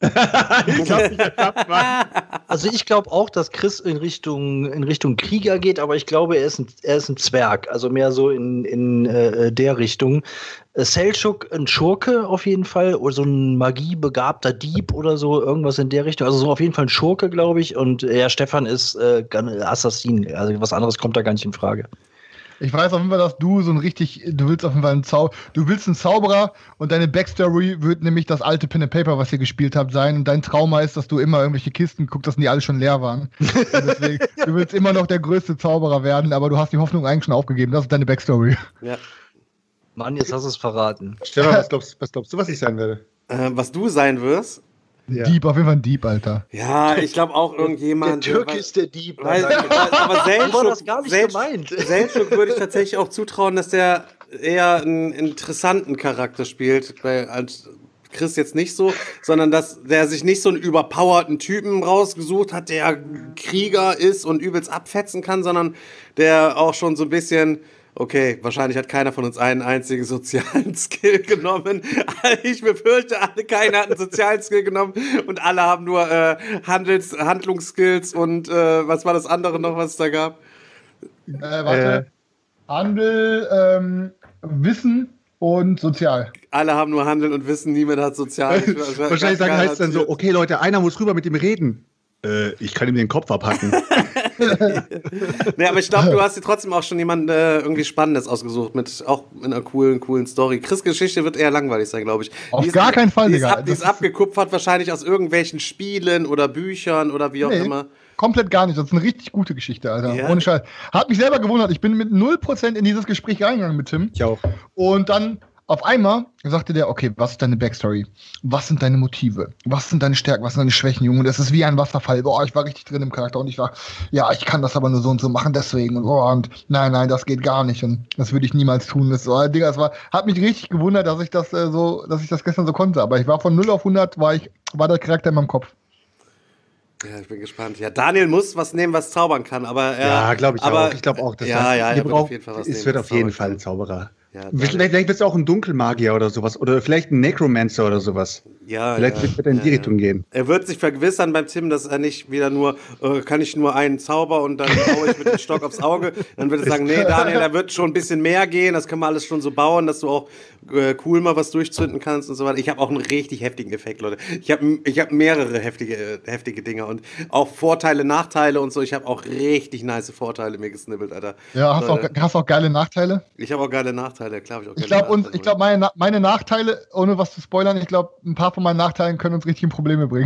ich hab mich ertappt, Mann. Also ich glaube auch, dass Chris in Richtung, in Richtung Krieger geht, aber ich glaube, er ist ein, er ist ein Zwerg. Also mehr so in, in äh, der Richtung. Äh, Selçuk ein Schurke auf jeden Fall, oder so ein magiebegabter Dieb oder so, irgendwas in der Richtung. Also so auf jeden Fall ein Schurke, glaube ich. Und äh, ja, Stefan ist äh, Assassin. Also was anderes kommt da gar nicht in Frage. Ich weiß auf jeden Fall, dass du so ein richtig, du willst auf jeden Fall einen Zau du willst einen Zauberer und deine Backstory wird nämlich das alte Pen and Paper, was ihr gespielt habt, sein. Und dein Trauma ist, dass du immer irgendwelche Kisten guckst, dass die alle schon leer waren. Und deswegen, du willst immer noch der größte Zauberer werden, aber du hast die Hoffnung eigentlich schon aufgegeben. Das ist deine Backstory. Ja. Mann, jetzt hast du es verraten. Stefan, was glaubst, was glaubst du, was ich sein werde? Äh, was du sein wirst? Ja. Dieb, auf jeden Fall ein Dieb, Alter. Ja, ich glaube auch irgendjemand. Der Türke ist der Dieb. Weil, Alter. weil, aber So war das Selçuk, gar nicht Selçuk, gemeint. Selçuk würde ich tatsächlich auch zutrauen, dass der eher einen interessanten Charakter spielt, weil als Chris jetzt nicht so, sondern dass der sich nicht so einen überpowerten Typen rausgesucht hat, der Krieger ist und übelst abfetzen kann, sondern der auch schon so ein bisschen. Okay, wahrscheinlich hat keiner von uns einen einzigen sozialen Skill genommen. Ich befürchte, alle, keiner hat einen sozialen Skill genommen und alle haben nur äh, Handels, Handlungsskills und äh, was war das andere noch, was es da gab? Äh, warte. Äh. Handel, ähm, Wissen und Sozial. Alle haben nur Handeln und Wissen, niemand hat Sozial. Wahrscheinlich sagen heißt es dann so, okay Leute, einer muss rüber mit ihm reden. Äh, ich kann ihm den Kopf abhacken. Nee, aber ich glaube, du hast dir trotzdem auch schon jemanden äh, irgendwie Spannendes ausgesucht, mit auch in einer coolen, coolen Story. Chris' Geschichte wird eher langweilig sein, glaube ich. Auf die ist, gar keinen Fall, die ist, Digga. ab, die ist abgekupfert wahrscheinlich aus irgendwelchen Spielen oder Büchern oder wie auch Nee, immer. komplett gar nicht. Das ist eine richtig gute Geschichte, Alter. Ja. Ohne Scheiß. Hat mich selber gewundert. Ich bin mit null Prozent in dieses Gespräch reingegangen mit Tim. Ich auch. Und dann auf einmal sagte der, okay, was ist deine Backstory? Was sind deine Motive? Was sind deine Stärken? Was sind deine Schwächen, Junge? Das ist wie ein Wasserfall. Boah, ich war richtig drin im Charakter und ich war, ja, ich kann das aber nur so und so machen, deswegen. Und, boah, und nein, nein, das geht gar nicht. Und das würde ich niemals tun. Das war, Digga, das war, hat mich richtig gewundert, dass ich das äh, so, dass ich das gestern so konnte. Aber ich war von null auf hundert, war ich, war der Charakter in meinem Kopf. Ja, ich bin gespannt. Ja, Daniel muss was nehmen, was zaubern kann, aber er, Ja, glaube ich aber, auch. Ich glaube auch, dass ja, er, ja, er wir wird brauchen- auf jeden Fall was es nehmen, wird was auf jeden zaubern Fall kann. ein Zauberer. Ja, Vielleicht, vielleicht wird es auch ein Dunkelmagier oder sowas. Oder vielleicht ein Necromancer oder sowas. Ja, Vielleicht ja, wird er in die ja, Richtung ja. gehen. Er wird sich vergewissern beim Tim, dass er nicht wieder nur, äh, kann ich nur einen Zauber und dann haue ich mit dem Stock aufs Auge. Dann wird er sagen, nee, Daniel, da wird schon ein bisschen mehr gehen. Das können wir alles schon so bauen, dass du auch äh, cool mal was durchzünden kannst und so weiter. Ich habe auch einen richtig heftigen Effekt, Leute. Ich habe ich hab mehrere heftige, äh, heftige Dinge und auch Vorteile, Nachteile und so. Ich habe auch richtig nice Vorteile mir gesnibbelt, Alter. Ja, hast du Leute, auch, hast auch geile Nachteile? Ich habe auch geile Nachteile, klar habe ich auch geile Ich glaube, Nachteile. ich glaube, meine, Na- meine Nachteile, ohne was zu spoilern, ich glaube, ein paar von meinen Nachteilen können uns richtig in Probleme bringen.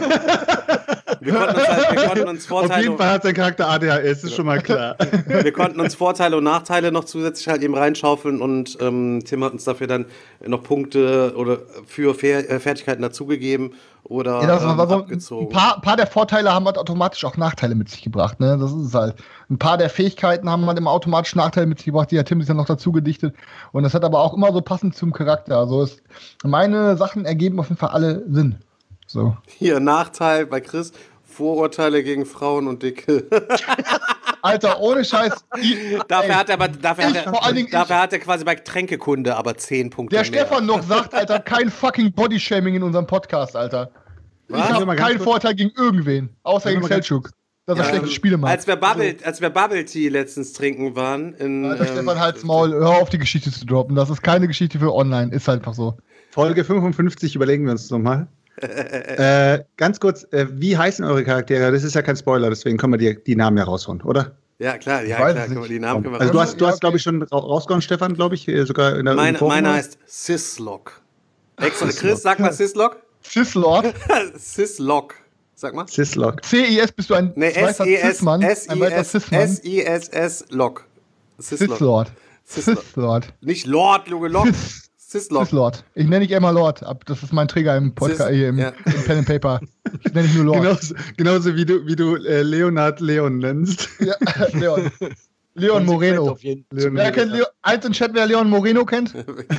wir konnten uns, halt, wir konnten uns Auf Vorteile jeden Fall hat sein Charakter A D H S, ist schon mal klar. Wir konnten uns Vorteile und Nachteile noch zusätzlich halt eben reinschaufeln und ähm, Tim hat uns dafür dann noch Punkte oder für Fer äh, Fertigkeiten dazugegeben oder Ja, das ähm, war so, ein abgezogen. paar, paar der Vorteile haben halt automatisch auch Nachteile mit sich gebracht. Ne? Das ist es halt. Ein paar der Fähigkeiten haben halt immer automatisch Nachteile mit sich gebracht, die hat Tim sich dann noch dazu gedichtet. Und das hat aber auch immer so passend zum Charakter. Also es, meine Sachen ergeben auf jeden Fall alle Sinn. So. Hier, Nachteil bei Chris, Vorurteile gegen Frauen und Dicke. Alter, ohne Scheiß. dafür Ey, hat er aber dafür, ich, hat vor allen er, Dingen dafür hat er quasi bei Tränkekunde aber zehn Punkte der mehr. Stefan noch sagt, Alter, kein fucking Bodyshaming in unserem Podcast, Alter. Was? Ich Können wir habe mal ganz keinen kurz- Vorteil gegen irgendwen, außer Können gegen wir mal ganz- Selçuk. Dass er Ja, schlechte ähm, Spiele macht. Als wir, Bubble, als wir Bubble Tea letztens trinken waren. In, Alter, ähm, Stefan, halt's Maul, hör auf, die Geschichte zu droppen. Das ist keine Geschichte für online, ist halt einfach so. Folge fünfundfünfzig überlegen wir uns nochmal. äh, ganz kurz, äh, wie heißen eure Charaktere? Das ist ja kein Spoiler, deswegen können wir die, die Namen ja raushauen, oder? Ja, klar, ja, Ich weiß klar, es können wir nicht. die Namen können wir Also du raus- hast, du Ja, hast okay. glaube ich, schon ra- rausgehauen, Stefan, glaube ich, äh, sogar in der Mein, im Forum. Meiner heißt Syslock. Extra, Chris, sag mal Syslock. Syslord, Syslock. Sag mal. Syslock. C I S bist du ein Nee, weißer S-I-S, Cis-Mann, ein weißer Cis-Mann. S-I-S-S-Lock. Syslok. Syslord. Syslok. Syslord. Nicht Lord, Junge, Lock. Syslok. Syslord. Ich nenne dich immer Lord. ab. Das ist mein Trigger im Podcast, Sys- hier im, ja. im Pen and Paper. Ich nenne dich nur Lord. Genauso, genauso wie du, wie du äh, Leonard Leon nennst. Ja, Leon. Leon Konsequent Moreno. auf jeden Fall. Leon Wer kennt Leo, eins im Chat, wer Leon Moreno kennt?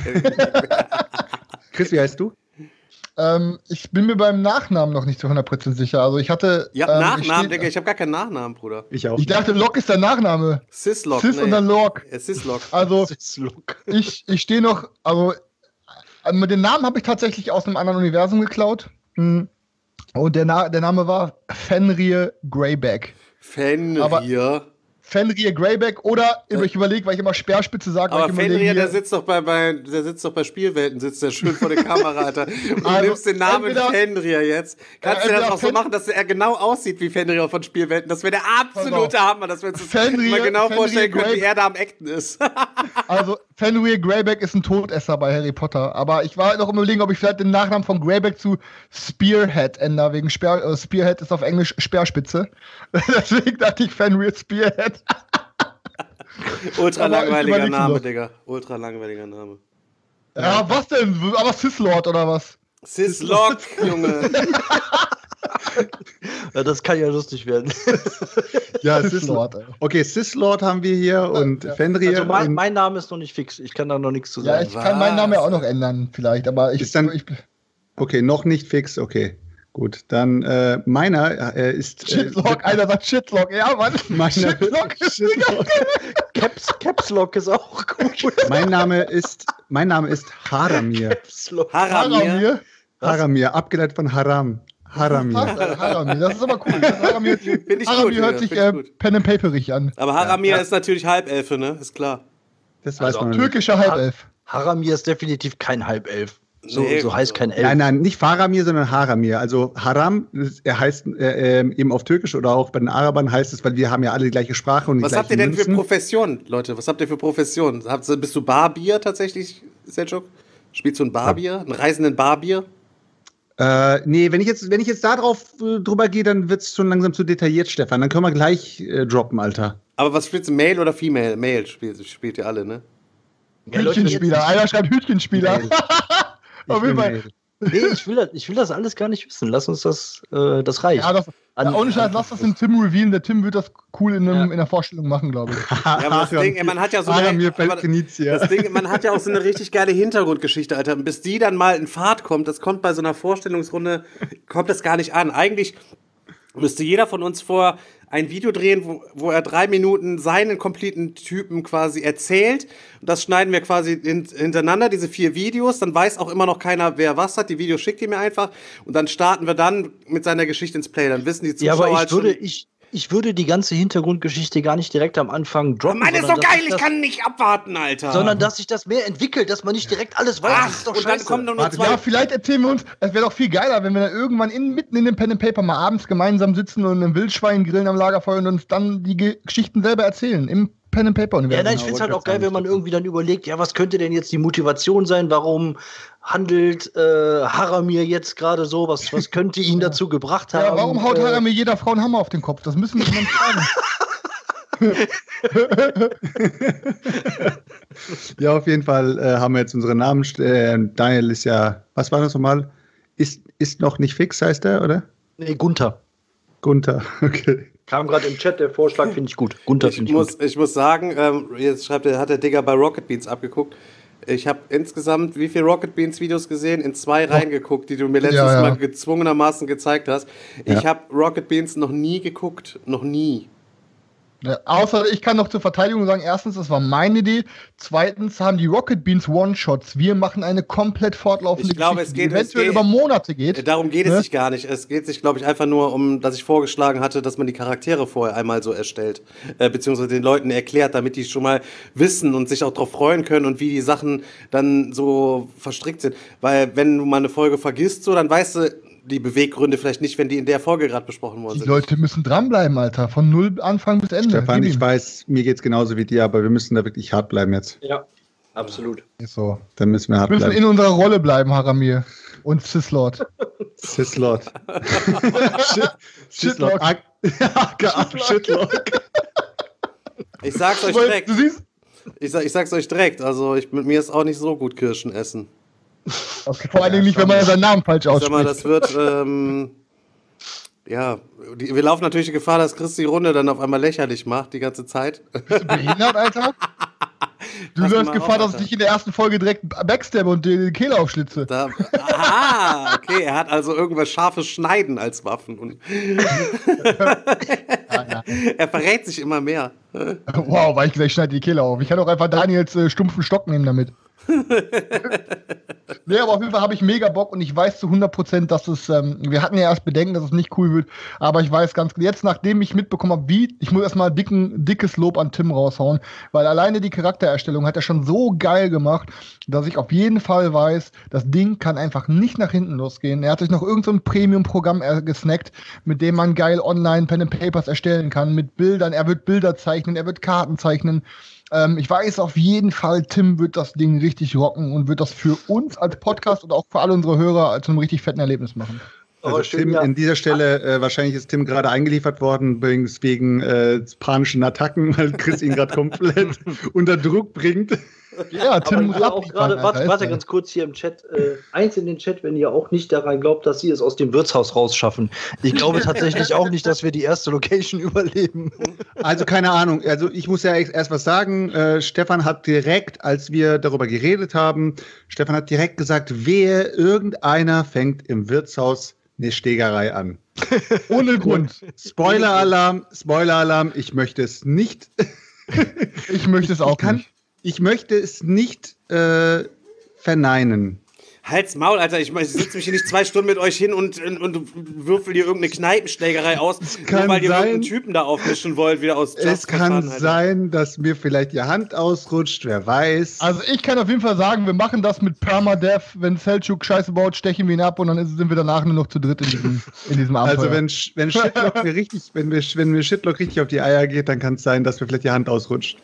Chris, wie heißt du? Ähm, ich bin mir beim Nachnamen noch nicht zu hundert Prozent sicher. Also ich hatte. Ja, ähm, Nachnamen, ich steht- Digga, ich habe gar keinen Nachnamen, Bruder. Ich auch. Ich dachte, Lok ist der Nachname. Syslok. Cis und dann Lok. Ja, Syslok. Also Syslok. ich, ich stehe noch, also äh, den Namen habe ich tatsächlich aus einem anderen Universum geklaut. Hm. Und der, Na der Name war Fenrir Greyback. Fenrir. Fenrir Greyback oder äh, ich überlege, weil ich immer Speerspitze sage. Aber Fenrir, der sitzt doch bei, bei der sitzt doch bei Spielwelten, sitzt der schön vor der Kamera, Alter. Und du also, nimmst den Namen entweder, Fenrir jetzt. Kannst äh, du das auch so machen, dass er genau aussieht wie Fenrir von Spielwelten? Das wäre der absolute Hammer, dass wir uns das mal genau Fenrir vorstellen können, wie er da am Acten ist. Also Fenrir Greyback ist ein Todesser bei Harry Potter. Aber ich war noch im Überlegen, ob ich vielleicht den Nachnamen von Greyback zu Spearhead ändere. Wegen Spear, äh, Spearhead ist auf Englisch Speerspitze. Deswegen dachte ich Fenrir Spearhead. Ultra langweiliger Name, noch. Digga. Ultra langweiliger Name. Ja, ja, was denn? Aber Sislord oder was? Sislord, Junge. Ja, das kann ja lustig werden. Ja, Sislord. Okay, Sislord haben wir hier und ja. Fenrir. Also mein, und mein Name ist noch nicht fix. Ich kann da noch nichts zu sagen. Ja, ich was? kann meinen Namen ja auch noch ändern, vielleicht. Aber ich. Ist dann, ich okay, noch nicht fix, okay. Gut, dann äh, meiner äh, ist. Äh, Shitlock, einer sagt Shitlock, ja, Mann. Meiner Shitlock. Shitlock. Caps, Caps Lock ist auch gut. Mein Name ist, mein Name ist Haramir. Haramir? Haramir, abgeleitet von Haram. Haramir. Haramir, das ist aber cool. Haramir, ich Haramir gut, hört sich äh, Pen and Paperig an. Aber Haramir ja. ist natürlich Halbelfe, ne? Ist klar. Das weiß also, man türkischer Halbelf. Haramir ist definitiv kein Halbelf. So, nee, so heißt kein Elf. Nein, nein, nicht Faramir, sondern Haramir. Also Haram, er heißt äh, eben auf Türkisch oder auch bei den Arabern heißt es, weil wir haben ja alle die gleiche Sprache und die Was gleichen habt ihr denn Münzen. für Profession, Leute? Was habt ihr für Profession? Bist du Barbier tatsächlich, Selçuk? Spielst du ein Barbier? Einen reisenden Barbier? Äh, nee, wenn ich jetzt, wenn ich jetzt da drauf äh, drüber gehe, dann wird es schon langsam zu detailliert, Stefan. Dann können wir gleich äh, droppen, Alter. Aber was spielst du, Male oder Female? Male spielt, spielt ihr alle, ne? Ja, Leute, Hütchenspieler, einer schreibt Hütchenspieler. Auf jeden Fall. Nee, ich will, das, ich will das alles gar nicht wissen. Lass uns das, äh, das reicht. Ja, das, ja, ohne Scheiß, lass das dem Tim revealen. Der Tim wird das cool in, einem, ja. in der Vorstellung machen, glaube ich. Ja, aber das Ding, man hat ja so eine, mir aber das Ding, man hat ja auch so eine richtig geile Hintergrundgeschichte, Alter. Und bis die dann mal in Fahrt kommt, das kommt bei so einer Vorstellungsrunde, kommt das gar nicht an. Eigentlich müsste jeder von uns vor ein Video drehen, wo, wo er drei Minuten seinen kompletten Typen quasi erzählt. Und das schneiden wir quasi in, hintereinander, diese vier Videos. Dann weiß auch immer noch keiner, wer was hat. Die Videos schickt ihr mir einfach. Und dann starten wir dann mit seiner Geschichte ins Play. Dann wissen die Zuschauer ja, aber ich halt würde, schon... Ich Ich würde die ganze Hintergrundgeschichte gar nicht direkt am Anfang droppen. Mann, ist doch geil, ich kann nicht abwarten, Alter. Sondern, dass sich das mehr entwickelt, dass man nicht direkt alles weiß. Ach, das ist doch und scheiße. dann kommen doch nur Warte, zwei... ja, vielleicht erzählen wir uns, es wäre doch viel geiler, wenn wir dann irgendwann in, mitten in dem Pen and Paper mal abends gemeinsam sitzen und ein Wildschwein grillen am Lagerfeuer und uns dann die Ge Geschichten selber erzählen. Im Pen and Paper Universum. Ja, nein, ich finde es halt auch geil, wenn man irgendwie dann überlegt, ja, was könnte denn jetzt die Motivation sein? Warum handelt äh, Haramir jetzt gerade so? Was, was könnte ihn dazu gebracht haben? Ja, warum haut äh, Haramir jeder Frau einen Hammer auf den Kopf? Das müssen wir jemand fragen. Ja, auf jeden Fall äh, haben wir jetzt unsere Namen. Äh, Daniel ist ja, was war das nochmal? Ist, ist noch nicht fix, heißt er, oder? Nee, Gunther. Gunther, okay. Kam gerade im Chat, der Vorschlag finde ich gut. Gunther finde ich muss, gut. Ich muss sagen, ähm, jetzt schreibt der, hat der Digger bei Rocket Beans abgeguckt. Ich habe insgesamt wie viele Rocket Beans Videos gesehen? In zwei oh. reingeguckt, die du mir letztes ja, ja. Mal gezwungenermaßen gezeigt hast. Ich Ja. habe Rocket Beans noch nie geguckt. Noch nie. Ja, außer ich kann noch zur Verteidigung sagen, erstens, das war meine Idee. Zweitens haben die Rocket Beans One-Shots. Wir machen eine komplett fortlaufende Ich glaube, Geschichte, es geht- die eventuell es geht- über Monate geht. Darum geht es Ne? sich gar nicht. Es geht sich, glaube ich, einfach nur um, dass ich vorgeschlagen hatte, dass man die Charaktere vorher einmal so erstellt. Äh, beziehungsweise den Leuten erklärt, damit die schon mal wissen und sich auch darauf freuen können und wie die Sachen dann so verstrickt sind. Weil wenn du mal eine Folge vergisst, so, dann weißt du die Beweggründe vielleicht nicht, wenn die in der Folge gerade besprochen worden Die sind. Leute müssen dranbleiben, Alter. Von null Anfang bis Ende. Stefan, Gib ich ihm. weiß, mir geht's genauso wie dir, aber wir müssen da wirklich hart bleiben jetzt. Ja, absolut. Ist so. Dann müssen wir hart Wir müssen bleiben. in unserer Rolle bleiben, Haramir. Und Sislord. Sislord. Shitlock. Ah, ja, Shitlock. Ich sag's euch Weil, direkt. Du siehst, Ich, sag, ich sag's euch direkt. Also ich, mit mir ist auch nicht so gut Kirschen essen. okay, vor allen Dingen nicht, wenn man seinen Namen falsch Ich sag mal, ausspricht. das wird, ähm, ja, die, wir laufen natürlich die Gefahr, dass Chris die Runde dann auf einmal lächerlich macht, die ganze Zeit. Bist du behindert, Alter? Du Pass läufst mal Gefahr, auf, dass ich Alter. dich in der ersten Folge direkt backstabbe und dir die Kehle aufschlitze. Da, aha, okay, er hat also irgendwas scharfes Schneiden als Waffen. Und er verrät sich immer mehr. Wow, weil ich gleich schneide die Kehle auf. Ich kann auch einfach Daniels äh, stumpfen Stock nehmen damit. Nee, aber auf jeden Fall habe ich mega Bock und ich weiß zu hundert Prozent, dass es, ähm, wir hatten ja erst Bedenken, dass es nicht cool wird, aber ich weiß ganz, jetzt nachdem ich mitbekommen habe, wie, ich muss erstmal dicken, dickes Lob an Tim raushauen, weil alleine die Charaktererstellung hat er schon so geil gemacht, dass ich auf jeden Fall weiß, das Ding kann einfach nicht nach hinten losgehen. Er hat sich noch irgendein so Premium-Programm äh, gesnackt, mit dem man geil online Pen and Papers erstellen kann, mit Bildern, er wird Bilder zeichnen, er wird Karten zeichnen. Ähm, ich weiß auf jeden Fall, Tim wird das Ding richtig rocken und wird das für uns als Podcast und auch für alle unsere Hörer zu einem richtig fetten Erlebnis machen. Also Tim, an dieser Stelle, äh, wahrscheinlich ist Tim gerade eingeliefert worden, übrigens wegen äh, panischen Attacken, weil Chris ihn gerade komplett unter Druck bringt. Ja, Tim aber auch gerade, warte, warte ganz kurz hier im Chat, äh, eins in den Chat, wenn ihr auch nicht daran glaubt, dass sie es aus dem Wirtshaus rausschaffen. Ich glaube tatsächlich auch nicht, dass wir die erste Location überleben. Also keine Ahnung, also ich muss ja erst was sagen, äh, Stefan hat direkt, als wir darüber geredet haben, Stefan hat direkt gesagt, wer irgendeiner fängt im Wirtshaus eine Stegerei an. Ohne Grund. Spoiler-Alarm, Spoiler-Alarm, ich möchte es nicht. Ich möchte es auch ich kann, nicht. Ich möchte es nicht äh, verneinen. Halt's Maul, Alter. Ich, ich sitze mich hier nicht zwei Stunden mit euch hin und, und, und würfel hier irgendeine Kneipenschlägerei aus, nur weil ihr sein, irgendeinen Typen da aufmischen wollt, wieder aus Just Es kann Alter. sein, dass mir vielleicht die Hand ausrutscht, wer weiß. Also ich kann auf jeden Fall sagen, wir machen das mit Permadeath. Wenn Selçuk Scheiße baut, stechen wir ihn ab und dann sind wir danach nur noch zu dritt in diesem, in diesem Abenteuer. Also wenn, wenn Shitlock mir richtig, wenn wir, wenn mir Shitlock richtig auf die Eier geht, dann kann es sein, dass mir vielleicht die Hand ausrutscht.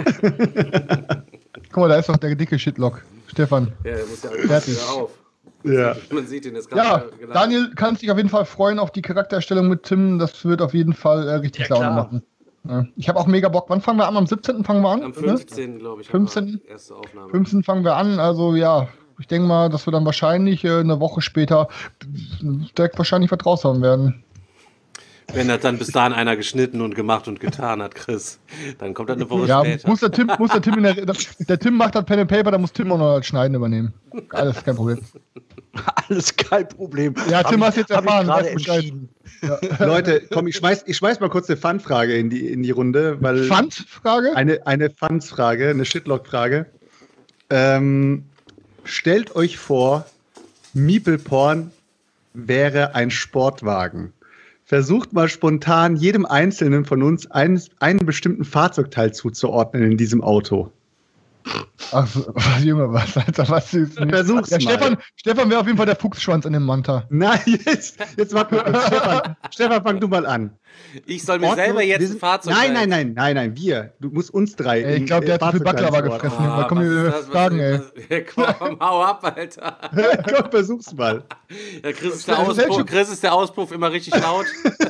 Guck mal, da ist doch der dicke Shitlock. Stefan. Ja, der muss ja Fertig. wieder auf. Ja. Man sieht ihn jetzt ganz Ja, genau. Daniel, kannst dich auf jeden Fall freuen auf die Charaktererstellung mit Tim. Das wird auf jeden Fall äh, richtig Ja, Laune klar. machen. Ja. Ich habe auch mega Bock. Wann fangen wir an? Am siebzehnten fangen wir an? Am Ne? fünfzehnten glaube ich. fünfzehnten haben wir Erste Aufnahme. fünfzehnten fangen wir an. Also ja, ich denke mal, dass wir dann wahrscheinlich äh, eine Woche später direkt wahrscheinlich was raushauen werden. Wenn das dann bis dahin einer geschnitten und gemacht und getan hat, Chris, dann kommt das eine Woche Ja, später. muss der Tim, muss der Tim in der, der Tim macht das Pen and Paper, da muss Tim auch noch das Schneiden übernehmen. Alles kein Problem. Alles kein Problem. Ja, Tim, hast jetzt Hab ich erfahren, gerade weißt Bescheid. entschieden. Leute, komm, ich schmeiß, ich schmeiß mal kurz eine Fun-Frage in die, in die Runde. Weil Pfandfrage? Eine, eine Fun-Frage, eine Shitlock-Frage. Ähm, stellt euch vor, Meeple-Porn wäre ein Sportwagen. Versucht mal spontan jedem Einzelnen von uns einen, einen bestimmten Fahrzeugteil zuzuordnen in diesem Auto. Ach, was, Junge, was, Alter, was ist denn? Versuch's Ja, mal. Stefan, Stefan wäre auf jeden Fall der Fuchsschwanz in dem Manta. Nein, jetzt, jetzt warte mal. Stefan, Stefan, fang du mal an. Ich soll mir Ordnung, selber jetzt wir ein sind- Fahrzeug Nein, nein, nein, nein, nein, wir. Du musst uns drei. Ey, ich in- glaube, der äh, hat zu viel Fahrzeugteile Baklava zuordnen. gefressen. Da kommen die Fragen, ey. ey. Komm, hau ab, Alter. Komm, versuch's mal. Ja, Chris, ist der Das ist Auspuff, schon- Chris ist der Auspuff immer richtig laut.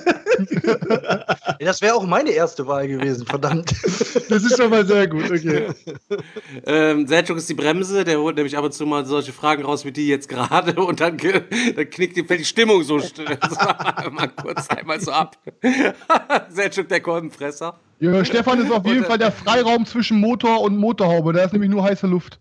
Das wäre auch meine erste Wahl gewesen, verdammt. Das ist schon mal sehr gut, okay. ähm, Selçuk ist die Bremse, der holt nämlich ab und zu mal solche Fragen raus wie die jetzt gerade und dann, ge- dann knickt die, fällt die Stimmung so still. Das war mal kurz einmal so ab. Selçuk, der Kolbenfresser. Junge, Stefan ist auf jeden Und, äh, Fall der Freiraum zwischen Motor und Motorhaube. Da ist nämlich nur heiße Luft.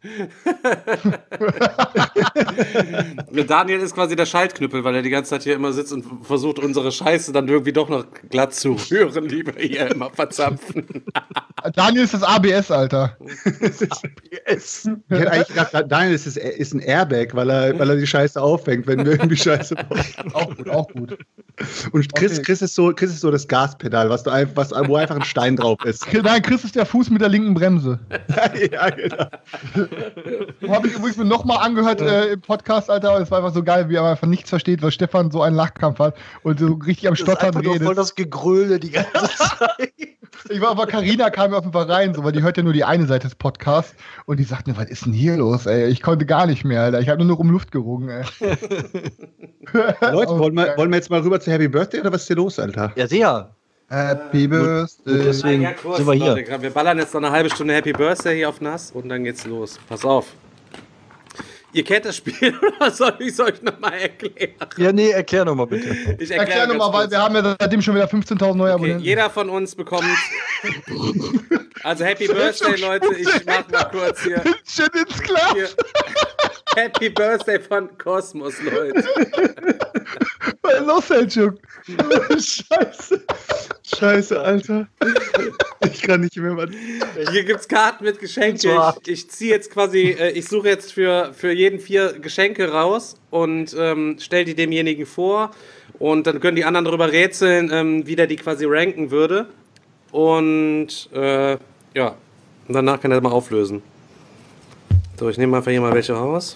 Daniel ist quasi der Schaltknüppel, weil er die ganze Zeit hier immer sitzt und versucht, unsere Scheiße dann irgendwie doch noch glatt zu rühren, die wir hier immer verzapfen. Daniel ist das A B S, Alter. Ich hätte eigentlich gedacht, Daniel ist, ist ein Airbag, weil er, weil er die Scheiße auffängt, wenn wir irgendwie Scheiße bauen. Auch gut, auch gut. Und Chris, Okay. Chris, ist so, Chris ist so das Gaspedal, was du einfach, was, wo einfach ein Stein drauf ist. Nein, Chris ist der Fuß mit der linken Bremse. Ja, genau. Habe ich übrigens mir nochmal angehört äh, im Podcast, Alter. Es war einfach so geil, wie er einfach nichts versteht, weil Stefan so einen Lachkampf hat und so richtig am Das ist Stottern einfach nur voll redet. das Gegröle die ganze Zeit. Ich war aber, Carina kam mir auf jeden Fall rein, so, weil die hört ja nur die eine Seite des Podcasts und die sagt mir, was ist denn hier los, ey? Ich konnte gar nicht mehr, Alter. Ich habe nur noch um Luft gerungen, ey. Leute, Oh, wollen wir, geil. wollen wir jetzt mal rüber zu Happy Birthday oder was ist hier los, Alter? Ja, sehr. Happy Birthday. deswegen Ja, kurz, sind wir hier. Leute, wir ballern jetzt noch eine halbe Stunde Happy Birthday hier auf Nass und dann geht's los. Pass auf. Ihr kennt das Spiel oder soll ich es euch nochmal erklären? Ja, nee, erklär nochmal bitte. Ich Erklär ganz nochmal, weil kurz. wir haben ja seitdem schon wieder fünfzehntausend neue Okay, Abonnenten. jeder von uns bekommt. Also Happy Birthday, Leute. Ich mach mal kurz hier. Shit ins Glas. hier. Happy Birthday von Kosmos, Leute. Was ist los, Selçuk? Scheiße. Scheiße, Alter. Ich kann nicht mehr. Mann. Hier gibt's Karten mit Geschenke. Ich, ich ziehe jetzt quasi, äh, ich suche jetzt für, für jeden vier Geschenke raus und ähm, stelle die demjenigen vor. Und dann können die anderen darüber rätseln, ähm, wie der die quasi ranken würde. Und äh, ja, und danach kann er mal auflösen. So, ich nehme einfach hier mal welche raus.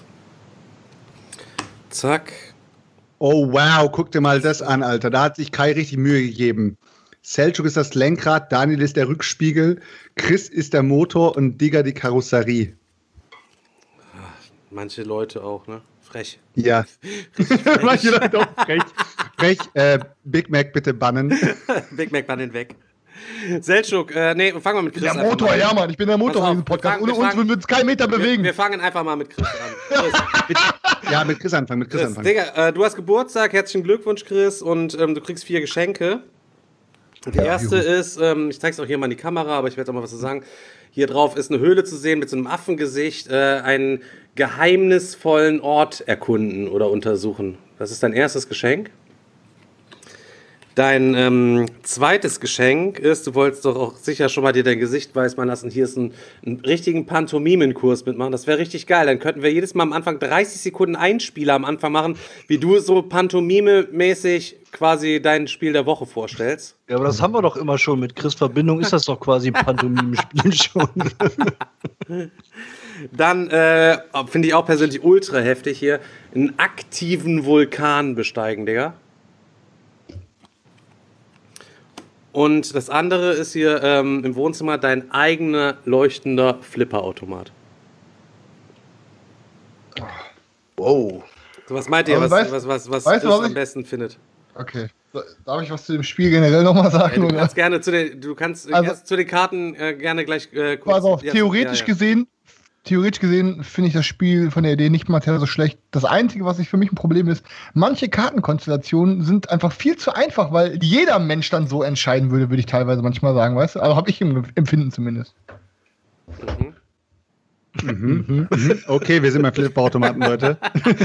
Zack. Oh wow, guck dir mal das an, Alter. Da hat sich Kai richtig Mühe gegeben. Selçuk ist das Lenkrad, Daniel ist der Rückspiegel, Chris ist der Motor und Digga die Karosserie. Manche Leute auch, ne? Frech. Ja. Manche Leute auch frech. Frech, äh, Big Mac bitte bannen. Big Mac bannen weg. Selçuk, äh, nee, fangen wir mit Chris Der einfach Motor, mal an. ja, Mann, ich bin der Motor Pass auf, in diesem Podcast. wir Ohne fangen- wir uns würden wir uns keinen Meter Wir, bewegen. wir fangen einfach mal mit Chris an. Chris, Mit, ja, mit Chris anfangen, mit Chris, Chris anfangen. Digga, äh, du hast Geburtstag, herzlichen Glückwunsch, Chris, und ähm, du kriegst vier Geschenke. Die erste ist, ähm, ich zeig's auch hier mal in die Kamera, aber ich werde auch mal was zu sagen. Hier drauf ist eine Höhle zu sehen mit so einem Affengesicht, äh, einen geheimnisvollen Ort erkunden oder untersuchen. Das ist dein erstes Geschenk. Dein ähm, zweites Geschenk ist, du wolltest doch auch sicher schon mal dir dein Gesicht weiß machen lassen, hier ist ein, ein richtigen Pantomimenkurs mitmachen. Das wäre richtig geil. Dann könnten wir jedes Mal am Anfang dreißig Sekunden Einspieler am Anfang machen, wie du so Pantomime-mäßig quasi dein Spiel der Woche vorstellst. Ja, aber das haben wir doch immer schon. Mit Chris Verbindung ist das doch quasi Pantomime-Spiel schon. Dann äh, finde ich auch persönlich ultra heftig hier, einen aktiven Vulkan besteigen, Digga. Und das andere ist hier ähm, im Wohnzimmer dein eigener leuchtender Flipperautomat. Wow. So, was meint ihr, Aber was, weißt- was, was, was weißt du, Chris was am ich- besten findet? Okay. So, darf ich was zu dem Spiel generell nochmal sagen? Ey, du oder? kannst gerne zu den, du kannst äh, Also- erst zu den Karten äh, gerne gleich äh, kurz. Pass auf, ja, theoretisch ja, ja. gesehen, theoretisch gesehen finde ich das Spiel von der Idee nicht mal so schlecht. Das Einzige, was ich für mich ein Problem ist, manche Kartenkonstellationen sind einfach viel zu einfach, weil jeder Mensch dann so entscheiden würde, würde ich teilweise manchmal sagen, weißt du? Also habe ich im Empfinden zumindest. Mhm. Mhm. Okay, wir sind beim Flipperautomaten, Leute.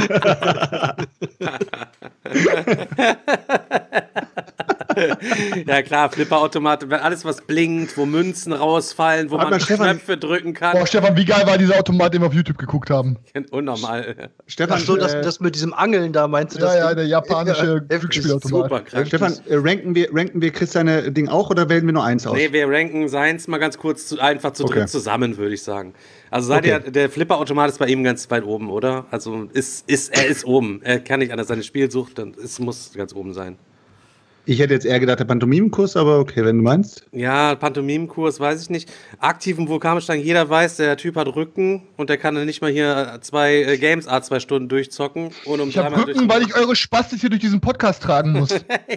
Ja klar, Flipperautomat, alles was blinkt, wo Münzen rausfallen, wo Warte man mal, Stefan. Knöpfe drücken kann. Boah, Stefan, wie geil war dieser Automat, den wir auf YouTube geguckt haben? Unnormal. Stefan, Ach so, das, äh, das mit diesem Angeln da, meinst du das? Ja, ja, der japanische Ja, Glücksspielautomat. Super krank. Stefan, äh, ranken, wir, ranken wir Chris seine Ding auch oder wählen wir nur eins aus? Nee, wir ranken seins mal ganz kurz zu, einfach zu Okay. dritt zusammen, würde ich sagen. Also seid Okay. ihr, der Flipperautomat ist bei ihm ganz weit oben, oder? Also ist, ist, er ist oben. Er kann nicht anders. Seine Spielsucht, dann es muss ganz oben sein. Ich hätte jetzt eher gedacht, der Pantomimenkurs, aber okay, wenn du meinst. Ja, Pantomimenkurs, weiß ich nicht. Aktiven Vulkanbesteigen, jeder weiß, der Typ hat Rücken und der kann dann nicht mal hier zwei äh, Games A zwei Stunden durchzocken. Ohne um Ich habe dreimal Rücken, durch- weil ich eure Spastis hier durch diesen Podcast tragen muss.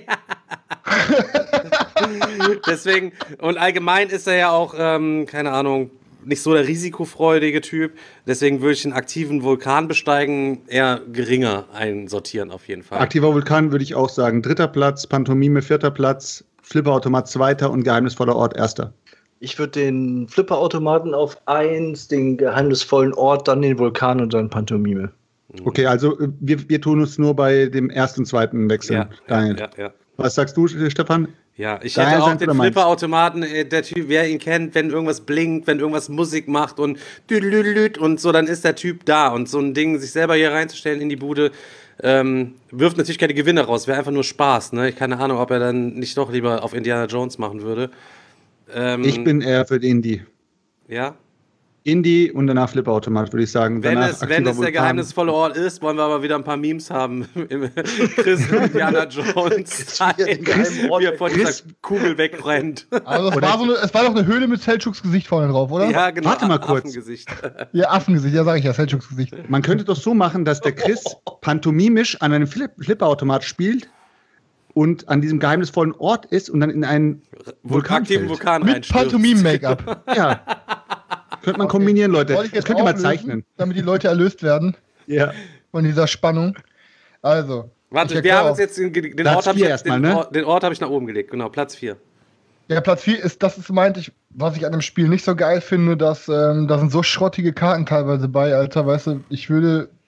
Deswegen, und allgemein ist er ja auch, ähm, keine Ahnung, nicht so der risikofreudige Typ. Deswegen würde ich den aktiven Vulkanbesteigen eher geringer einsortieren, auf jeden Fall. Aktiver Vulkan würde ich auch sagen. Dritter Platz, Pantomime vierter Platz, Flipperautomat zweiter und geheimnisvoller Ort erster. Ich würde den Flipperautomaten auf eins, den geheimnisvollen Ort, dann den Vulkan und dann Pantomime. Okay, also äh, wir, wir tun uns nur bei dem ersten und zweiten wechseln. ja, Daniel. ja, ja. Was sagst du, Stefan? Ja, ich Daher hätte auch seid ihr den meins. Flipperautomaten, äh, der Typ, wer ihn kennt, wenn irgendwas blinkt, wenn irgendwas Musik macht und düdelüdelüd und so, dann ist der Typ da. Und so ein Ding, sich selber hier reinzustellen in die Bude, ähm, wirft natürlich keine Gewinne raus, wäre einfach nur Spaß. Ne? Ich keine Ahnung, ob er dann nicht doch lieber auf Indiana Jones machen würde. Ähm, Ich bin eher für den Indie. Ja? Indie und danach Flipperautomat, würde ich sagen. Wenn Danach es, wenn aktiver es der Vulkan. geheimnisvolle Ort ist, wollen wir aber wieder ein paar Memes haben. Im Chris und Indiana Jones. den geheimen Ort wie er von dieser Chris- Kugel wegrennt. Also es Oder- war, so eine, es war doch eine Höhle mit Selçuks Gesicht vorne drauf, oder? Ja, genau. Warte mal kurz. Affengesicht. Ja, Affengesicht, ja, sag ich ja, Selçuks Gesicht. Man könnte doch so machen, dass der Chris pantomimisch an einem Flip Flipperautomat spielt und an diesem geheimnisvollen Ort ist und dann in einen Vulkan Aktiven fällt. Vulkan Mit reinstürzt. Pantomime-Make-up. Ja. Könnte man kombinieren, Leute. Soll ich Das jetzt könnt ihr mal auflösen, zeichnen. damit die Leute erlöst werden Ja. von dieser Spannung. Also. ich Warte, wir erkläre haben auch. uns jetzt den, den Platz Ort habe ich, vier jetzt- erstmal, den, ne? Ort- den Ort hab ich nach oben gelegt, genau, Platz vier. Ja, Platz vier ist, das ist, meinte ich, was ich an dem Spiel nicht so geil finde, dass ähm, da sind so schrottige Karten teilweise bei, Alter, weißt du, ich würde,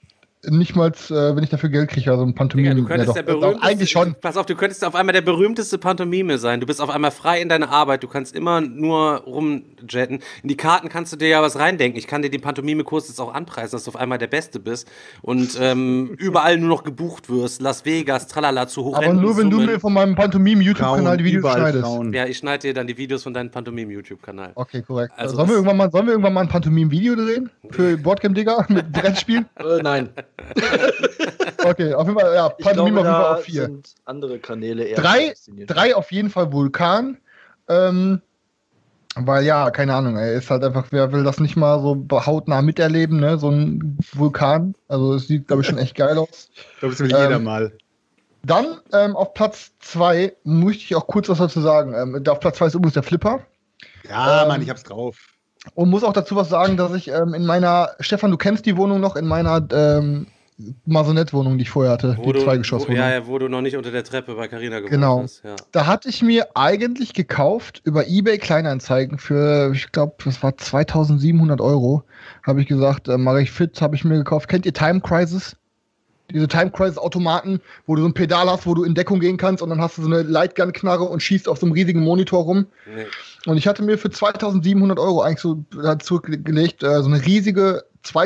nicht mal, äh, wenn ich dafür Geld kriege, also ein Pantomime. Digga, du könntest ja, der doch, berühmteste, eigentlich schon. Pass auf, du könntest auf einmal der berühmteste Pantomime sein. Du bist auf einmal frei in deiner Arbeit. Du kannst immer nur rumjetten. In die Karten kannst du dir ja was reindenken. Ich kann dir den Pantomime-Kurs jetzt auch anpreisen, dass du auf einmal der Beste bist und ähm, überall nur noch gebucht wirst. Las Vegas, tralala, zu hoch. Aber nur, wenn du mir von meinem Pantomime-YouTube-Kanal die Videos überall schneidest. Frauen. Ja, ich schneide dir dann die Videos von deinem Pantomime-YouTube-Kanal. Okay, korrekt. Also sollen, wir das- irgendwann mal, sollen wir irgendwann mal ein Pantomime-Video drehen? Für Boardgame Digger mit Brettspielen? Äh, nein. Okay, auf jeden Fall, ja, Ich Pantomime glaube, auf jeden Fall da auf vier. sind andere Kanäle eher Drei, prädestiniert. drei auf jeden Fall Vulkan. Ähm, weil ja, keine Ahnung, ey, ist halt einfach, wer will das nicht mal so hautnah miterleben, ne? So ein Vulkan. Also es sieht, glaube ich, schon echt geil aus. Ich glaube, das will Ähm, jeder mal. Dann ähm, auf Platz zwei möchte ich auch kurz was dazu sagen. Ähm, auf Platz zwei ist übrigens der Flipper. Ja, ähm, Mann, ich hab's drauf. Und muss auch dazu was sagen, dass ich ähm, in meiner, Stefan, du kennst die Wohnung noch, in meiner ähm, Masonette-Wohnung, die ich vorher hatte, Wo die du, Zweigeschosswohnung. wo, ja, ja, wo du noch nicht unter der Treppe bei Carina gewohnt Genau. hast. Ja. Da hatte ich mir eigentlich gekauft über eBay Kleinanzeigen für, ich glaube, das war zweitausendsiebenhundert Euro. Habe ich gesagt, äh, mache ich fit, habe ich mir gekauft. Kennt ihr Time Crisis? Diese Time Crisis Automaten, wo du so ein Pedal hast, wo du in Deckung gehen kannst und dann hast du so eine Lightgun-Knarre und schießt auf so einem riesigen Monitor rum. Nee. Und ich hatte mir für zweitausendsiebenhundert Euro eigentlich so äh, zurückgelegt, äh, so eine riesige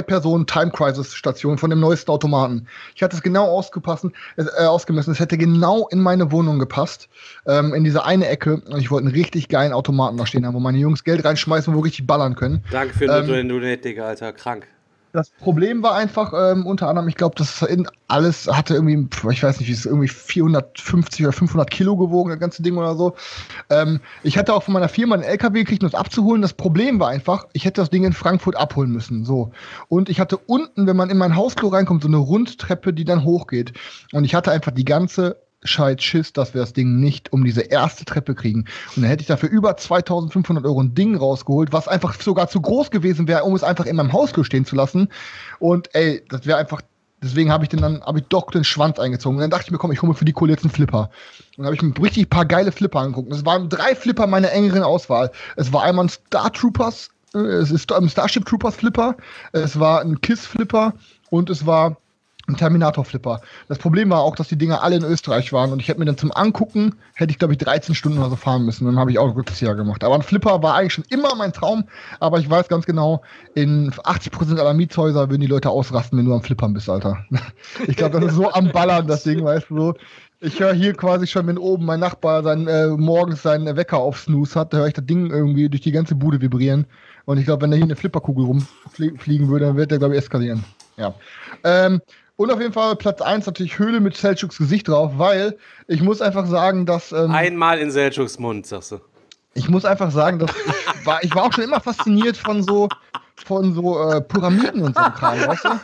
Zwei-Personen-Time-Crisis-Station von dem neuesten Automaten. Ich hatte es genau ausgepassen, äh, ausgemessen. Es hätte genau in meine Wohnung gepasst, ähm, in diese eine Ecke. Und ich wollte einen richtig geilen Automaten da stehen haben, wo meine Jungs Geld reinschmeißen, wo wir richtig ballern können. Danke für Ähm, den Donate, Digga, Alter. Krank. Das Problem war einfach, ähm, unter anderem, ich glaube, das in alles hatte irgendwie, ich weiß nicht, wie es irgendwie vierhundertfünfzig oder fünfhundert Kilo gewogen, das ganze Ding oder so. Ähm, ich hatte auch von meiner Firma einen L K W gekriegt, um das abzuholen. Das Problem war einfach, ich hätte das Ding in Frankfurt abholen müssen. So. Und ich hatte unten, wenn man in mein Hausflur reinkommt, so eine Rundtreppe, die dann hochgeht. Und ich hatte einfach die ganze Scheit Schiss, dass wir das Ding nicht um diese erste Treppe kriegen. Und dann hätte ich dafür über zweitausendfünfhundert Euro ein Ding rausgeholt, was einfach sogar zu groß gewesen wäre, um es einfach in meinem Hausflur stehen zu lassen. Und ey, das wäre einfach, deswegen habe ich den dann, habe ich doch den Schwanz eingezogen. Und dann dachte ich mir, komm, ich hole mir für die Kohle jetzt einen Flipper. Und dann habe ich mir richtig ein paar geile Flipper angeguckt. Es waren drei Flipper meiner engeren Auswahl. Es war einmal ein Star Troopers, äh, es ist ein Starship Troopers Flipper, es war ein Kiss Flipper und es war ein Terminator-Flipper. Das Problem war auch, dass die Dinger alle in Österreich waren und ich hätte mir dann zum Angucken, hätte ich glaube ich dreizehn Stunden oder so fahren müssen. Dann habe ich auch Rückzieher gemacht. Aber ein Flipper war eigentlich schon immer mein Traum, aber ich weiß ganz genau, in achtzig Prozent aller Mietshäuser würden die Leute ausrasten, wenn du am Flippern bist, Alter. Ich glaube, das ist so am Ballern, das Ding, weißt du so. Ich höre hier quasi schon, wenn oben mein Nachbar sein, äh, morgens seinen Wecker auf Snooze hat, da höre ich das Ding irgendwie durch die ganze Bude vibrieren. Und ich glaube, wenn da hier eine Flipperkugel rumfliegen würde, dann wird der, glaube ich, eskalieren. Ja. Ähm, Und auf jeden Fall Platz eins natürlich Höhle mit Selçuks Gesicht drauf, weil ich muss einfach sagen, dass... Ähm, Einmal in Selçuks Mund, sagst du. Ich muss einfach sagen, dass ich war, ich war auch schon immer fasziniert von so, von so äh, Pyramiden und so einem Kram, weißt du?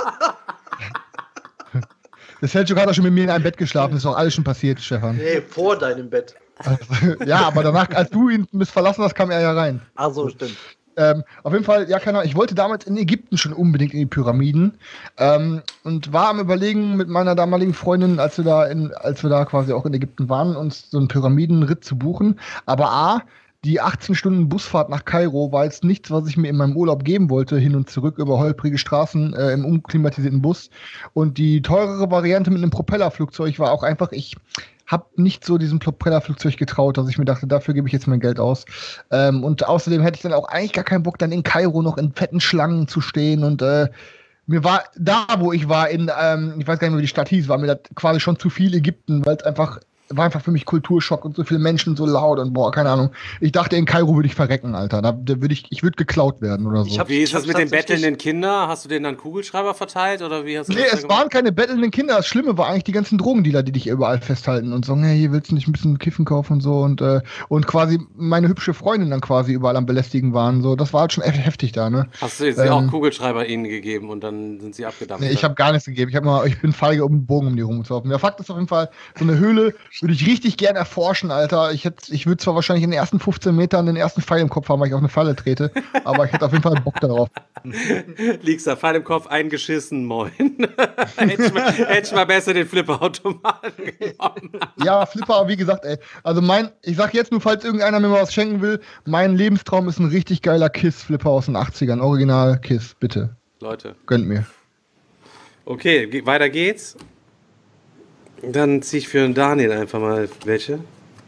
Der Selçuk hat auch schon mit mir in einem Bett geschlafen, ist auch alles schon passiert, Stefan. Nee, vor deinem Bett. Also, ja, aber danach, als du ihn bis verlassen hast, kam er ja rein. Ach so, stimmt. Ähm, auf jeden Fall, ja, keine Ahnung, ich wollte damals in Ägypten schon unbedingt in die Pyramiden ähm, und war am Überlegen mit meiner damaligen Freundin, als wir da in, als wir da quasi auch in Ägypten waren, uns so einen Pyramidenritt zu buchen. Aber A, die achtzehn Stunden Busfahrt nach Kairo war jetzt nichts, was ich mir in meinem Urlaub geben wollte, hin und zurück über holprige Straßen äh, im unklimatisierten Bus. Und die teurere Variante mit einem Propellerflugzeug war auch einfach, ich habe nicht so diesem Propellerflugzeug getraut, dass ich mir dachte, dafür gebe ich jetzt mein Geld aus. Ähm, und außerdem hätte ich dann auch eigentlich gar keinen Bock, dann in Kairo noch in fetten Schlangen zu stehen. Und äh, mir war da, wo ich war, in, ähm, ich weiß gar nicht mehr, wie die Stadt hieß, war mir das quasi schon zu viel Ägypten, weil es einfach war einfach für mich Kulturschock und so viele Menschen so laut und boah, keine Ahnung. Ich dachte, in Kairo würde ich verrecken, Alter. Da, da würde ich, ich würde geklaut werden oder so. Ich hab- Wie ist das mit den tatsächlich- bettelnden Kindern? Hast du denen dann Kugelschreiber verteilt oder wie hast du Nee, das da es gemacht? waren keine bettelnden Kinder. Das Schlimme war eigentlich die ganzen Drogendealer, die dich überall festhalten und sagen, hey, hier willst du nicht ein bisschen Kiffen kaufen und so und äh, und quasi meine hübsche Freundin dann quasi überall am Belästigen waren. So, das war halt schon echt heftig da, ne? Hast du jetzt Ähm, auch Kugelschreiber ihnen gegeben und dann sind sie abgedampft? Nee, ich habe gar nichts gegeben. Ich habe mal, ich bin feige, um einen Bogen um die rumzulaufen. Der Fakt ist auf jeden Fall, so eine Höhle würde ich richtig gerne erforschen, Alter. Ich hätte, ich würde zwar wahrscheinlich in den ersten fünfzehn Metern den ersten Pfeil im Kopf haben, weil ich auf eine Falle trete, aber ich hätte auf jeden Fall Bock darauf. Liegst da, Pfeil im Kopf, eingeschissen, moin. hätte, ich mal, hätte ich mal besser den Flipperautomaten genommen. Ja, Flipper, wie gesagt, ey. Also mein, ich sag jetzt nur, falls irgendeiner mir mal was schenken will, mein Lebenstraum ist ein richtig geiler Kiss-Flipper aus den achtzigern. Original Kiss, bitte. Leute, Gönnt mir. Okay, ge- weiter geht's. Dann ziehe ich für den Daniel einfach mal welche.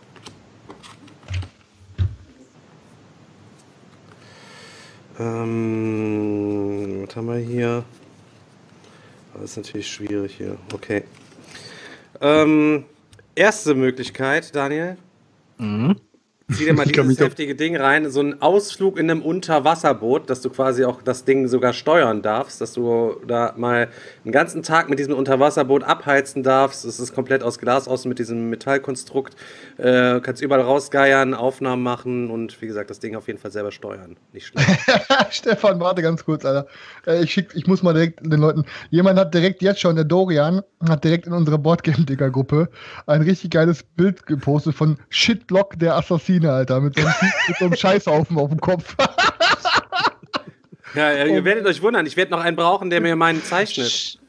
Ähm, was haben wir hier? Das ist natürlich schwierig hier. Okay. Ähm, erste Möglichkeit, Daniel. Mhm. Zieh dir mal Ich kann dieses mich doch- heftige Ding rein. So ein Ausflug in einem Unterwasserboot, dass du quasi auch das Ding sogar steuern darfst, dass du da mal einen ganzen Tag mit diesem Unterwasserboot abheizen darfst. Es ist komplett aus Glas außen mit diesem Metallkonstrukt. Äh, kannst überall rausgeiern, Aufnahmen machen und wie gesagt, das Ding auf jeden Fall selber steuern. Nicht schlecht. Stefan, warte ganz kurz, Alter. Äh, Ich, schick, ich muss mal direkt den Leuten. Jemand hat direkt jetzt schon, der Dorian, hat direkt in unsere Boardgame-Digger-Gruppe ein richtig geiles Bild gepostet von Shitlock der Assassine, Alter. Mit so einem, mit so einem Scheißhaufen auf dem Kopf. Ja, ja, ihr werdet euch wundern. Ich werde noch einen brauchen, der mir meinen zeichnet.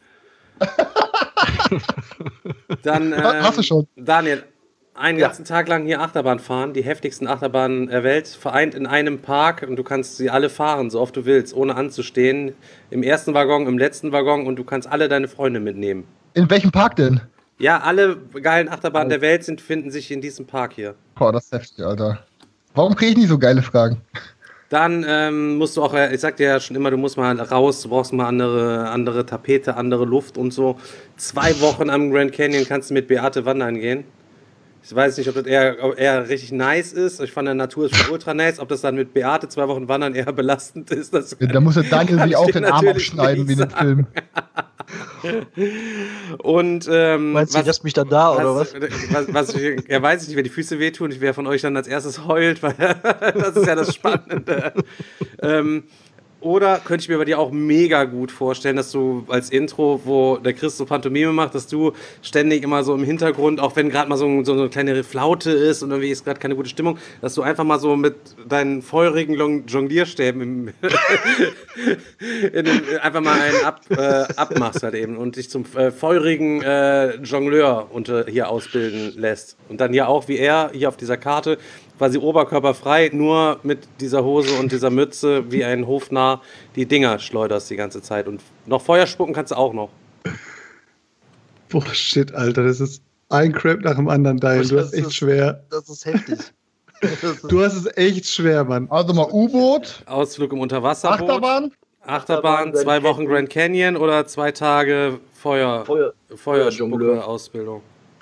Dann, ähm, Hast du schon? Daniel, einen ganzen Tag lang hier Achterbahn fahren, die heftigsten Achterbahnen der Welt, vereint in einem Park und du kannst sie alle fahren, so oft du willst, ohne anzustehen. Im ersten Waggon, im letzten Waggon und du kannst alle deine Freunde mitnehmen. In welchem Park denn? Ja, alle geilen Achterbahnen der Welt sind, finden sich in diesem Park hier. Boah, das ist heftig, Alter. Warum kriege ich nicht so geile Fragen? Dann ähm, musst du auch, äh, ich sag dir ja schon immer, du musst mal raus, du brauchst mal andere, andere Tapete, andere Luft und so. Zwei Wochen am Grand Canyon kannst du mit Beate wandern gehen. Ich weiß nicht, ob das eher, ob eher richtig nice ist. Ich fand, der Natur ist schon ultra nice. Ob das dann mit Beate zwei Wochen wandern eher belastend ist, das Da muss der Daniel kann sich ich auch dir den Arm natürlich abschneiden, nicht wie in dem sagen. Film. Und ähm, Meinst du, lässt mich dann da, oder was? was, was ich, ja, weiß ich nicht, wer die Füße wehtun. Ich wer von euch dann als erstes heult, weil das ist ja das Spannende. ähm, oder könnte ich mir bei dir auch mega gut vorstellen, dass du als Intro, wo der Chris so Pantomime macht, dass du ständig immer so im Hintergrund, auch wenn gerade mal so, so eine kleine Flaute ist und irgendwie ist gerade keine gute Stimmung, dass du einfach mal so mit deinen feurigen Long- Jonglierstäben im in dem, einfach mal einen ab, äh, abmachst halt eben und dich zum äh, feurigen äh, Jongleur unter, hier ausbilden lässt. Und dann hier auch wie er, hier auf dieser Karte, quasi oberkörperfrei, nur mit dieser Hose und dieser Mütze wie ein Hofnarr die Dinger schleuderst die ganze Zeit. Und noch Feuer spucken kannst du auch noch. Boah, shit, Alter, das ist ein Crap nach dem anderen, Daniel. Du Das hast echt ist- schwer. Das ist heftig. Das ist Du hast es echt schwer, Mann. Also mal U-Boot, Ausflug im Unterwasserboot. Achterbahn. Achterbahn, Achterbahn, zwei Grand Wochen Canyon. Grand Canyon oder zwei Tage Feuer, Feuer- Feuerjongleur. Feuerspucke-Ausbildung.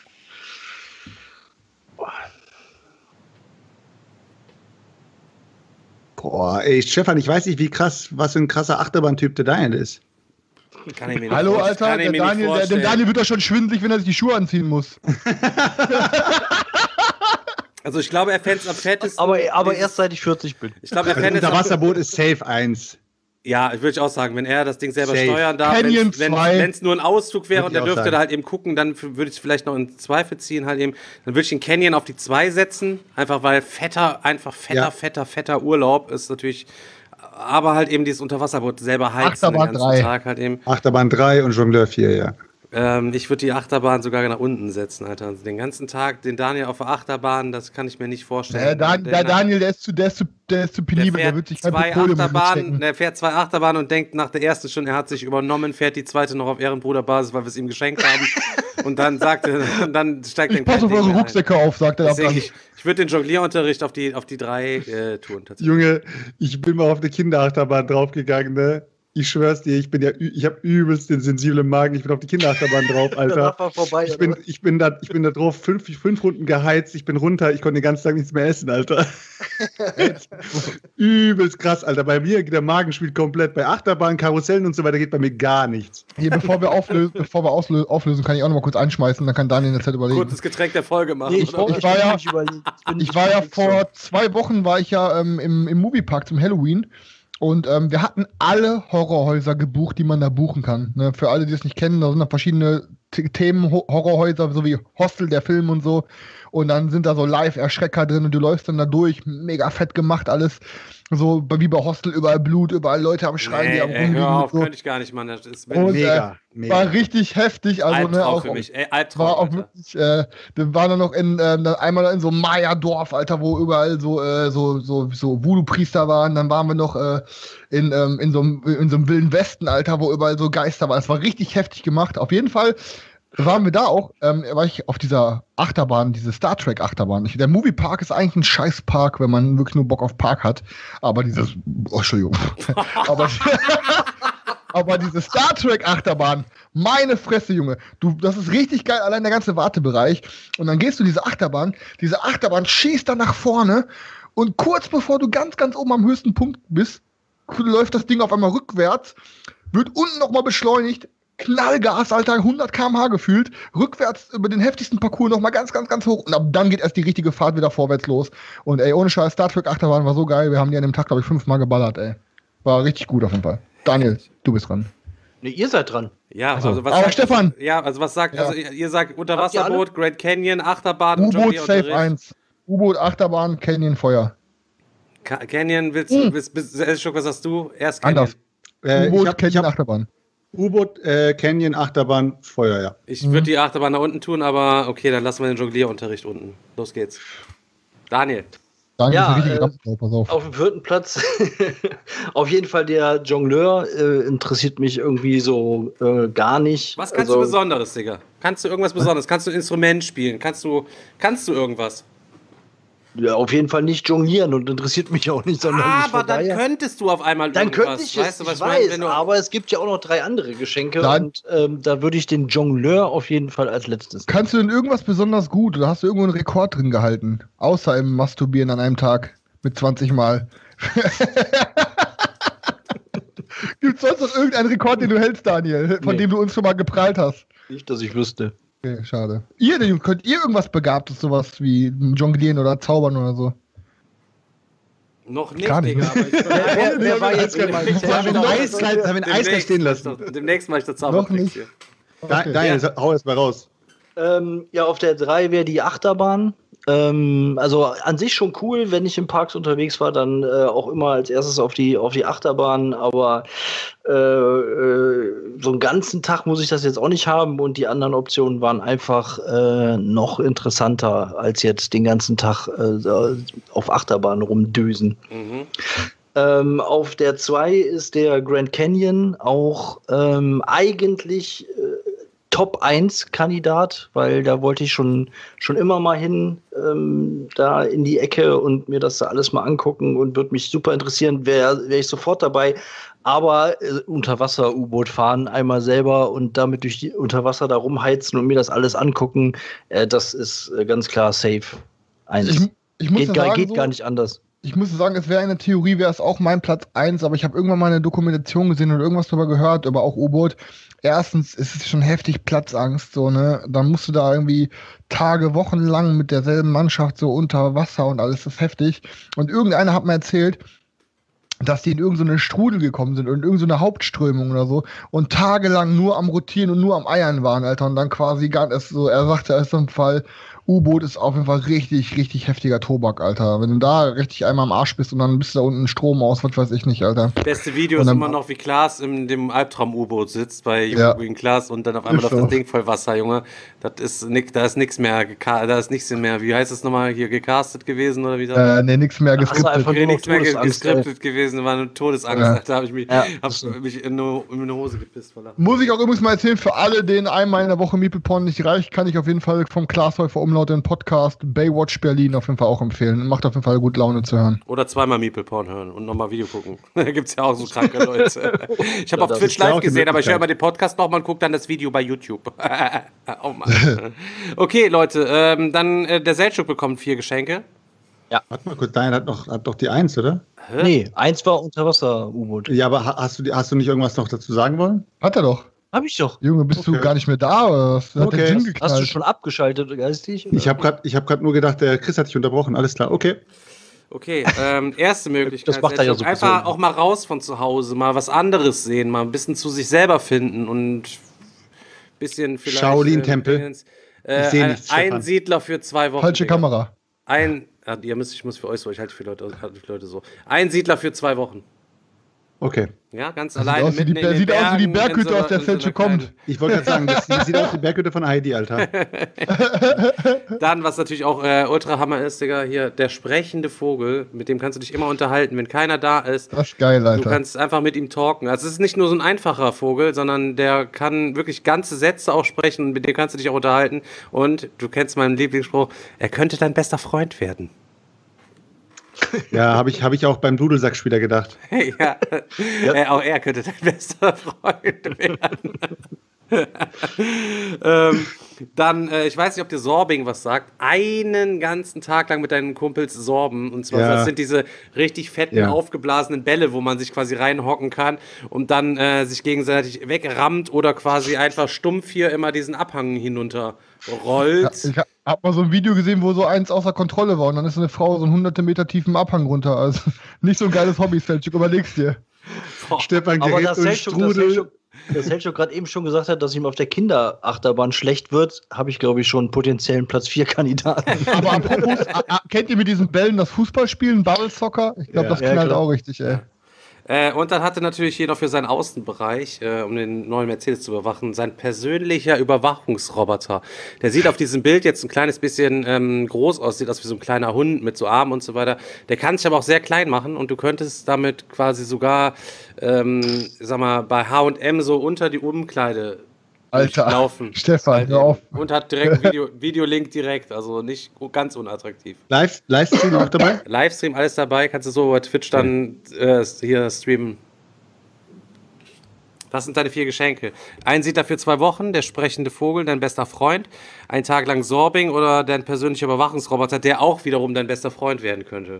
Boah, ey, Stefan, ich weiß nicht, wie krass, was für ein krasser Achterbahntyp der Daniel ist. Kann ich mir nicht Hallo, vorstellen. Alter, Kann ich der mir nicht Daniel, der, dem vorstellen. Daniel wird doch schon schwindelig, wenn er sich die Schuhe anziehen muss. Also ich glaube, er fände es am fettesten. aber, aber dieses- erst seit ich vierzig bin. Ich glaube, er Also fände es am Unterwasserboot ist safe eins. Ja, ich würde auch sagen, wenn er das Ding selber Safe. steuern darf, Canyon wenn zwei. es nur ein Ausflug wäre Würd und ich er auch dürfte sagen. da halt eben gucken, dann f- würde ich vielleicht noch in Zweifel ziehen, halt eben, dann würde ich den Canyon auf die zwei setzen, einfach weil fetter, einfach fetter, Ja. fetter, fetter Urlaub ist natürlich, aber halt eben dieses Unterwasserboot selber heizen Achterbahn den ganzen drei. Tag halt eben. Achterbahn drei und Jongleur vier, ja. Ähm, ich würde die Achterbahn sogar nach unten setzen, Alter. Also den ganzen Tag den Daniel auf der Achterbahn, das kann ich mir nicht vorstellen. Der, Dan, der Daniel, der ist zu, der ist zu, der ist zu Der penibel, der, fährt, wird sich kein zwei Petroleum Achterbahnen, mitstecken. der fährt zwei Achterbahnen und denkt nach der ersten schon, er hat sich übernommen, fährt die zweite noch auf Ehrenbruderbasis, weil wir es ihm geschenkt haben. Und dann sagt er, und dann steigt er Ich passe auf eure Rucksäcke auf, sagt er. Deswegen, dann. ich ich würde den Jonglierunterricht auf die, auf die drei äh, tun. Tatsächlich. Junge, ich bin mal auf eine Kinderachterbahn draufgegangen, ne? Ich schwör's dir, ich bin ja, ü- ich habe übelst den sensiblen Magen. Ich bin auf die Kinderachterbahn drauf, Alter. Danach war vorbei, Ich bin, oder? ich bin da, ich bin da drauf fünf, fünf Runden geheizt. Ich bin runter. Ich konnte den ganzen Tag nichts mehr essen, Alter. Übelst krass, Alter. Bei mir geht der Magen spielt komplett. Bei Achterbahn, Karussellen und so weiter geht bei mir gar nichts. Hier, bevor wir, auflösen, bevor wir auslö- auflösen, kann ich auch noch mal kurz anschmeißen, dann kann Daniel in der Zeit überlegen. Kurzes Getränk der Folge machen. Nee, ich, oder? ich war ja- ich, überlegt. ich, bin Ich nicht war ja fix so. vor zwei Wochen war ich ja ähm, im, im Moviepark zum Halloween und ähm, wir hatten alle Horrorhäuser gebucht, die man da buchen kann. Ne? Für alle, die es nicht kennen, da sind da verschiedene T- Themen, Ho- Horrorhäuser, so wie Hostel, der Film und so. Und dann sind da so Live-Erschrecker drin und du läufst dann da durch, mega fett gemacht alles. So wie bei Hostel, überall Blut, überall Leute am Schreien, die am Nee, ey, Rumliegen hör und auf, so. könnte ich gar nicht, Mann. Das ist Und, Mega, äh, mega. War richtig heftig. Also, Albtraum ne, auch, für mich. Ey, Albtraum, war auch Alter. wirklich, äh, wir waren dann noch in, ähm, dann einmal in so einem Maya-Dorf, Alter, wo überall so, äh, so, so, so Voodoo-Priester waren. Dann waren wir noch äh, in, ähm, in, so einem, in so einem wilden Westen, Alter, wo überall so Geister waren. Es war richtig heftig gemacht. Auf jeden Fall waren wir da auch, ähm, war ich auf dieser Achterbahn, diese Star Trek Achterbahn. Ich, der Moviepark ist eigentlich ein Scheißpark, wenn man wirklich nur Bock auf Park hat. Aber dieses, oh, Entschuldigung. aber, aber diese Star Trek Achterbahn, meine Fresse, Junge. Du, das ist richtig geil, allein der ganze Wartebereich. Und dann gehst du diese Achterbahn, diese Achterbahn schießt dann nach vorne und kurz bevor du ganz, ganz oben am höchsten Punkt bist, läuft das Ding auf einmal rückwärts, wird unten nochmal beschleunigt, Knallgas, Alter, hundert Kilometer pro Stunde gefühlt, rückwärts über den heftigsten Parcours nochmal ganz, ganz, ganz hoch und ab dann geht erst die richtige Fahrt wieder vorwärts los. Und ey, ohne Scheiß, Star Trek Achterbahn war so geil, wir haben die an dem Tag, glaube ich, fünfmal geballert, ey. War richtig gut auf jeden Fall. Daniel, du bist dran. Nee, ihr seid dran. Ja, Also, also was aber sagt, Stefan! Ja, also was sagt, Ja. also ihr, ihr sagt Habt ihr Unterwasserboot, Grand Canyon, Achterbahn und U-Boot Safe Jonglierunterricht. eins. U-Boot, Achterbahn, Canyon, Feuer. Ka- Canyon, willst Hm. du, willst, willst, willst, was hast du? Erst Canyon. Anders. Äh, ich U-Boot, hab, ich Canyon, hab Achterbahn. U-Boot, äh, Canyon, Achterbahn, Feuer, ja. Ich würde die Achterbahn da unten tun, aber okay, dann lassen wir den Jonglierunterricht unten. Los geht's. Daniel. Daniel Ja, ist ein richtiger äh, Rampensau, pass auf. Auf dem vierten Platz auf jeden Fall der Jongleur. Äh, interessiert mich irgendwie so äh, gar nicht. Was kannst Also, du Besonderes, Digga? Kannst du irgendwas Besonderes? Kannst du ein Instrument spielen? Kannst du, kannst du irgendwas? Ja, auf jeden Fall nicht jonglieren und interessiert mich auch nicht sonderlich. Aber von dann daher- könntest du auf einmal Dann irgendwas. könnte ich es, weißt du, was ich meine? weiß, Wenn du- aber es gibt ja auch noch drei andere Geschenke Dann- und ähm, da würde ich den Jongleur auf jeden Fall als letztes. Kannst du denn irgendwas besonders gut oder hast du irgendwo einen Rekord drin gehalten? Außer im Masturbieren an einem Tag mit zwanzig Mal. Gibt es sonst noch irgendeinen Rekord, den du hältst, Daniel, von Nee. dem du uns schon mal geprallt hast? Nicht, dass ich wüsste. Okay, schade. Ihr denn, könnt ihr irgendwas Begabtes, sowas wie Jonglieren oder Zaubern oder so? Noch nicht, Gar nicht. Digga, aber ich Wer, wer war jetzt Sollen wir einen Eiskreis- sollen wir einen Eiskreis stehen lassen? Demnächst mache ich das Noch Zaubertricks nicht. hier. Da, Okay. Daniel, sa- hau jetzt mal raus. Ähm, ja, auf der drei wäre die Achterbahn. Ähm, also an sich schon cool, wenn ich in Parks unterwegs war, dann äh, auch immer als erstes auf die, auf die Achterbahn, aber äh, äh, so einen ganzen Tag muss ich das jetzt auch nicht haben und die anderen Optionen waren einfach äh, noch interessanter, als jetzt den ganzen Tag äh, auf Achterbahn rumdüsen. Mhm. Ähm, auf der zwei ist der Grand Canyon auch ähm, eigentlich äh, Top eins Kandidat, weil da wollte ich schon, schon immer mal hin, ähm, da in die Ecke und mir das da alles mal angucken und würde mich super interessieren, wäre wär ich sofort dabei. Aber äh, Unterwasser-U-Boot fahren, einmal selber und damit durch die Unterwasser da rumheizen und mir das alles angucken, äh, das ist äh, ganz klar safe eins. Ich, ich muss geht ja gar, sagen, geht so, gar nicht anders. Ich muss sagen, es wäre in der Theorie, wäre es auch mein Platz eins, aber ich habe irgendwann mal eine Dokumentation gesehen und irgendwas darüber gehört, aber auch U-Boot. Erstens ist es schon heftig Platzangst, so, ne? Dann musst du da irgendwie Tage, Wochen lang mit derselben Mannschaft so unter Wasser und alles, das ist heftig. Und irgendeiner hat mir erzählt, dass die in irgendeine Strudel gekommen sind und in irgendeine Hauptströmung oder so und tagelang nur am Rotieren und nur am Eiern waren, Alter. Und dann quasi gar nicht so, er sagte, er ist so ein Fall, U-Boot ist auf jeden Fall richtig, richtig heftiger Tobak, Alter. Wenn du da richtig einmal am Arsch bist und dann bist du da unten Strom aus, was weiß ich nicht, Alter. Beste Video Und ist dann- immer noch, wie Klaas in dem Albtraum-U-Boot sitzt bei Ja. Green Klaas und dann auf einmal Ist auf so. das Ding voll Wasser, Junge. Das ist nix, da ist nichts mehr, geka- da ist nichts mehr, wie heißt es nochmal, hier gecastet gewesen oder wie das? Äh, nee, nix mehr Ach so, geskriptet. einfach Nee, nur noch nichts mehr ge- Todesangst, geskriptet gewesen, war eine Todesangst. Ja. Da habe ich mich, Ja, hab ist so. mich in eine, in eine Hose gepisst. Voller. Muss ich auch übrigens mal erzählen, für alle, denen einmal in der Woche Meeple Porn nicht reicht, kann ich auf jeden Fall vom Glashäufer Umlaut den Podcast Baywatch Berlin auf jeden Fall auch empfehlen. Macht auf jeden Fall gut Laune zu hören. Oder zweimal Meeple Porn hören und nochmal Video gucken. Da gibt es ja auch so kranke Leute. Ich habe auf das Twitch ist ja live auch die gesehen, aber ich höre Möglichkeit. immer den Podcast nochmal und gucke dann das Video bei YouTube. Oh Mann. Okay, Leute, ähm, dann äh, der Seltschuk bekommt vier Geschenke. Warte mal kurz, Daniel hat, noch, hat doch die Eins, oder? Nee, eins war Unterwasser-U-Boot. Ja, aber ha- hast du, die- hast du nicht irgendwas noch dazu sagen wollen? Hat er doch. Hab ich doch. Junge, bist Okay. du gar nicht mehr da oder was? Hat Okay. der Jim Hast- geknallt? Hast du schon abgeschaltet, geistig? oder? Ich habe gerade hab nur gedacht, der Chris hat dich unterbrochen. Alles klar, okay. Okay, ähm, erste Möglichkeit. Das macht er ja Seltschuk, sowieso. einfach auch mal raus von zu Hause, mal was anderes sehen, mal ein bisschen zu sich selber finden und ein bisschen vielleicht. Shaolin-Tempel. Äh, Ich seh ein, nichts, ein Stefan. Siedler für zwei Wochen. Falsche Digga. Kamera. Ein, Ja, ihr müsst, ich muss für euch so, ich halte für Leute, halte für Leute so. Einsiedler für zwei Wochen. Okay. Ja, ganz Das alleine. Sieht aus wie die, mitten in den sieht aus wie die Bergen, in Berghütte, so aus der einer- in so einer Selchuk kommt. kleinen- Ich wollte gerade sagen, das, das sieht aus wie die Berghütte von Heidi, Alter. Dann, was natürlich auch äh, ultra Hammer ist, Digga, hier, der sprechende Vogel, mit dem kannst du dich immer unterhalten, wenn keiner da ist. Das ist geil, Du Alter. kannst einfach mit ihm talken. Also es ist nicht nur so ein einfacher Vogel, sondern der kann wirklich ganze Sätze auch sprechen und mit dem kannst du dich auch unterhalten. Und du kennst meinen Lieblingsspruch, er könnte dein bester Freund werden. Ja, habe ich, hab ich auch beim Dudelsackspieler gedacht. ja, Äh, auch er könnte dein bester Freund werden. ähm, dann, äh, ich weiß nicht, ob dir Sorbing was sagt, einen ganzen Tag lang mit deinen Kumpels sorben. Und zwar, Ja. das sind diese richtig fetten, Ja. aufgeblasenen Bälle, wo man sich quasi reinhocken kann und dann äh, sich gegenseitig wegrammt oder quasi einfach stumpf hier immer diesen Abhang hinunter Ja, rollt. ich hab- hab mal so ein Video gesehen, wo so eins außer Kontrolle war und dann ist eine Frau so einen hunderte Meter tiefen Abhang runter. Also nicht so ein geiles Hobby, Selchuk, überlegst dir. Stefan Aber gerät das und Selchuk, das Strudel. Selchuk, das Selchuk gerade eben schon gesagt hat, dass ihm auf der Kinderachterbahn schlecht wird, habe ich, glaube ich, schon einen potenziellen Platz vier Kandidaten. Aber apropos, a- a- kennt ihr mit diesen Bällen das Fußballspielen, Bubble Soccer? Ich glaube, Ja. das Ja, knallt klar. auch richtig, ey. Äh, und dann hatte natürlich jeder für seinen Außenbereich, äh, um den neuen Mercedes zu überwachen, sein persönlicher Überwachungsroboter. Der sieht auf diesem Bild jetzt ein kleines bisschen ähm, groß aus, sieht aus wie so ein kleiner Hund mit so Armen und so weiter. Der kann sich aber auch sehr klein machen und du könntest damit quasi sogar, ähm, sag mal, bei H und M so unter die Umkleide Alter, laufen. Stefan, hör auf. Und hat direkt einen Video, Videolink direkt, also nicht ganz unattraktiv. Live, Livestream auch dabei? Livestream, alles dabei, kannst du so über Twitch dann äh, hier streamen. Das sind deine vier Geschenke. Einsiedler für zwei Wochen, der sprechende Vogel, dein bester Freund, ein Tag lang Sorbing oder dein persönlicher Überwachungsroboter, der auch wiederum dein bester Freund werden könnte.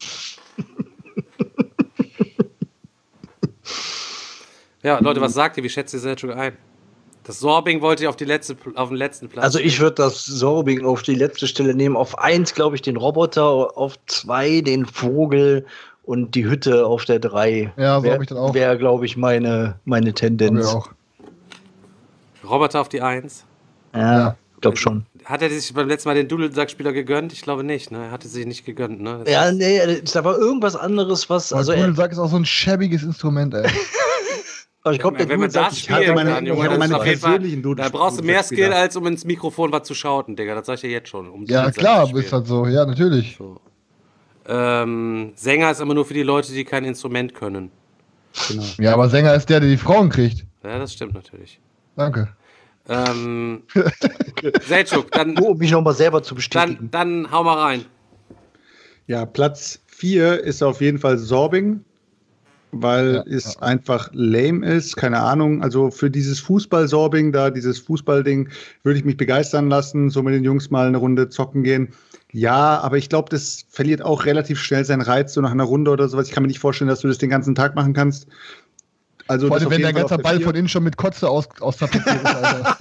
Ja, Leute, was sagt ihr? Wie schätzt ihr Selchuk ein? Das Sorbing wollte ich auf, die letzte, auf den letzten Platz. Also ich würde das Sorbing auf die letzte Stelle nehmen. Auf eins, glaube ich, den Roboter, auf zwei den Vogel und die Hütte auf der drei. Ja, so Wär- hab ich das auch. Wäre, glaube ich, meine, meine Hab Tendenz. ich auch. Roboter auf die Eins. Ja, Ja. ich glaube schon. Hat er sich beim letzten Mal den Dudelsackspieler gegönnt? Ich glaube nicht, ne? Er hatte sich nicht gegönnt, ne? Das Ja, ist- nee, da war irgendwas anderes, was. Also, Also, er, Dudelsack ist auch so ein schäbiges Instrument, ey. aber ich glaube, der wenn man Dudelsack- das ich hatte spielen meine- kann, ich Junge, hatte das meine ist auf jeden Fall- persönlichen Dudel- Da brauchst du mehr Dudelsackspieler. Skill, als um ins Mikrofon was zu schauten, Digga. Das sag ich dir jetzt schon. Um Ja, Dudelsack klar, zu ist spielen. halt so. Ja, natürlich. So. Ähm, Sänger ist immer nur für die Leute, die kein Instrument können. Genau. Ja, aber Sänger ist der, der die Frauen kriegt. Ja, das stimmt natürlich. Danke. Ähm, Selchuk, dann, Oh, um mich nochmal selber zu dann, bestätigen. dann hau mal rein. Ja, Platz vier ist auf jeden Fall Sorbing, weil Ja, es einfach lame ist. Keine Ahnung. Also für dieses Fußball-Sorbing da, dieses Fußballding, würde ich mich begeistern lassen, so mit den Jungs mal eine Runde zocken gehen. Ja, aber ich glaube, das verliert auch relativ schnell seinen Reiz, so nach einer Runde oder sowas. Ich kann mir nicht vorstellen, dass du das den ganzen Tag machen kannst. Also Vor das allem, auf wenn jeden der Fall ganze auf der Ball vier. von innen schon mit Kotze aus, aus tapeziert ist, Alter.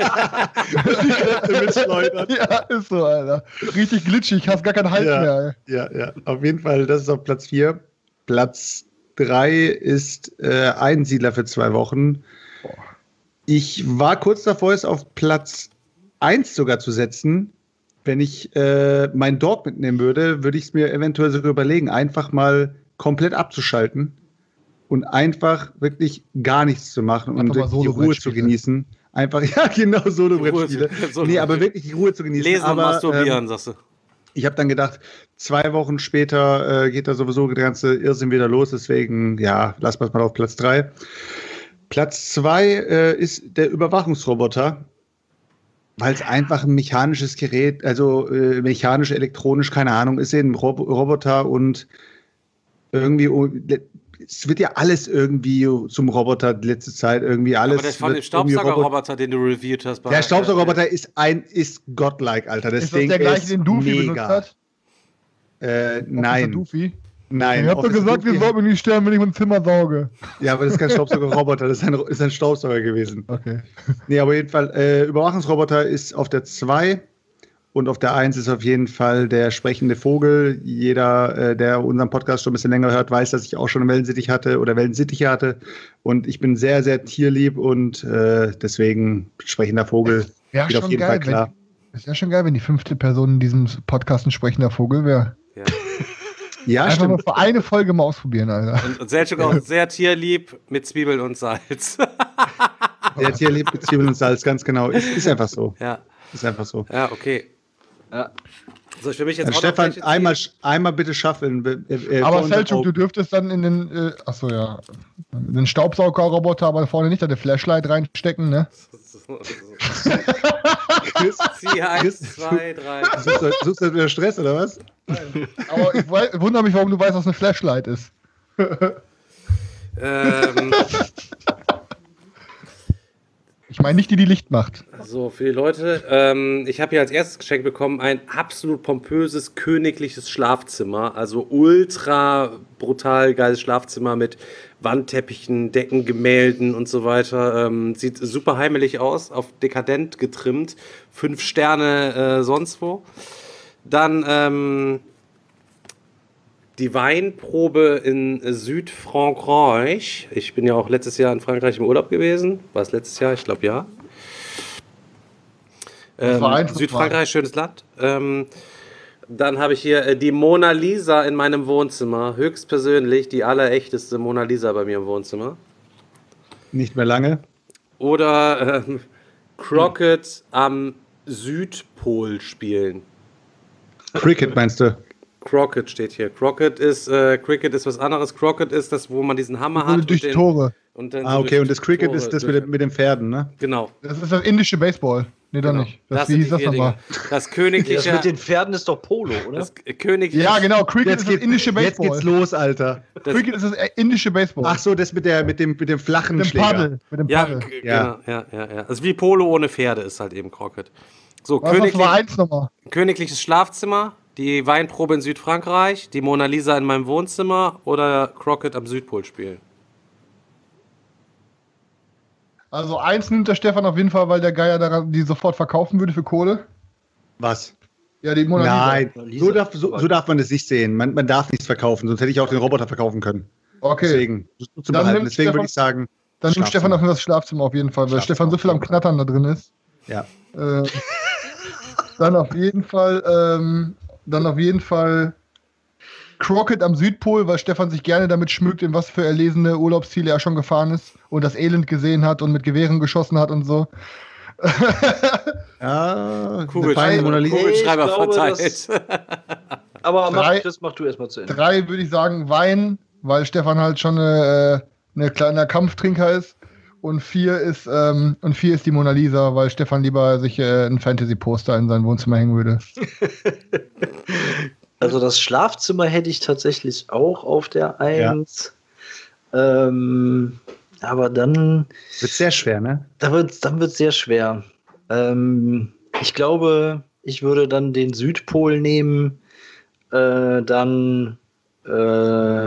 Ja, ist so, Alter. Richtig glitschig, hast gar keinen Hals Ja. mehr, ey. Ja, ja, auf jeden Fall, das ist auf Platz vier. Platz drei ist äh, Einsiedler für zwei Wochen. Ich war kurz davor, es auf Platz eins sogar zu setzen. Wenn ich äh, meinen Dog mitnehmen würde, würde ich es mir eventuell sogar überlegen, einfach mal komplett abzuschalten und einfach wirklich gar nichts zu machen und Einfach mal wirklich die Ruhe zu Solo-Brettspiele. genießen. Einfach, ja, genau, Solo-Brettspiele. Solo- Nee, aber wirklich die Ruhe zu genießen. Lesen und aber, masturbieren, ähm, sagst du. ich habe dann gedacht, zwei Wochen später äh, geht da sowieso der ganze Irrsinn wieder los. Deswegen, ja, lassen wir es mal auf Platz drei. Platz zwei äh, ist der Überwachungsroboter, weil es einfach ein mechanisches Gerät, also äh, mechanisch, elektronisch, keine Ahnung, ist eben ein Rob Roboter und irgendwie, oh, es wird ja alles irgendwie zum Roboter die letzte Zeit, irgendwie alles. Aber der von dem wird irgendwie Robot- Staubsaugerroboter, den du reviewt hast. bei- Der Staubsaugerroboter ist ein, ist godlike, Alter. Das Ist das Ding der gleiche, ist den Doofy mega. benutzt hat? Äh, Officer nein, Doofy? nein. Ich hab doch Officer gesagt, wir Doofy- sollten nicht sterben, wenn ich mein Zimmer sauge. Ja, aber das ist kein Staubsaugerroboter, das ist ein, ist ein Staubsauger gewesen. Okay. Nee, aber auf jeden Fall, äh, Überwachungsroboter ist auf der zwei und auf der eins ist auf jeden Fall der sprechende Vogel. Jeder, äh, der unseren Podcast schon ein bisschen länger hört, weiß, dass ich auch schon einen Wellensittich hatte oder Wellensittiche hatte. Und ich bin sehr, sehr tierlieb und äh, deswegen sprechender Vogel Ja, geht auf schon jeden geil. Fall klar. Wenn, ist ja schon geil, wenn die fünfte Person in diesem Podcast ein sprechender Vogel wäre. Ja. Ja, Einfach mal stimmt. für eine Folge mal ausprobieren, Alter. Und, und Selchuk auch sehr tierlieb mit Zwiebeln und Salz. Der hat hier lebt mit Zwiebeln und Salz, ganz genau. Ist, ist einfach so. Ja, Ist einfach so. ja, okay. Ja. Soll ich für mich jetzt Also auch noch Stefan, welche ziehen? einmal, einmal bitte schaffeln. Äh, äh, Aber vor unseren Selchuk, du Augen. dürftest dann in den, äh, achso ja, in den Staubsaugerroboter, aber vorne nicht, da der Flashlight reinstecken, ne? So, so. Chris, Zieh eins, Chris, zwei, drei. Suchst du, suchst du wieder Stress, oder was? Aber ich wei- wundere mich, warum du weißt, was eine Flashlight ist. Ähm, Ich meine nicht die, die Licht macht. so, für die Leute. Ähm, ich habe hier als erstes Geschenk bekommen ein absolut pompöses, königliches Schlafzimmer. Also ultra brutal geiles Schlafzimmer mit Wandteppichen, Decken, Gemälden und so weiter. Ähm, sieht super heimelig aus, auf dekadent getrimmt. Fünf Sterne äh, sonst wo. Dann ähm, die Weinprobe in Südfrankreich. Ich bin ja auch letztes Jahr in Frankreich im Urlaub gewesen. War es letztes Jahr? Ich glaube ja. Ähm, war einfach Südfrankreich, schönes Land. Ähm, dann habe ich hier äh, die Mona Lisa in meinem Wohnzimmer. Höchstpersönlich die allerechteste Mona Lisa bei mir im Wohnzimmer. Nicht mehr lange. Oder ähm, Crockett am Südpol spielen. Cricket meinst du? Crockett steht hier. Crockett ist, äh, Cricket ist was anderes. Crockett ist das, wo man diesen Hammer hat. Durch und den, Tore. Und dann Ah, so okay, durch und das Cricket Tore ist das durch- mit, dem, mit den Pferden, ne? Genau. Das ist das indische Baseball. Nee, doch genau. nicht. Das, sind wie die hieß das vier nochmal? Dinge. Das Das königliche. mit den Pferden ist doch Polo, oder? das königliche. Ja, genau. Cricket Jetzt, ist das geht, indische jetzt Baseball. geht's los, Alter. Das, Cricket ist das äh, indische Baseball. Ach so, das mit, der, mit, dem, mit dem flachen mit dem Schläger. Paddel. Mit dem ja, Paddel. g- Ja. genau. Ja, ja, ja. Also wie Polo ohne Pferde ist halt eben Crockett. So, Was, was königlich, war eins nochmal? königliches Schlafzimmer, die Weinprobe in Südfrankreich, die Mona Lisa in meinem Wohnzimmer oder Crockett am Südpol spielen. Also eins nimmt der Stefan auf jeden Fall, weil der Geier daran, die sofort verkaufen würde für Kohle. Was? Ja, die Mona Lisa. Nein, Mona Lisa. so darf, so, so darf man das nicht sehen. Man, man darf nichts verkaufen, sonst hätte ich auch den Roboter verkaufen können. Okay. Deswegen, das ist nur zum Dann Behalten. nimmt Deswegen würde Stefan- ich sagen, Dann nimmt Schlafzimmer. Stefan auch das Schlafzimmer auf jeden Fall, weil Schlafzimmer. Stefan so viel am Knattern da drin ist. Ja. Äh, dann auf jeden Fall, ähm, dann auf jeden Fall Crockett am Südpol, weil Stefan sich gerne damit schmückt, in was für erlesene Urlaubsziele er schon gefahren ist und das Elend gesehen hat und mit Gewehren geschossen hat und so. Ja, eine Kugelschreiber, feine Mona Lisa. Kugelschreiber Ich glaube, verteilt. das- Aber mach, Drei- Chris, mach du erstmal zu Ende. Drei würde ich sagen Wein, weil Stefan halt schon eine, eine kleiner Kampftrinker ist. Und vier ist ähm, und vier ist die Mona Lisa, weil Stefan lieber sich äh, ein Fantasy-Poster in sein Wohnzimmer hängen würde. Also das Schlafzimmer hätte ich tatsächlich auch auf der eins. Ähm, aber dann, Wird sehr schwer, ne? da wird's, dann wird es sehr schwer. Ähm, ich glaube, ich würde dann den Südpol nehmen, äh, dann, äh,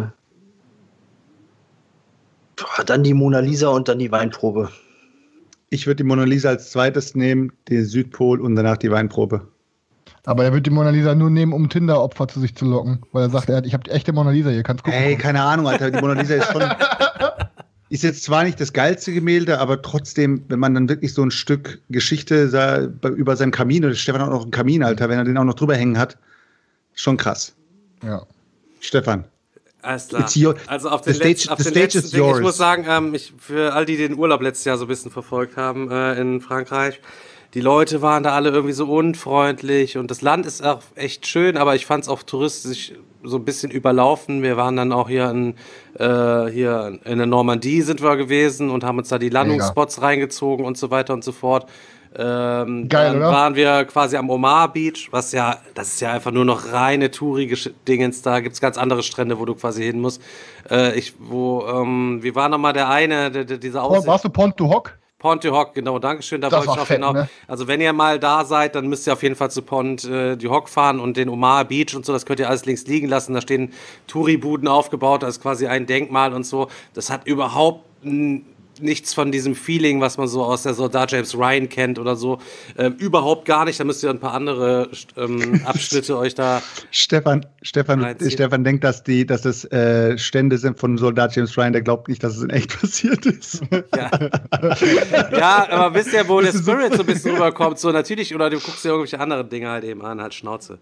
boah, dann die Mona Lisa und dann die Weinprobe. Ich würde die Mona Lisa als zweites nehmen, den Südpol und danach die Weinprobe. Aber er wird die Mona Lisa nur nehmen, um Tinder-Opfer zu sich zu locken. Weil er sagt, er hat, ich habe die echte Mona Lisa hier, kannst gucken. Ey, keine Ahnung, Alter. Die Mona Lisa ist schon. Ist jetzt zwar nicht das geilste Gemälde, aber trotzdem, wenn man dann wirklich so ein Stück Geschichte sah, über seinem Kamin, oder Stefan hat auch noch einen Kamin, Alter, wenn er den auch noch drüber hängen hat, schon krass. Ja. Stefan. Alles klar. It's your- Also auf the den, stage- letzten, auf the den stage letzten is Ding, ich yours. muss sagen, ähm, ich, für all die den Urlaub letztes Jahr so ein bisschen verfolgt haben äh, in Frankreich, die Leute waren da alle irgendwie so unfreundlich und das Land ist auch echt schön, aber ich fand es auch touristisch so ein bisschen überlaufen. Wir waren dann auch hier in, äh, hier in der Normandie sind wir gewesen und haben uns da die Landungsspots reingezogen und so weiter und so fort. Ähm, Geil, dann oder? waren wir quasi am Omar Beach, was ja, das ist ja einfach nur noch reine tourige Sch- Dingens. Da gibt es ganz andere Strände, wo du quasi hin musst. Äh, ich, wo, ähm, wie war nochmal der eine, der, der, dieser Aussicht? Warst du Pont du Hoc? Pont du Hoc, genau, Dankeschön. Da Das wollte ich war noch fett, genau. ne? Also wenn ihr mal da seid, dann müsst ihr auf jeden Fall zu Pont äh, du Hoc fahren und den Omar Beach und so, das könnt ihr alles links liegen lassen. Da stehen Touri-Buden aufgebaut, da ist quasi ein Denkmal und so. Das hat überhaupt n- nichts von diesem Feeling, was man so aus der Soldat James Ryan kennt oder so. Ähm, überhaupt gar nicht. Da müsst ihr ein paar andere ähm, Abschnitte euch da. Stefan, Stefan, Reinziehen. Stefan denkt, dass, die, dass das äh, Stände sind von Soldat James Ryan, der glaubt nicht, dass es in echt passiert ist. Ja, ja, aber wisst ihr, wo der Spirit so ein bisschen rüberkommt? So natürlich, oder du guckst dir irgendwelche anderen Dinge halt eben an, halt Schnauze.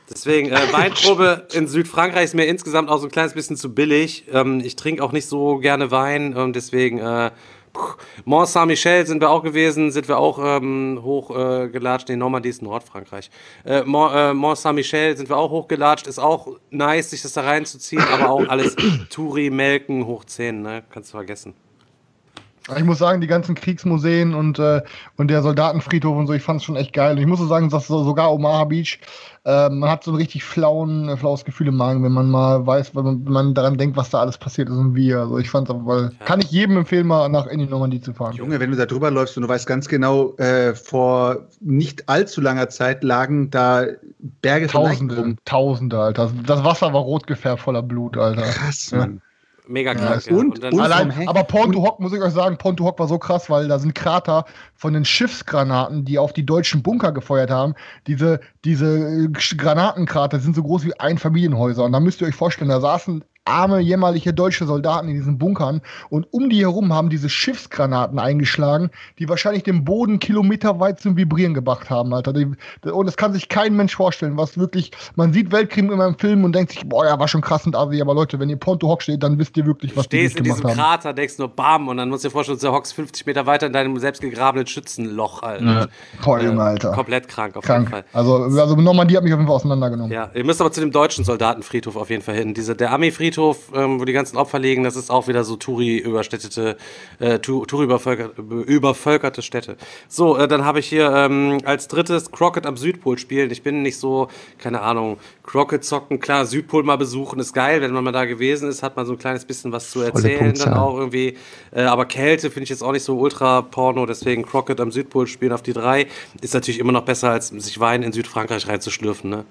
Deswegen, äh, Weinprobe in Südfrankreich ist mir insgesamt auch so ein kleines bisschen zu billig. Ähm, ich trinke auch nicht so gerne Wein, ähm, deswegen äh, Mont Saint-Michel sind wir auch gewesen, sind wir auch ähm, hochgelatscht. Äh, nee, Normandie ist Nordfrankreich. Äh, Mont, äh, Mont Saint-Michel sind wir auch hochgelatscht, ist auch nice, sich das da reinzuziehen, aber auch alles Touri, Melken, hoch zehn, ne? Kannst du vergessen. Ich muss sagen, die ganzen Kriegsmuseen und, äh, und der Soldatenfriedhof und so, ich fand es schon echt geil. Und ich muss so sagen, dass so, sogar Omaha Beach, äh, man hat so ein richtig flauen, äh, flaues Gefühl im Magen, wenn man mal weiß, wenn man, wenn man daran denkt, was da alles passiert ist und wie. Also ich fand weil ja. kann ich jedem empfehlen, mal nach in die Normandie zu fahren. Junge, wenn du da drüber läufst und du weißt ganz genau, äh, vor nicht allzu langer Zeit lagen da Berge von Tausende, rum. Tausende, Alter. Das Wasser war rot gefärbt, voller Blut, Alter. Krass, ja. Mann. Mega krass. Ja, Ja. und, Und dann und allein, aber Pontohoc, muss ich euch sagen, Pontohoc war so krass, weil da sind Krater von den Schiffsgranaten, die auf die deutschen Bunker gefeuert haben. Diese, diese Granatenkrater sind so groß wie Einfamilienhäuser. Und da müsst ihr euch vorstellen, da saßen arme, jämmerliche deutsche Soldaten in diesen Bunkern und um die herum haben diese Schiffsgranaten eingeschlagen, die wahrscheinlich den Boden kilometerweit zum Vibrieren gebracht haben, Alter. Die, und das kann sich kein Mensch vorstellen, was wirklich, man sieht Weltkrieg immer im Film und denkt sich, boah, ja, war schon krass und assi, aber Leute, wenn ihr Pontohoc steht, dann wisst ihr wirklich, was du die stehst in gemacht diesem haben. Krater, denkst nur bam und dann musst du dir vorstellen, du hockst fünfzig Meter weiter in deinem selbst gegrabenen Schützenloch, Alter. Ja. Voll, Junge, äh, Alter. Komplett krank, auf krank. jeden Fall. Also, also Normandie hat mich auf jeden Fall auseinandergenommen. Ja, ihr müsst aber zu dem deutschen Soldatenfriedhof auf jeden Fall hin. Diese, der Ami-Friedhof, ähm, wo die ganzen Opfer liegen, das ist auch wieder so Touri-überstädtete, äh, Touri-übervölkerte Städte. So, äh, dann habe ich hier ähm, als drittes Crockett am Südpol spielen. Ich bin nicht so, keine Ahnung, Crockett zocken, klar, Südpol mal besuchen ist geil, wenn man mal da gewesen ist, hat man so ein kleines bisschen was zu erzählen dann auch irgendwie. Äh, aber Kälte finde ich jetzt auch nicht so ultra Porno, deswegen Crockett am Südpol spielen auf die drei ist natürlich immer noch besser, als sich Wein in Südfrankreich reinzuschlürfen, ne?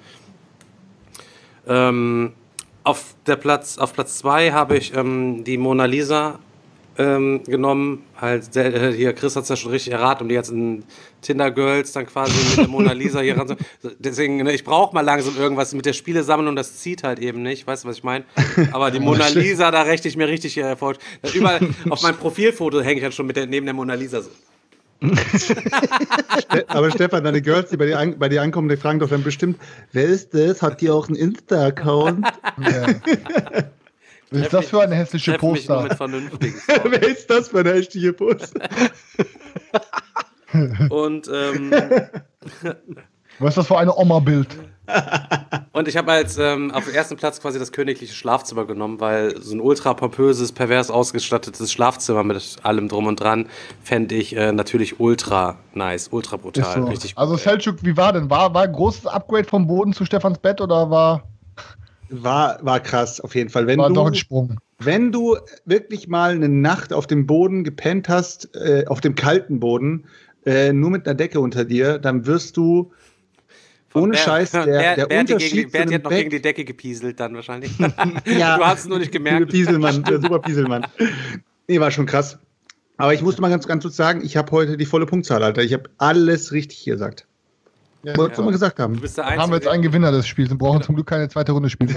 Ähm, Auf der Platz, auf Platz zwei habe ich ähm, die Mona Lisa ähm, genommen. Halt, der, hier, Chris hat es ja schon richtig erraten, um die ganzen Tinder-Girls dann quasi mit der Mona Lisa hier ran. Deswegen, ne, ich brauche mal langsam irgendwas mit der Spielesammlung und das zieht halt eben nicht. Weißt du, was ich meine? Aber die Mona Lisa, da rechne ich mir richtig äh, vor. Überall auf meinem Profilfoto hänge ich halt schon mit der, neben der Mona Lisa so. Aber Stefan, deine Girls, die bei dir, an, bei dir ankommen, die fragen doch dann bestimmt, wer ist das? Hat die auch einen Insta-Account? Ja. Was ist das für eine hässliche Poster? Wer ist das für eine hässliche Poster? Und ähm, was ist das für eine Oma-Bild? Und ich habe als ähm, auf dem ersten Platz quasi das königliche Schlafzimmer genommen, weil so ein ultra pompöses, pervers ausgestattetes Schlafzimmer mit allem drum und dran fände ich äh, natürlich ultra nice, ultra brutal, so. Richtig Also gut. Selçuk, wie war denn? War, war ein großes Upgrade vom Boden zu Stefans Bett oder war... War, war krass, auf jeden Fall. Wenn war du, doch ein Sprung. Wenn du wirklich mal eine Nacht auf dem Boden gepennt hast, äh, auf dem kalten Boden, äh, nur mit einer Decke unter dir, dann wirst du ohne Bert, Scheiß, der, Bert, der Bert Unterschied gegen, zu Bert einem hat noch Bett, gegen die Decke gepieselt dann wahrscheinlich. Ja, du hast es nur nicht gemerkt. Der Pieselmann, der super Pieselmann. Nee, war schon krass. Aber ich musste mal ganz, ganz kurz sagen, ich habe heute die volle Punktzahl, Alter. Ich habe alles richtig gesagt. Ja, Wolltest du ja. mal gesagt haben. Du bist der Dann haben wir jetzt Einzige, einen Gewinner des Spiels und brauchen zum Glück keine zweite Runde spielen.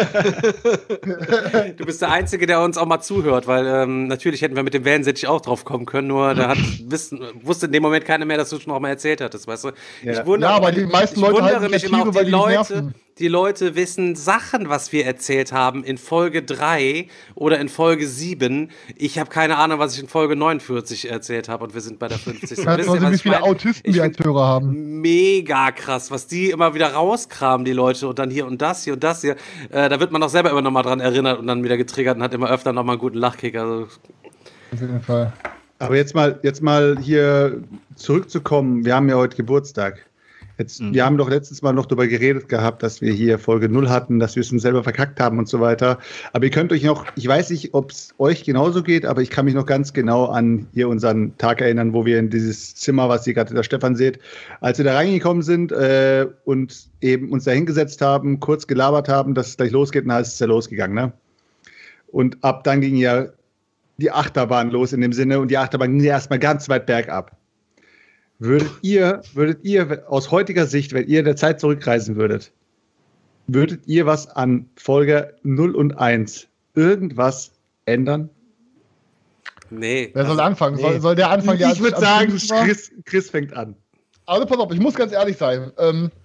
du bist der Einzige, der uns auch mal zuhört, weil ähm, natürlich hätten wir mit dem Wellensittich auch drauf kommen können, nur da hat, wissen, wusste in dem Moment keiner mehr, dass du schon noch mal erzählt hattest, weißt du? Ja. Ich wundere, Ja, aber die meisten ich Leute wundere halten mich sich immer Tiere, auch, weil die die Leute, nerven. die Leute wissen Sachen, was wir erzählt haben in Folge drei oder in Folge sieben. Ich habe keine Ahnung, was ich in Folge neunundvierzig erzählt habe und wir sind bei der fünfzigsten Weißt du, wie viele Autisten wir als Hörer haben? Mega krass, was die immer wieder rauskramen, die Leute, und dann hier und das, hier und das hier. Äh, da wird man auch selber immer noch mal dran erinnert und dann wieder getriggert und hat immer öfter noch mal einen guten Lachkick. Also. Auf jeden Fall. Aber jetzt mal, jetzt mal hier zurückzukommen, wir haben ja heute Geburtstag. Jetzt, mhm. Wir haben doch letztes Mal noch darüber geredet gehabt, dass wir hier Folge null hatten, dass wir es uns selber verkackt haben und so weiter. Aber ihr könnt euch noch, ich weiß nicht, ob es euch genauso geht, aber ich kann mich noch ganz genau an hier unseren Tag erinnern, wo wir in dieses Zimmer, was ihr gerade der Stefan seht, als wir da reingekommen sind äh, und eben uns da hingesetzt haben, kurz gelabert haben, dass es gleich losgeht, und dann ist es ja losgegangen, ne? Und ab dann ging ja die Achterbahn los in dem Sinne, und die Achterbahn ging ja erstmal ganz weit bergab. Würdet ihr, würdet ihr aus heutiger Sicht, wenn ihr in der Zeit zurückreisen würdet, würdet ihr was an Folge null und eins irgendwas ändern? Nee. Wer soll also, anfangen? nee. Soll, soll der anfangen? Ich, der ich würde am sagen, schlimmsten war? Chris, Chris fängt an. Also pass auf, ich muss ganz ehrlich sein. Ähm,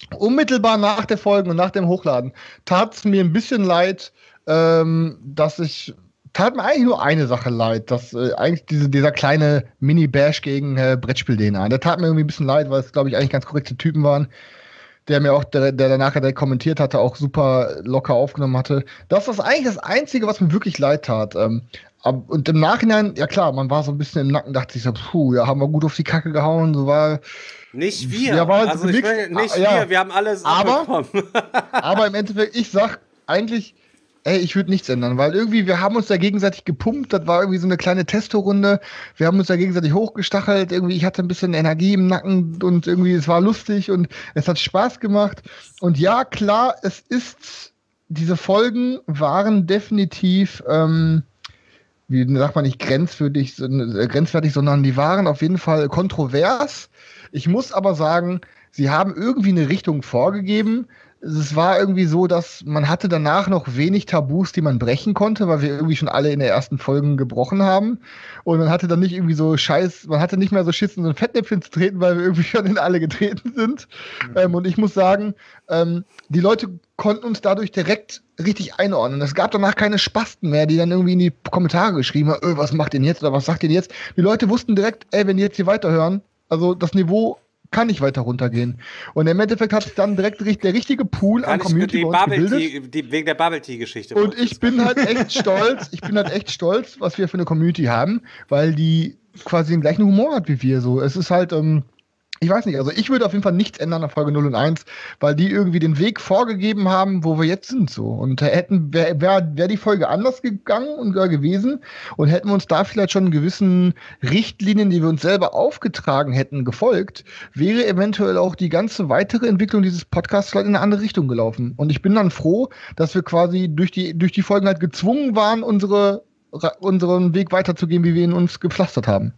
unmittelbar nach der Folge und nach dem Hochladen tat es mir ein bisschen leid, ähm, dass ich tat mir eigentlich nur eine Sache leid, dass äh, eigentlich diese, dieser kleine Mini-Bash gegen äh, Brettspiel-D N A, der tat mir irgendwie ein bisschen leid, weil es, glaube ich, eigentlich ganz korrekte Typen waren, der mir auch, der, der danach direkt kommentiert hatte, auch super locker aufgenommen hatte. Das ist eigentlich das Einzige, was mir wirklich leid tat. Ähm, ab, und im Nachhinein, ja klar, man war so ein bisschen im Nacken, dachte sich so, puh, ja, haben wir gut auf die Kacke gehauen, so war... Nicht wir, ja, war also nix, ich will, nicht ja. wir, wir haben alles aber, abbekommen. aber im Endeffekt, ich sag eigentlich, ey, ich würde nichts ändern, weil irgendwie, wir haben uns da gegenseitig gepumpt, das war irgendwie so eine kleine Testorunde, wir haben uns da gegenseitig hochgestachelt, irgendwie, ich hatte ein bisschen Energie im Nacken und irgendwie, es war lustig und es hat Spaß gemacht. Und ja, klar, es ist, diese Folgen waren definitiv, ähm, wie sagt man nicht grenzwertig, äh, grenzwertig, sondern die waren auf jeden Fall kontrovers. Ich muss aber sagen, sie haben irgendwie eine Richtung vorgegeben. Es war irgendwie so, dass man hatte danach noch wenig Tabus, die man brechen konnte, weil wir irgendwie schon alle in der ersten Folge gebrochen haben. Und man hatte dann nicht irgendwie so Scheiß, man hatte nicht mehr so Schiss, in so ein Fettnäpfchen zu treten, weil wir irgendwie schon in alle getreten sind. Mhm. Ähm, und ich muss sagen, ähm, die Leute konnten uns dadurch direkt richtig einordnen. Es gab danach keine Spasten mehr, die dann irgendwie in die Kommentare geschrieben haben, öh, was macht ihr denn jetzt oder was sagt ihr denn jetzt? Die Leute wussten direkt, ey, wenn die jetzt hier weiterhören, also das Niveau kann nicht weiter runtergehen. Und im Endeffekt hat sich dann direkt der richtige Pool kann an Community die bei uns Bubble gebildet. Tea, die, wegen der Bubble Tea Geschichte. Und ich bin halt echt stolz, ich bin halt echt stolz, was wir für eine Community haben, weil die quasi den gleichen Humor hat wie wir. So, es ist halt, ähm, ich weiß nicht, also ich würde auf jeden Fall nichts ändern an Folge null und eins, weil die irgendwie den Weg vorgegeben haben, wo wir jetzt sind. So. Und hätten, wäre wär, wär die Folge anders gegangen und gewesen und hätten wir uns da vielleicht schon gewissen Richtlinien, die wir uns selber aufgetragen hätten, gefolgt, wäre eventuell auch die ganze weitere Entwicklung dieses Podcasts vielleicht in eine andere Richtung gelaufen. Und ich bin dann froh, dass wir quasi durch die, durch die Folgen halt gezwungen waren, unsere, unseren Weg weiterzugehen, wie wir ihn uns gepflastert haben.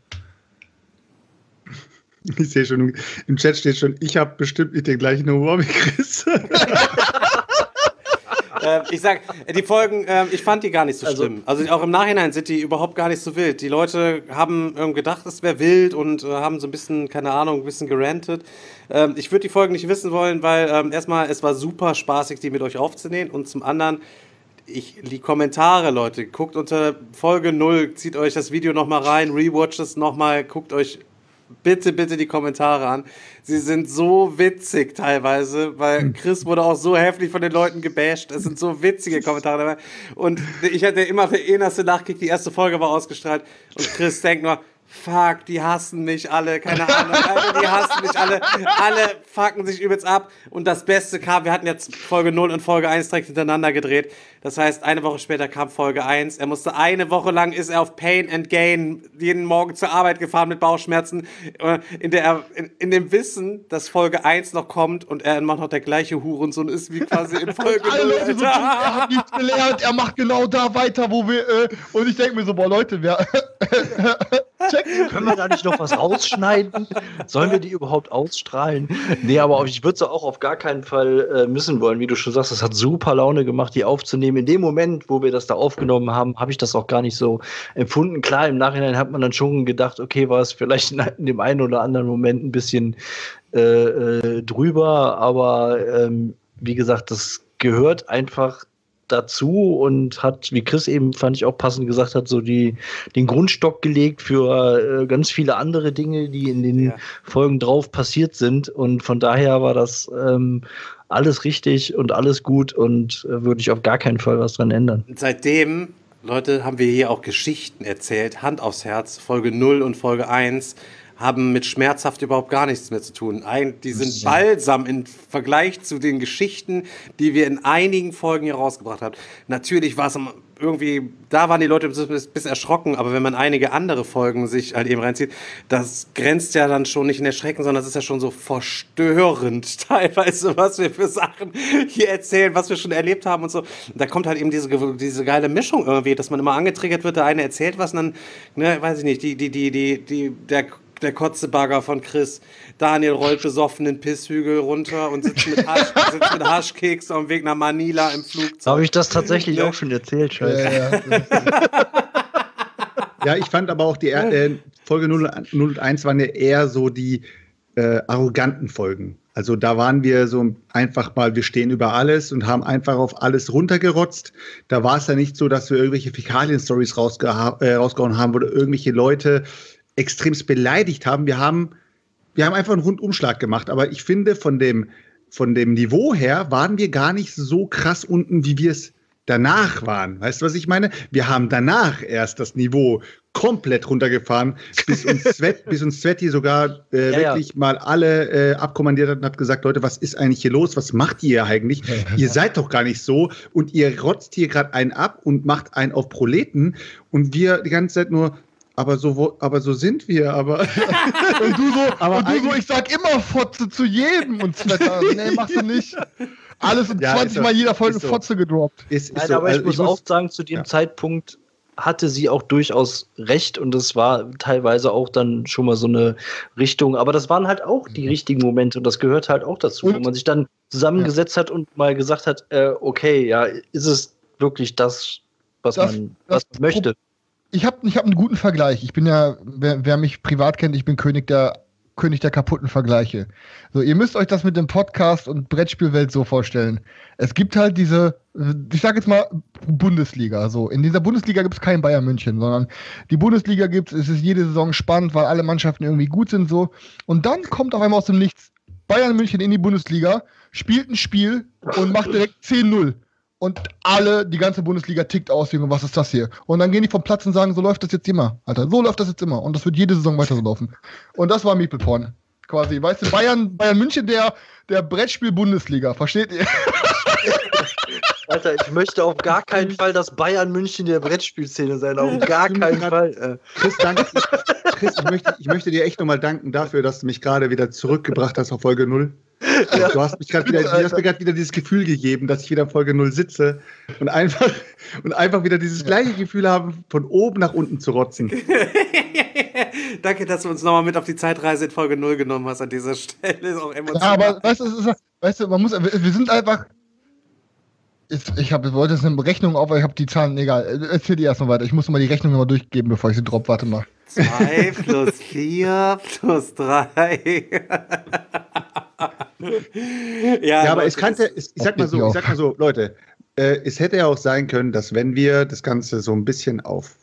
Ich sehe schon, im Chat steht schon, ich habe bestimmt nicht den gleichen Humor wie Chris. äh, ich sag, die Folgen, äh, ich fand die gar nicht so Also, schlimm. Also auch im Nachhinein sind die überhaupt gar nicht so wild. Die Leute haben ähm, gedacht, es wäre wild und äh, haben so ein bisschen, keine Ahnung, ein bisschen gerantet. Ähm, ich würde die Folgen nicht wissen wollen, weil ähm, erstmal, es war super spaßig, die mit euch aufzunehmen und zum anderen, Ich, die Kommentare, Leute, guckt unter Folge null, zieht euch das Video nochmal rein, rewatcht es nochmal, guckt euch bitte, bitte die Kommentare an. Sie sind so witzig teilweise, weil Chris wurde auch so heftig von den Leuten gebasht. Es sind so witzige Kommentare dabei. Und ich hatte immer der innerste Nachkick, die erste Folge war ausgestrahlt und Chris denkt nur, fuck, die hassen mich alle, keine Ahnung, Alter, die hassen mich alle, alle fucken sich übelst ab. Und das Beste kam, wir hatten jetzt Folge null und Folge eins direkt hintereinander gedreht. Das heißt, eine Woche später kam Folge eins. Er musste eine Woche lang, ist er auf Pain and Gain jeden Morgen zur Arbeit gefahren mit Bauchschmerzen, in, der, in, in dem Wissen, dass Folge eins noch kommt und er immer noch der gleiche Hurensohn ist wie quasi in Folge null. Leute so, er hat nichts gelernt, er macht genau da weiter, wo wir, äh, und ich denke mir so, boah, Leute, wer, check. Können wir da nicht noch was rausschneiden? Sollen wir die überhaupt ausstrahlen? Nee, aber ich würde es auch auf gar keinen Fall äh, missen wollen, wie du schon sagst. Es hat super Laune gemacht, die aufzunehmen. In dem Moment, wo wir das da aufgenommen haben, habe ich das auch gar nicht so empfunden. Klar, im Nachhinein hat man dann schon gedacht, okay, war es vielleicht in, in dem einen oder anderen Moment ein bisschen äh, äh, drüber, aber ähm, wie gesagt, das gehört einfach dazu und hat, wie Chris eben, fand ich auch passend gesagt hat, so die, den Grundstock gelegt für äh, ganz viele andere Dinge, die in den ja. Folgen drauf passiert sind, und von daher war das ähm, alles richtig und alles gut und äh, würde ich auf gar keinen Fall was dran ändern. Seitdem, Leute, haben wir hier auch Geschichten erzählt, Hand aufs Herz, Folge null und Folge eins haben mit schmerzhaft überhaupt gar nichts mehr zu tun. Ein, die sind balsam im Vergleich zu den Geschichten, die wir in einigen Folgen hier rausgebracht haben. Natürlich war es irgendwie, da waren die Leute ein bisschen erschrocken, aber wenn man einige andere Folgen sich halt eben reinzieht, das grenzt ja dann schon nicht in Erschrecken, sondern das ist ja schon so verstörend teilweise, was wir für Sachen hier erzählen, was wir schon erlebt haben und so. Und da kommt halt eben diese, diese geile Mischung irgendwie, dass man immer angetriggert wird, der eine erzählt was und dann, ne, weiß ich nicht, die, die, die, die, die, der der Kotzebagger von Chris. Daniel rollt besoffen den Pisshügel runter und sitzt mit, Hasch, sitzt mit Haschkeks auf dem Weg nach Manila im Flugzeug. Habe ich das tatsächlich ja. auch schon erzählt, Scheiße. Ja, ja. Ja, ich fand aber auch die äh, Folge null und eins waren ja eher so die äh, arroganten Folgen. Also da waren wir so einfach mal, wir stehen über alles und haben einfach auf alles runtergerotzt. Da war es ja nicht so, dass wir irgendwelche Fäkalien-Stories rausgeha- äh, rausgehauen haben oder irgendwelche Leute extremst beleidigt haben. Wir haben, wir haben einfach einen Rundumschlag gemacht. Aber ich finde, von dem, von dem Niveau her waren wir gar nicht so krass unten, wie wir es danach waren. Weißt du, was ich meine? Wir haben danach erst das Niveau komplett runtergefahren, bis uns Svet, bis uns Sveti sogar äh, ja, wirklich ja. mal alle äh, abkommandiert hat und hat gesagt, Leute, was ist eigentlich hier los? Was macht ihr eigentlich? Ihr seid doch gar nicht so und ihr rotzt hier gerade einen ab und macht einen auf Proleten und wir die ganze Zeit nur aber so, wo, aber so sind wir, aber. und du so, aber und du so, ich sag immer Fotze zu jedem und Zwetter. Nee, machst du nicht. Alles in ja, zwanzig Mal jeder Folge so. Fotze gedroppt. Ist, ist Nein, so. aber ich, also, muss ich muss auch sagen, zu dem ja. Zeitpunkt hatte sie auch durchaus recht und es war teilweise auch dann schon mal so eine Richtung, aber das waren halt auch die richtigen Momente und das gehört halt auch dazu, und? wo man sich dann zusammengesetzt ja. hat und mal gesagt hat, äh, okay, ja, ist es wirklich das, was das, man, was man möchte? Ich habe ich hab einen guten Vergleich. Ich bin ja, wer, wer mich privat kennt, ich bin König der König der kaputten Vergleiche. So, ihr müsst euch das mit dem Podcast und Brettspielwelt so vorstellen. Es gibt halt diese, ich sage jetzt mal Bundesliga. So, in dieser Bundesliga gibt es kein Bayern München, sondern die Bundesliga gibt es, es ist jede Saison spannend, weil alle Mannschaften irgendwie gut sind so. Und dann kommt auf einmal aus dem Nichts Bayern München in die Bundesliga, spielt ein Spiel und macht direkt zehn null. Und alle, die ganze Bundesliga tickt aus, Junge, was ist das hier? Und dann gehen die vom Platz und sagen, so läuft das jetzt immer, Alter, so läuft das jetzt immer. Und das wird jede Saison weiter so laufen. Und das war Meeple Porn, quasi. Weißt du, Bayern, Bayern München, der, der Brettspiel-Bundesliga, versteht ihr? Alter, ich möchte auf gar keinen Fall, dass Bayern München der Brettspielszene sein, auf gar keinen Fall. Chris, danke. Chris, ich möchte, ich möchte dir echt nochmal danken dafür, dass du mich gerade wieder zurückgebracht hast auf Folge null. Ja. Du hast, mich grad wieder, du hast mir gerade wieder dieses Gefühl gegeben, dass ich wieder in Folge null sitze und einfach, und einfach wieder dieses gleiche Gefühl habe, von oben nach unten zu rotzen. Danke, dass du uns nochmal mit auf die Zeitreise in Folge null genommen hast an dieser Stelle. Ist auch emotional. Ja, aber weißt du, ist, weißt du, man muss, wir sind einfach. Ich, ich hab, wollte jetzt eine Rechnung auf, aber ich habe die Zahlen, egal. Erzähl die erstmal weiter. Ich muss mal die Rechnung nochmal durchgeben, bevor ich sie drop. Warte mal. zwei plus vier plus drei. ja, ja, aber es kann, ich sag mal so, ich sag mal so, Leute, äh, es hätte ja auch sein können, dass wenn wir das Ganze so ein bisschen auf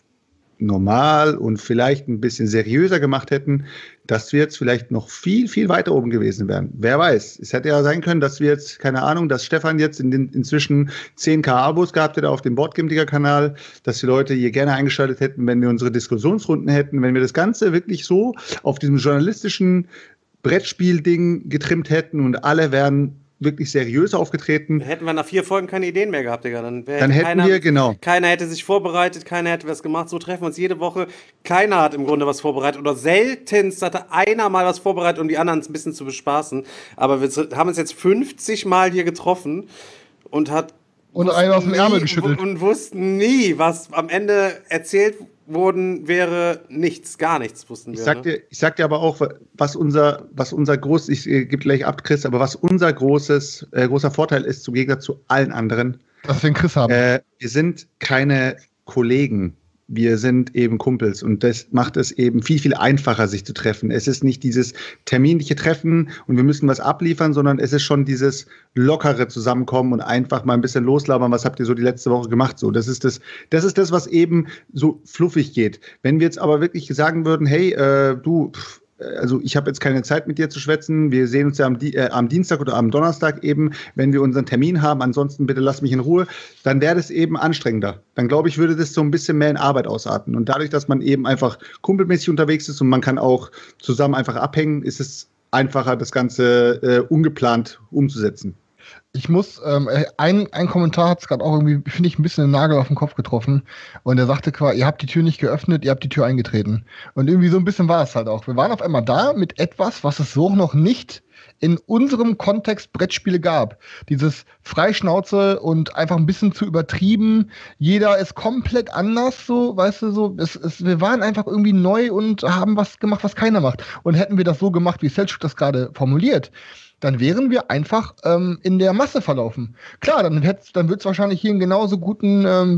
normal und vielleicht ein bisschen seriöser gemacht hätten, dass wir jetzt vielleicht noch viel, viel weiter oben gewesen wären. Wer weiß. Es hätte ja sein können, dass wir jetzt, keine Ahnung, dass Stefan jetzt in den, inzwischen zehn K Abos gehabt hätte auf dem Boardgame-Digger-Kanal, dass die Leute hier gerne eingeschaltet hätten, wenn wir unsere Diskussionsrunden hätten, wenn wir das Ganze wirklich so auf diesem journalistischen Brettspiel-Ding getrimmt hätten und alle wären wirklich seriös aufgetreten. Hätten wir nach vier Folgen keine Ideen mehr gehabt, Digga. Dann, dann hätten keiner, wir, genau. Keiner hätte sich vorbereitet, keiner hätte was gemacht. So treffen wir uns jede Woche. Keiner hat im Grunde was vorbereitet. Oder seltenst hatte einer mal was vorbereitet, um die anderen ein bisschen zu bespaßen. Aber wir haben uns jetzt fünfzig Mal hier getroffen und hat und einen aus dem Ärmel geschüttelt. Und, und wussten nie, was am Ende erzählt worden wäre, nichts, gar nichts wussten wir. Ich sag dir, ich sag dir aber auch, was unser, was unser groß, ich äh, gebe gleich ab, Chris, aber was unser großes, äh, großer Vorteil ist, zum Gegensatz zu allen anderen. Dass wir den Chris haben. Äh, wir sind keine Kollegen. Wir sind eben Kumpels und das macht es eben viel, viel einfacher, sich zu treffen. Es ist nicht dieses terminliche Treffen und wir müssen was abliefern, sondern es ist schon dieses lockere Zusammenkommen und einfach mal ein bisschen loslabern. Was habt ihr so die letzte Woche gemacht? So, das ist das, das ist das, was eben so fluffig geht. Wenn wir jetzt aber wirklich sagen würden, hey, äh, du, pff, also ich habe jetzt keine Zeit mit dir zu schwätzen, wir sehen uns ja am, äh, am Dienstag oder am Donnerstag eben, wenn wir unseren Termin haben, ansonsten bitte lass mich in Ruhe, dann wäre das eben anstrengender. Dann glaube ich, würde das so ein bisschen mehr in Arbeit ausarten. Und dadurch, dass man eben einfach kumpelmäßig unterwegs ist und man kann auch zusammen einfach abhängen, ist es einfacher, das Ganze äh, ungeplant umzusetzen. Ich muss, ähm, ein, ein Kommentar hat es gerade auch irgendwie, finde ich, ein bisschen den Nagel auf den Kopf getroffen. Und er sagte quasi, ihr habt die Tür nicht geöffnet, ihr habt die Tür eingetreten. Und irgendwie so ein bisschen war es halt auch. Wir waren auf einmal da mit etwas, was es so noch nicht in unserem Kontext Brettspiele gab. Dieses Freischnauze und einfach ein bisschen zu übertrieben. Jeder ist komplett anders, so, weißt du, so. Es, es, wir waren einfach irgendwie neu und haben was gemacht, was keiner macht. Und hätten wir das so gemacht, wie Selchuk das gerade formuliert, dann wären wir einfach ähm, in der Masse verlaufen. Klar, dann, dann wird es wahrscheinlich hier einen genauso guten ähm,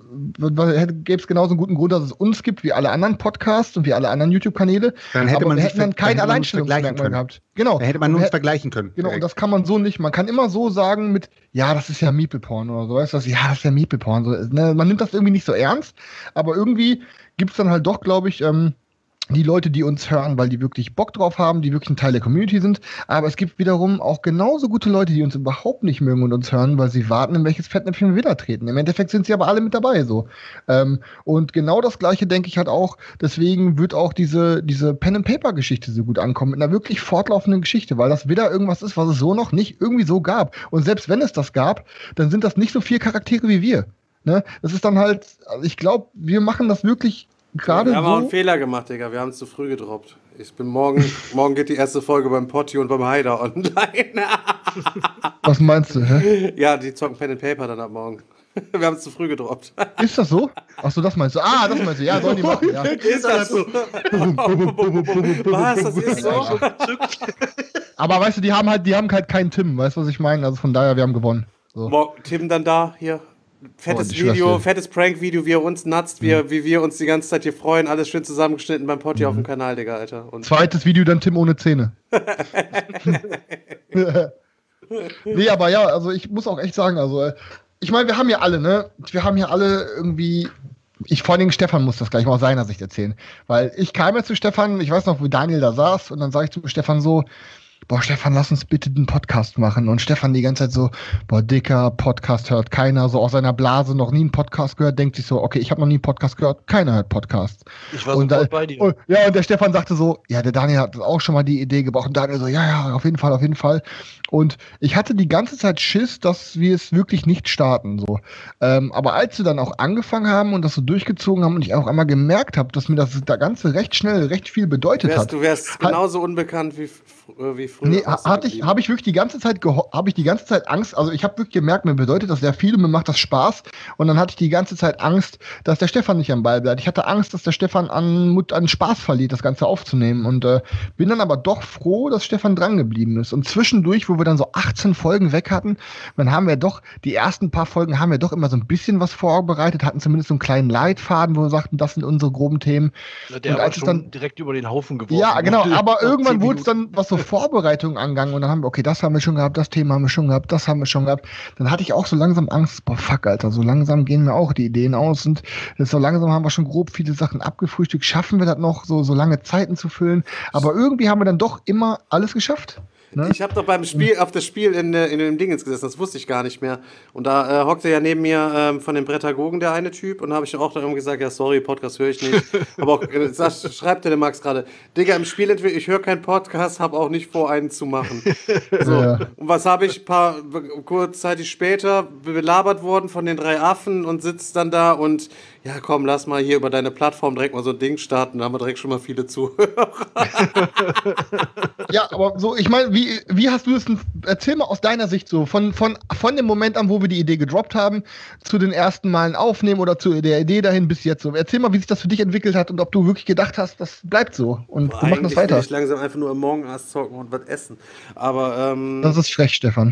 gäbe es genauso einen guten Grund, dass es uns gibt, wie alle anderen Podcasts und wie alle anderen YouTube-Kanäle. Dann hätte aber man wir sich hätten dann ver- kein dann hätte man uns Alleinstellungsmerkmal vergleichen gehabt. Genau. Da hätte man Und nur wir uns hätten- vergleichen können. Genau, und direkt. das kann man so nicht. Man kann immer so sagen mit, ja, das ist ja Meeple-Porn oder so, weißt du, das, ja, das ist ja Meeple-Porn. So, ne? Man nimmt das irgendwie nicht so ernst, aber irgendwie gibt es dann halt doch, glaube ich, ähm, die Leute, die uns hören, weil die wirklich Bock drauf haben, die wirklich ein Teil der Community sind. Aber es gibt wiederum auch genauso gute Leute, die uns überhaupt nicht mögen und uns hören, weil sie warten, in welches Fettnäpfchen wir wieder treten. Im Endeffekt sind sie aber alle mit dabei so. Ähm, und genau das Gleiche denke ich halt auch. Deswegen wird auch diese, diese Pen-and-Paper-Geschichte so gut ankommen. Mit einer wirklich fortlaufenden Geschichte, weil das wieder irgendwas ist, was es so noch nicht irgendwie so gab. Und selbst wenn es das gab, dann sind das nicht so viele Charaktere wie wir. Ne? Das ist dann halt, also ich glaube, wir machen das wirklich gerade Wir haben auch einen so. Fehler gemacht, Digga. Wir haben es zu früh gedroppt. Ich bin morgen, morgen geht die erste Folge beim Potti und beim Haider online. Was meinst du? Hä? Ja, die zocken Pen and Paper dann ab morgen. Wir haben es zu früh gedroppt. Ist das so? Achso, das meinst du. Ah, das meinst du. Ja, sollen die machen. Ja. Ist das so? Was? Das ist so? Aber weißt du, die haben halt, die haben halt keinen Tim, weißt du, was ich meine? Also von daher, wir haben gewonnen. So. Morgen, Tim dann da, hier. Fettes Oh, ich schwör's Video, dir. fettes Prank-Video, wie er uns natzt, wie, er- wie wir uns die ganze Zeit hier freuen. Alles schön zusammengeschnitten beim Potti auf dem Kanal, Digga, Alter. Und Zweites Video dann Tim ohne Zähne. Nee, aber ja, also ich muss auch echt sagen, also äh, ich meine, wir haben ja alle, ne? Wir haben ja alle irgendwie. Ich, vor allen Dingen Stefan muss das gleich mal aus seiner Sicht erzählen. Weil ich kam ja zu Stefan, ich weiß noch, wo Daniel da saß, und dann sage ich zu Stefan so, boah, Stefan, lass uns bitte den Podcast machen. Und Stefan die ganze Zeit so, boah, dicker, Podcast hört keiner, so aus seiner Blase noch nie einen Podcast gehört, denkt sich so, okay, ich habe noch nie einen Podcast gehört, keiner hört Podcasts. Ich war Und, sofort da, bei dir. und, ja, und der Stefan sagte so, ja, der Daniel hat auch schon mal die Idee gebraucht. Und Daniel so, ja, ja, auf jeden Fall, auf jeden Fall. Und ich hatte die ganze Zeit Schiss, dass wir es wirklich nicht starten. So. Ähm, aber als wir dann auch angefangen haben und das so durchgezogen haben und ich auch einmal gemerkt habe, dass mir das da Ganze recht schnell, recht viel bedeutet wärst, hat. du wärst Hat- genauso unbekannt wie, f- äh, wie früher. Nee, Warst du hatte ich, geblieben. habe ich wirklich die ganze Zeit geho- habe ich die ganze Zeit Angst, also ich habe wirklich gemerkt, mir bedeutet das sehr viel und mir macht das Spaß und dann hatte ich die ganze Zeit Angst, dass der Stefan nicht am Ball bleibt. Ich hatte Angst, dass der Stefan an, Mut- an Spaß verliert, das Ganze aufzunehmen und äh, bin dann aber doch froh, dass Stefan dran geblieben ist und zwischendurch, wo wir dann so achtzehn Folgen weg hatten, dann haben wir doch, die ersten paar Folgen haben wir doch immer so ein bisschen was vorbereitet, hatten zumindest so einen kleinen Leitfaden, wo wir sagten, das sind unsere groben Themen. Der Und war als es schon dann- direkt über den Haufen geworfen. Ja, genau, wurde. aber Nach irgendwann zehn wurde es Minuten. dann, was so Vorbereitungen angegangen und dann haben wir, okay, das haben wir schon gehabt, das Thema haben wir schon gehabt, das haben wir schon gehabt. Dann hatte ich auch so langsam Angst, boah, fuck, Alter, so langsam gehen mir auch die Ideen aus und jetzt so langsam haben wir schon grob viele Sachen abgefrühstückt, schaffen wir das noch, so, so lange Zeiten zu füllen, aber irgendwie haben wir dann doch immer alles geschafft. Ne? Ich habe doch beim Spiel, auf das Spiel in, äh, in dem Dingens gesessen, das wusste ich gar nicht mehr. Und da äh, hockte ja neben mir ähm, von den Prädagogen der eine Typ und habe ich auch dann irgendwie gesagt, ja sorry, Podcast höre ich nicht. Aber auch, äh, sag, schreibt der Max gerade, Digga, im Spiel entweder ich höre keinen Podcast, habe auch nicht vor, einen zu machen. So. Ja. Und was habe ich paar kurzzeitig später belabert worden von den drei Affen und sitzt dann da und ja komm, lass mal hier über deine Plattform direkt mal so ein Ding starten, da haben wir direkt schon mal viele Zuhörer. Ja, aber so, ich meine, wie, wie hast du es denn, erzähl mal aus deiner Sicht so, von, von, von dem Moment an, wo wir die Idee gedroppt haben, zu den ersten Malen aufnehmen oder zu der Idee dahin bis jetzt so. Erzähl mal, wie sich das für dich entwickelt hat und ob du wirklich gedacht hast, das bleibt so und wir machen das Eigentlich will weiter. ich langsam einfach nur Among Us zocken und was essen. Aber ähm, Das ist frech, Stefan.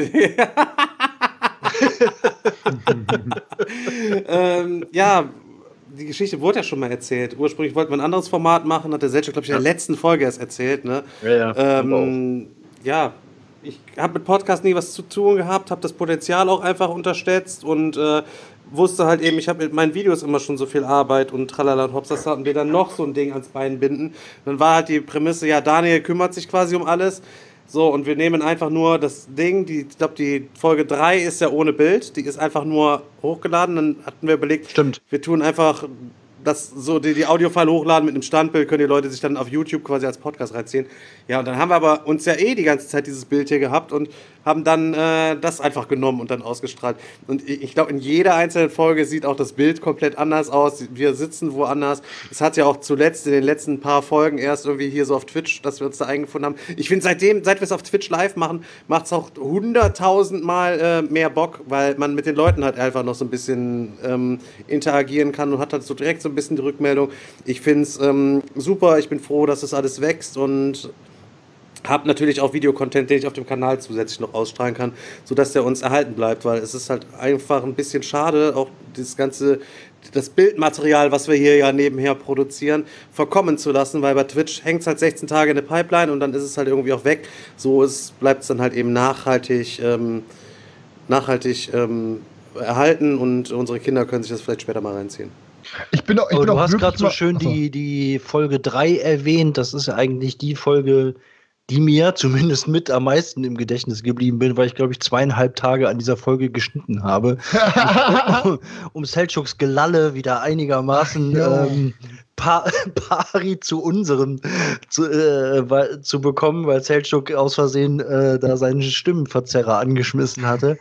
ähm, ja, die Geschichte wurde ja schon mal erzählt. Ursprünglich wollten wir ein anderes Format machen, hat der Selchuk, glaube ich, in der letzten Folge erst erzählt. Ne? Ja, ja, ähm, ja, ich habe mit Podcast nie was zu tun gehabt, habe das Potenzial auch einfach unterschätzt und äh, wusste halt eben, ich habe mit meinen Videos immer schon so viel Arbeit und tralala und hops, das hatten wir dann noch so ein Ding ans Bein binden. Dann war halt die Prämisse, ja, Daniel kümmert sich quasi um alles. So, und wir nehmen einfach nur das Ding, die, ich glaube, die Folge drei ist ja ohne Bild, die ist einfach nur hochgeladen. Dann hatten wir überlegt, Stimmt. wir tun einfach das, so die, die Audiofile hochladen mit einem Standbild, können die Leute sich dann auf YouTube quasi als Podcast reinziehen. Ja, und dann haben wir aber uns ja eh die ganze Zeit dieses Bild hier gehabt und haben dann äh, das einfach genommen und dann ausgestrahlt. Und ich, ich glaube, in jeder einzelnen Folge sieht auch das Bild komplett anders aus. Wir sitzen woanders. Es hat ja auch zuletzt in den letzten paar Folgen erst irgendwie hier so auf Twitch, dass wir uns da eingefunden haben. Ich finde, seitdem, seit wir es auf Twitch live machen, macht es auch hunderttausend Mal äh, mehr Bock, weil man mit den Leuten halt einfach noch so ein bisschen ähm, interagieren kann und hat halt so direkt so ein bisschen die Rückmeldung. Ich finde es ähm, super. Ich bin froh, dass das alles wächst und habe natürlich auch Videocontent, den ich auf dem Kanal zusätzlich noch ausstrahlen kann, sodass der uns erhalten bleibt, weil es ist halt einfach ein bisschen schade, auch das ganze, das Bildmaterial, was wir hier ja nebenher produzieren, verkommen zu lassen, weil bei Twitch hängt es halt sechzehn Tage in der Pipeline und dann ist es halt irgendwie auch weg. So bleibt es dann halt eben nachhaltig, ähm, nachhaltig ähm, erhalten und unsere Kinder können sich das vielleicht später mal reinziehen. Ich bin auch, ich Aber bin du auch hast wirklich gerade so mal- schön Achso. die, die Folge drei erwähnt. Das ist ja eigentlich die Folge, die mir zumindest mit am meisten im Gedächtnis geblieben bin, weil ich, glaube ich, zweieinhalb Tage an dieser Folge geschnitten habe. um, um Selçuks Gelalle wieder einigermaßen Ach, ja. ähm, pa pari zu unserem zu, äh, weil, zu bekommen, weil Selçuk aus Versehen äh, da seinen Stimmenverzerrer angeschmissen hatte.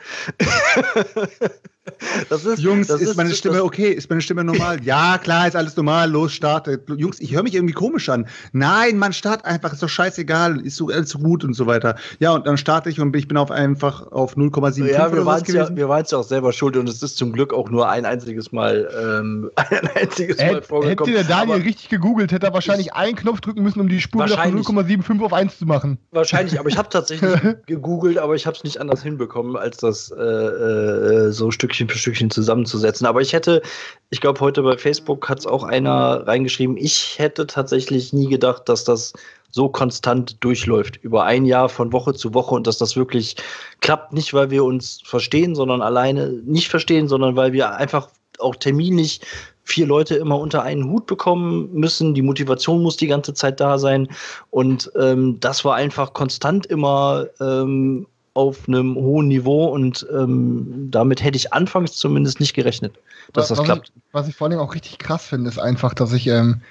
Das ist, Jungs, das ist meine das- Stimme okay? Ist meine Stimme normal? Ja, klar, ist alles normal. Los, starte. Jungs, ich höre mich irgendwie komisch an. Nein, man start einfach, ist doch scheißegal, ist so alles so gut und so weiter. Ja, und dann starte ich und ich bin auf einfach auf null Komma sieben fünf Ja, wir oder waren was es ja, gewesen. wir waren's ja auch selber schuld und es ist zum Glück auch nur ein einziges Mal, ähm, ein einziges Mal Hätte, hätte vorgekommen. der Daniel Aber richtig gegoogelt, hätte er wahrscheinlich einen Knopf drücken müssen, um die Spur wieder von Wahrscheinlich. null Komma fünfundsiebzig auf eins zu machen. wahrscheinlich, aber ich habe tatsächlich gegoogelt, aber ich habe es nicht anders hinbekommen, als das äh, äh, so Stückchen für Stückchen zusammenzusetzen. Aber ich hätte, ich glaube, heute bei Facebook hat es auch einer reingeschrieben, ich hätte tatsächlich nie gedacht, dass das so konstant durchläuft, über ein Jahr von Woche zu Woche und dass das wirklich klappt, nicht weil wir uns verstehen, sondern alleine nicht verstehen, sondern weil wir einfach auch terminlich vier Leute immer unter einen Hut bekommen müssen. Die Motivation muss die ganze Zeit da sein. Und ähm, das war einfach konstant immer ähm, auf einem hohen Niveau. Und ähm, damit hätte ich anfangs zumindest nicht gerechnet, dass das was klappt. Ich, was ich vor allem auch richtig krass finde, ist einfach, dass ich, ähm,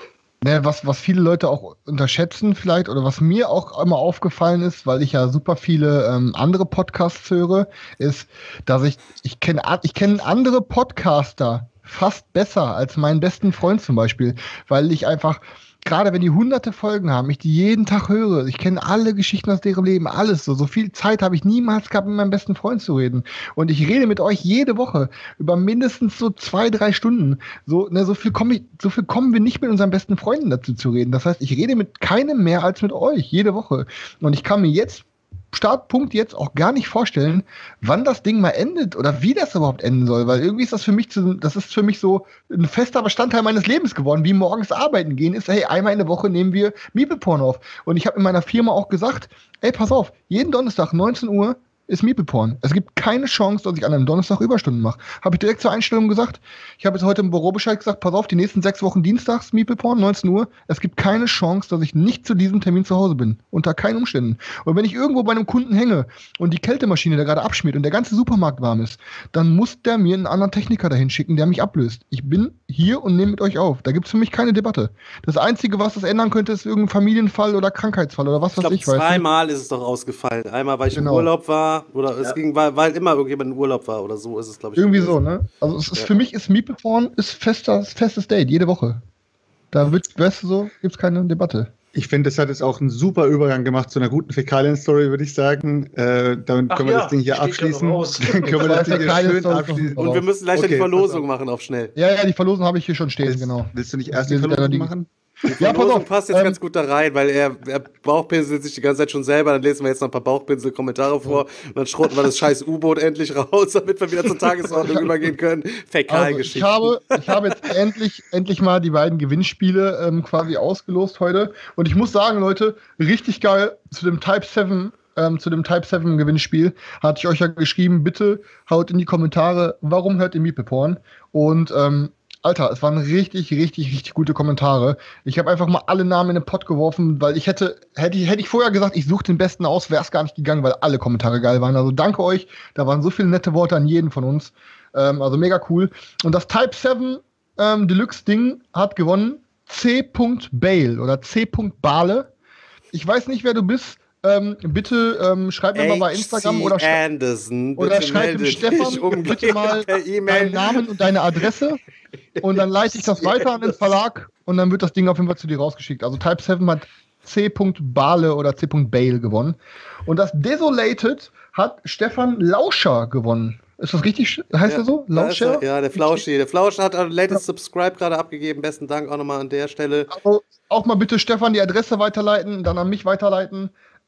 ne, was, was viele Leute auch unterschätzen vielleicht, oder was mir auch immer aufgefallen ist, weil ich ja super viele ähm, andere Podcasts höre, ist, dass ich, ich kenne ich kenn andere Podcaster fast besser als meinen besten Freund zum Beispiel, weil ich einfach, gerade wenn die hunderte Folgen haben, ich die jeden Tag höre, ich kenne alle Geschichten aus deren Leben, alles so, so viel Zeit habe ich niemals gehabt, mit meinem besten Freund zu reden. Und ich rede mit euch jede Woche über mindestens so zwei, drei Stunden. So, ne, so viel komme ich, so viel kommen wir nicht mit unseren besten Freunden dazu zu reden. Das heißt, ich rede mit keinem mehr als mit euch, jede Woche. Und ich kann mir jetzt Startpunkt jetzt auch gar nicht vorstellen, wann das Ding mal endet oder wie das überhaupt enden soll, weil irgendwie ist das für mich zu, das ist für mich so ein fester Bestandteil meines Lebens geworden, wie morgens arbeiten gehen ist, hey, einmal in der Woche nehmen wir Meeple-Porn auf. Und ich habe in meiner Firma auch gesagt, ey, pass auf, jeden Donnerstag neunzehn Uhr ist Meeple-Porn. Es gibt keine Chance, dass ich an einem Donnerstag Überstunden mache. Habe ich direkt zur Einstellung gesagt. Ich habe jetzt heute im Büro Bescheid gesagt, pass auf, die nächsten sechs Wochen dienstags Meeple-Porn, neunzehn Uhr. Es gibt keine Chance, dass ich nicht zu diesem Termin zu Hause bin. Unter keinen Umständen. Und wenn ich irgendwo bei einem Kunden hänge und die Kältemaschine da gerade abschmiert und der ganze Supermarkt warm ist, dann muss der mir einen anderen Techniker dahin schicken, der mich ablöst. Ich bin hier und nehme mit euch auf. Da gibt es für mich keine Debatte. Das Einzige, was das ändern könnte, ist irgendein Familienfall oder Krankheitsfall oder was Ich weiß glaube, ich. Weißt du? zweimal ist es doch ausgefallen. Einmal, weil ich Genau. im Urlaub war, oder es Ja. ging, weil, weil immer irgendjemand im Urlaub war, oder so ist es, glaube ich. Irgendwie gewesen. so, ne? Also es ist Ja. für mich ist Meeple-Porn ist fester, festes Date, jede Woche. Da wird, weißt du so, gibt's keine Debatte. Ich finde, das hat jetzt auch einen super Übergang gemacht zu einer guten Fäkalien-Story, würde ich sagen. Äh, damit Ach können wir ja, das Ding hier steht ja noch abschließen. aus. Dann können wir das Ding hier Fäkalien-Story schön ist noch abschließen. super. Und wir müssen gleich Okay, die Verlosung pass machen auf schnell. Ja, ja, die Verlosung habe ich hier schon stehen, Willst, genau. willst du nicht erst die Wir sind ja Verlosung die- machen? Die Ja, pass Verlosung auf, passt jetzt ähm, ganz gut da rein, weil er, er bauchpinselt sich die ganze Zeit schon selber. Dann lesen wir jetzt noch ein paar Bauchpinsel-Kommentare vor und dann schrotten wir das scheiß U-Boot endlich raus, damit wir wieder zur Tagesordnung übergehen können. Also ich, Fäkalgeschichten. habe, ich habe jetzt endlich, endlich mal die beiden Gewinnspiele ähm, quasi ausgelost heute. Und ich muss sagen, Leute, richtig geil zu dem Type sieben. Ähm, zu dem Type sieben Gewinnspiel hatte ich euch ja geschrieben, bitte haut in die Kommentare, warum hört ihr Meeple-Porn? Und ähm, Alter, es waren richtig, richtig, richtig gute Kommentare. Ich habe einfach mal alle Namen in den Pott geworfen, weil ich hätte, hätte ich, hätte ich vorher gesagt, ich suche den besten aus, wäre es gar nicht gegangen, weil alle Kommentare geil waren. Also danke euch, da waren so viele nette Worte an jeden von uns. Ähm, also mega cool. Und das Type sieben ähm, Deluxe-Ding hat gewonnen C. Bale oder C. Bale. Ich weiß nicht, wer du bist. Ähm, bitte ähm, schreib mir mal bei Instagram oder, schrei Anderson, oder bitte schreib dem melde Stefan dich umgehend bitte mal per deinen E-Mail. Namen und deine Adresse und dann leite ich das weiter an den Verlag und dann wird das Ding auf jeden Fall zu dir rausgeschickt. Also Type sieben hat C. Bale oder C. Bale gewonnen. Und das Desolated hat Stefan Lauscher gewonnen. Ist das richtig? Heißt Ja, er so? da ist er. Lauscher? Ja, der Flauschi. Der Flauschi hat ein latest Subscribe gerade abgegeben. Besten Dank auch nochmal an der Stelle. Also auch mal bitte Stefan die Adresse weiterleiten, dann an mich weiterleiten.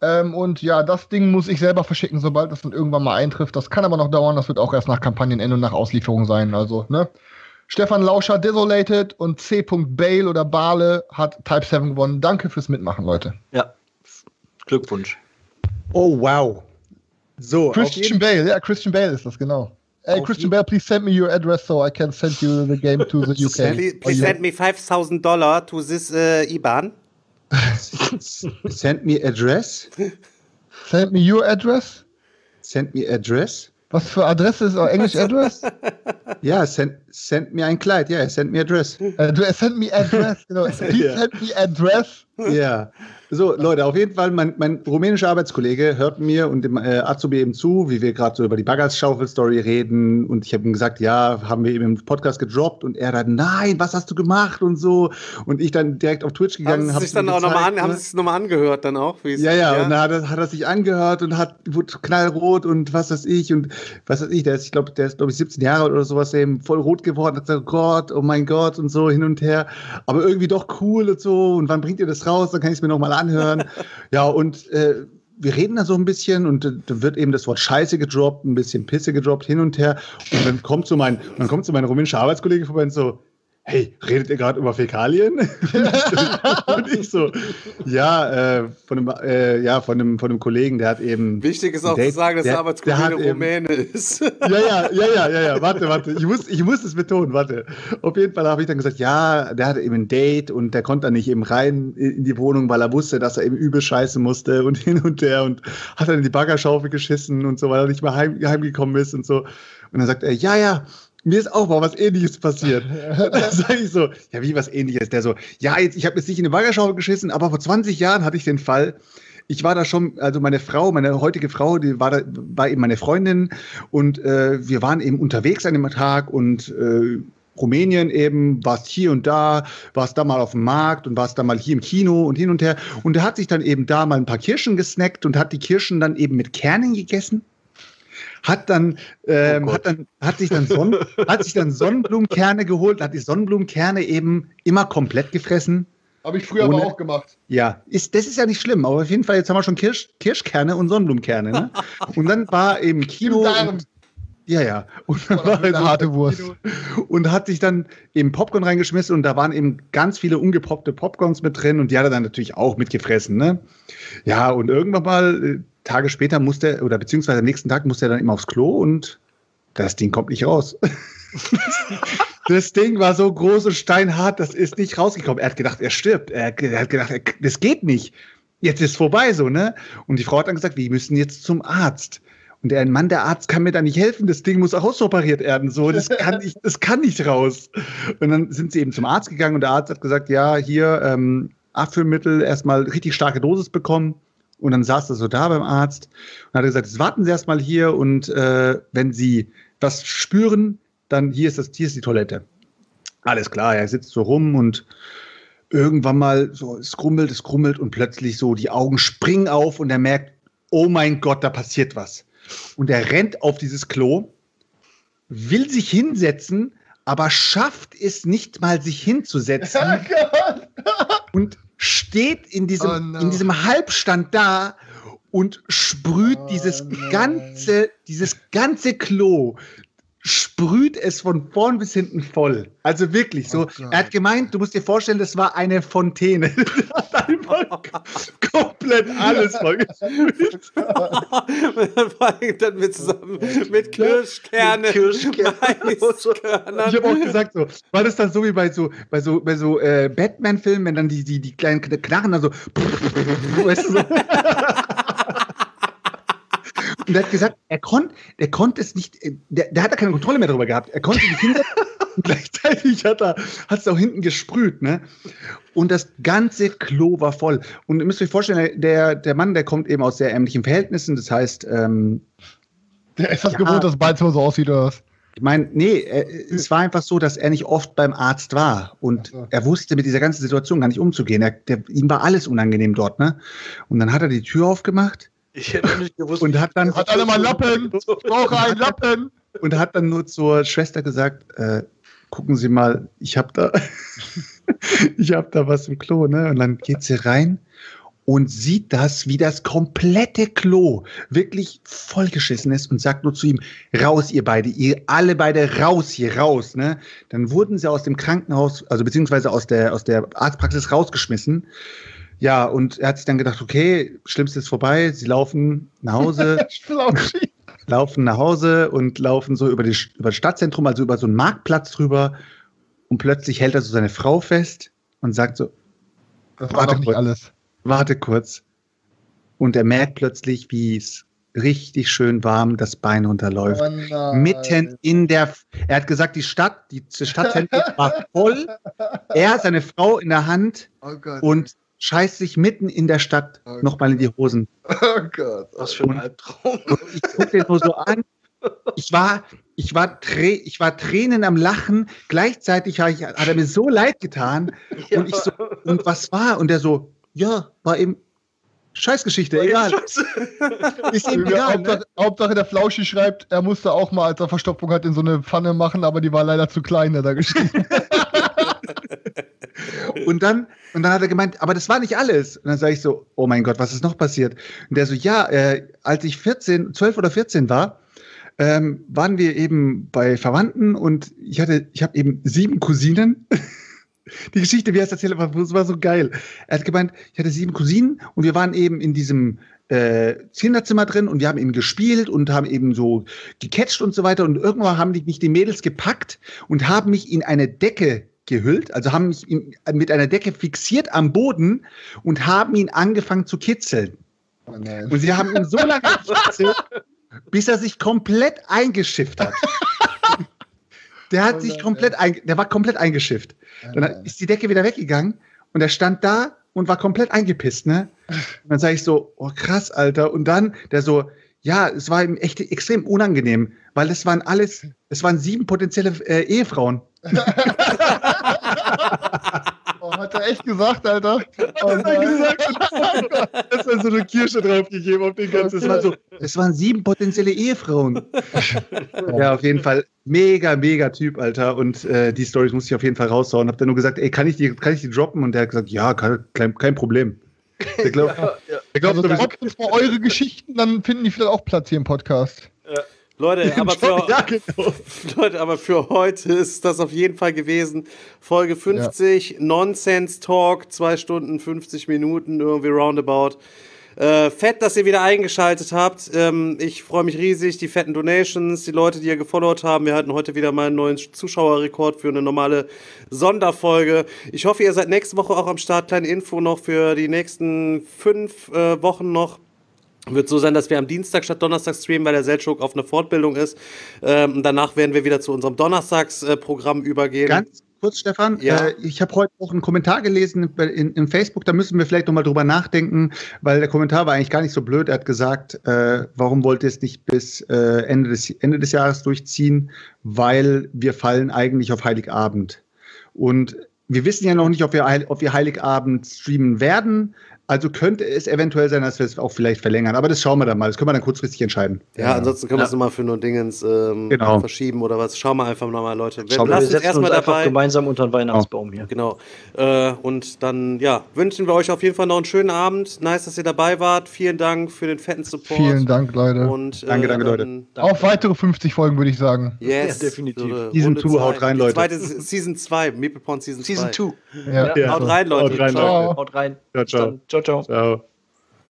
Ähm, und ja, das Ding muss ich selber verschicken, sobald das dann irgendwann mal eintrifft. Das kann aber noch dauern, das wird auch erst nach Kampagnenende und nach Auslieferung sein. Also, ne? Stefan Lauscher, Desolated und C. Bale oder Bale hat Type sieben gewonnen. Danke fürs Mitmachen, Leute. Ja, Glückwunsch. Oh, wow. So, Christian Bale, ja, Christian Bale ist das, genau. Hey, Auf Christian Bale, please send me your address so I can send you the game to the U K. Please, please send me five thousand dollars to this uh, I B A N. Send me address. Send me your address? Send me address. Was für Adresse ist Englisch Address? Ja, send, send mir ein Kleid. Ja, send me address. Uh, send me address, genau. Please Ja. send me address. Ja. So, Leute, auf jeden Fall, mein, mein rumänischer Arbeitskollege hört mir und dem äh, Azubi eben zu, wie wir gerade so über die Baggerschaufel-Story reden. Und ich habe ihm gesagt, ja, haben wir eben im Podcast gedroppt. Und er dann, nein, was hast du gemacht und so. Und ich dann direkt auf Twitch gegangen. Haben Sie sich dann auch nochmal an, haben Sie es nochmal angehört dann auch? Wie es- Ja, ja, und dann hat er, hat er sich angehört und hat wurde knallrot und was weiß ich und was weiß ich, der ist, ich glaube, der ist, glaube ich, siebzehn Jahre alt oder sowas, eben voll rot geworden, hat gesagt, oh Gott, oh mein Gott und so hin und her, aber irgendwie doch cool und so und wann bringt ihr das raus, dann kann ich es mir nochmal anhören. Ja, und äh, wir reden da so ein bisschen und äh, dann wird eben das Wort Scheiße gedroppt, ein bisschen Pisse gedroppt, hin und her und dann kommt so mein, dann kommt so mein rumänischer Arbeitskollege vorbei und so, hey, redet ihr gerade über Fäkalien? Und ich so, ja, äh, von einem, äh, ja, von einem, von einem Kollegen, der hat eben. Wichtig ist auch der, zu sagen, dass der, der Arbeitskollege hat eben- Rumäne ist. Ja, ja, ja, ja, ja, ja, warte, warte. Ich muss, ich muss es betonen, warte. Auf jeden Fall habe ich dann gesagt, ja, der hatte eben ein Date und der konnte dann nicht eben rein in die Wohnung, weil er wusste, dass er eben übel scheißen musste und hin und her und hat dann in die Baggerschaufel geschissen und so, weil er nicht mehr heim, heimgekommen ist und so. Und dann sagt er, ja, ja, mir ist auch mal was Ähnliches passiert. Dann sage ich so, ja, wie was Ähnliches? Der so, ja, jetzt, ich habe jetzt nicht in eine Baggerschaufel geschissen, aber vor zwanzig Jahren hatte ich den Fall. Ich war da schon, also meine Frau, meine heutige Frau, die war, da, war eben meine Freundin und äh, wir waren eben unterwegs an dem Tag und äh, Rumänien eben, warst hier und da, warst da mal auf dem Markt und warst da mal hier im Kino und hin und her. Und er hat sich dann eben da mal ein paar Kirschen gesnackt und hat die Kirschen dann eben mit Kernen gegessen. Hat dann, ähm, Oh hat dann, hat sich dann, Sonn, hat sich dann Sonnenblumenkerne geholt, hat die Sonnenblumenkerne eben immer komplett gefressen. Habe ich früher Ohne- aber auch gemacht. Ja, ist, das ist ja nicht schlimm, aber auf jeden Fall, jetzt haben wir schon Kirsch, Kirschkerne und Sonnenblumenkerne. Ne? Und dann war eben Kino. Im Darm. Und, ja, ja. Und dann Boah, war das ist eine also harte Wurst. Kino und hat sich dann eben Popcorn reingeschmissen und da waren eben ganz viele ungepoppte Popcorns mit drin und die hat er dann natürlich auch mitgefressen. Ne? Ja, und irgendwann mal, äh, Tage später musste er, oder beziehungsweise am nächsten Tag musste er dann immer aufs Klo und das Ding kommt nicht raus. Das Ding war so groß und steinhart, das ist nicht rausgekommen. Er hat gedacht, er stirbt. Er hat ge- er hat gedacht, er, das geht nicht. Jetzt ist vorbei so, ne? Und die Frau hat dann gesagt, wir müssen jetzt zum Arzt. Und der Mann, der Arzt kann mir da nicht helfen. Das Ding muss ausoperiert werden. So, das kann nicht, das kann nicht raus. Und dann sind sie eben zum Arzt gegangen und der Arzt hat gesagt, ja, hier ähm, Abführmittel, erstmal richtig starke Dosis bekommen. Und dann saß er so da beim Arzt und hat gesagt, jetzt warten Sie erstmal hier und äh, wenn Sie was spüren, dann hier ist das, hier ist die Toilette. Alles klar, er sitzt so rum und irgendwann mal so, es grummelt, es grummelt und plötzlich so die Augen springen auf und er merkt, oh mein Gott, da passiert was. Und er rennt auf dieses Klo, will sich hinsetzen, aber schafft es nicht mal, sich hinzusetzen. Und steht in diesem, Oh no. in diesem Halbstand da und sprüht Oh dieses nein. ganze, dieses ganze Klo, sprüht es von vorn bis hinten voll. Also wirklich so. Oh Gott. Er hat gemeint, du musst dir vorstellen, das war eine Fontäne. Das hat einfach komplett alles voll gesprüht. Vor allem dann mit zusammen mit Kirschkerne, Kirschkerne. Maiskörnern. Ich habe auch gesagt, so, war das dann so wie bei so, bei so, bei so äh, Batman-Filmen, wenn dann die, die, die kleinen Knarren dann so, weißt du, so. Und er hat gesagt, er konnte, der konnte es nicht, der, der hat da keine Kontrolle mehr drüber gehabt. Er konnte sich hinsetzen und gleichzeitig hat er, hat es auch hinten gesprüht, ne? Und das ganze Klo war voll. Und ihr müsst euch vorstellen, der, der Mann, der kommt eben aus sehr ärmlichen Verhältnissen. Das heißt, ähm, Der ist das Ja. gewohnt, dass Balzimmer so aussieht oder was? ich meine, nee, äh, es war einfach so, dass er nicht oft beim Arzt war und Ach so. er wusste mit dieser ganzen Situation gar nicht umzugehen. Er, der, ihm war alles unangenehm dort, ne? Und dann hat er die Tür aufgemacht Ich hätte nicht gewusst. und hat dann Hat alle mal einen Lappen? Ich brauche einen Lappen! und hat dann nur zur Schwester gesagt, äh, gucken Sie mal, ich habe da, ich habe da was im Klo, ne? Und dann geht sie rein und sieht das, wie das komplette Klo wirklich vollgeschissen ist und sagt nur zu ihm, raus ihr beide, ihr alle beide raus hier, raus. Ne? Dann wurden sie aus dem Krankenhaus, also beziehungsweise aus der, aus der Arztpraxis rausgeschmissen. Ja, und er hat sich dann gedacht, okay, Schlimmstes ist vorbei, sie laufen nach Hause, laufen nach Hause und laufen so über, die, über das Stadtzentrum, also über so einen Marktplatz drüber und plötzlich hält er so seine Frau fest und sagt so, das war doch nicht alles. Warte kurz. Und er merkt plötzlich, wie es richtig schön warm das Bein runterläuft. Oh Mitten in der, er hat gesagt, die Stadt, die Stadtzentrum war voll. Er, seine Frau in der Hand oh Gott, und scheißt sich mitten in der Stadt oh nochmal in die Hosen. Oh Gott, was für ein Albtraum. Und ich gucke den nur so an. Ich war, ich war, Trä- ich war Tränen am Lachen. Gleichzeitig hat, ich, hat er mir so leid getan. Ja. Und ich so, und was war? Und er so, ja, war eben Scheißgeschichte, war egal. Ist eben egal. Hauptsache, ne? Hauptsache der Flauschi schreibt, er musste auch mal, als er Verstopfung hat, in so eine Pfanne machen, aber die war leider zu klein, hat er geschrieben. Und dann, und dann hat er gemeint, aber das war nicht alles. Und dann sage ich so, oh mein Gott, was ist noch passiert? Und der so, ja, äh, als ich vierzehn, zwölf oder vierzehn war, ähm, waren wir eben bei Verwandten und ich hatte, ich habe eben sieben Cousinen. Die Geschichte, wie er es erzählt hat, war, war so geil. Er hat gemeint, ich hatte sieben Cousinen und wir waren eben in diesem äh, Kinderzimmer drin und wir haben eben gespielt und haben eben so gecatcht und so weiter. Und irgendwann haben die, mich die Mädels gepackt und haben mich in eine Decke gehüllt, also haben mich in, mit einer Decke fixiert am Boden und haben ihn angefangen zu kitzeln. Oh nein. Und sie haben ihn so lange gekitzelt, bis er sich komplett eingeschifft hat. Der hat oh sich komplett, ein, der war komplett eingeschifft. Dann ist die Decke wieder weggegangen und er stand da und war komplett eingepisst, ne? Und dann sage ich so, oh krass, Alter. Und dann der so, ja, es war ihm echt extrem unangenehm, weil es waren alles, es waren sieben potenzielle äh, Ehefrauen. Oh, hat er echt gesagt, Alter? Oh, hat er gesagt. Das war so eine Kirsche draufgegeben auf den ganzen. Es, war so, es waren sieben potenzielle Ehefrauen. Ja, auf jeden Fall mega, mega Typ, Alter. Und äh, die Storys musste ich auf jeden Fall raushauen. Hab dann nur gesagt, ey, kann ich die, kann ich die droppen? Und der hat gesagt, ja, kein, kein Problem. Ich glaube, ja, ja. glaub, also, droppt uns mal eure Geschichten, dann finden die vielleicht auch Platz hier im Podcast. Ja. Leute, aber für, ja, genau. Leute, aber für heute ist das auf jeden Fall gewesen. Folge fünfzig, ja. Nonsense Talk, zwei Stunden, fünfzig Minuten, irgendwie roundabout. Äh, fett, dass ihr wieder eingeschaltet habt. Ähm, ich freue mich riesig. Die fetten Donations, die Leute, die ihr gefollowt haben. Wir hatten heute wieder mal einen neuen Zuschauerrekord für eine normale Sonderfolge. Ich hoffe, ihr seid nächste Woche auch am Start. Kleine Info noch für die nächsten fünf äh, Wochen noch. Wird so sein, dass wir am Dienstag statt Donnerstag streamen, weil der Selchuk auf eine Fortbildung ist. Ähm, danach werden wir wieder zu unserem Donnerstagsprogramm äh, übergehen. Ganz kurz, Stefan. Ja. Äh, ich habe heute auch einen Kommentar gelesen in, in Facebook. Da müssen wir vielleicht noch mal drüber nachdenken, weil der Kommentar war eigentlich gar nicht so blöd. Er hat gesagt, äh, warum wollt ihr es nicht bis äh, Ende des, Ende des Jahres durchziehen? Weil wir fallen eigentlich auf Heiligabend. Und wir wissen ja noch nicht, ob wir, ob wir Heiligabend streamen werden. Also könnte es eventuell sein, dass wir es auch vielleicht verlängern. Aber das schauen wir dann mal. Das können wir dann kurzfristig entscheiden. Ja, ja. Ansonsten können wir es ja. nochmal für nur Dingens ähm, genau. verschieben oder was. Schauen wir einfach nochmal, Leute. Wir, wir setzen erstmal uns einfach dabei. gemeinsam unter den Weihnachtsbaum hier. Genau. Äh, und dann, ja, wünschen wir euch auf jeden Fall noch einen schönen Abend. Nice, dass ihr dabei wart. Vielen Dank für den fetten Support. Vielen Dank, Leute. Und, äh, danke, danke, Leute. Danke. Auf weitere fünfzig Folgen, würde ich sagen. Yes. Ja, definitiv. So, Season zwei, haut rein, Leute. Zweite Season zwei, Meeple Porn Season zwei. Season zwei. Ja. Ja. Haut rein, Leute. Haut rein, ciao. Haut rein. Ciao, ciao. Ciao, ciao. Ciao.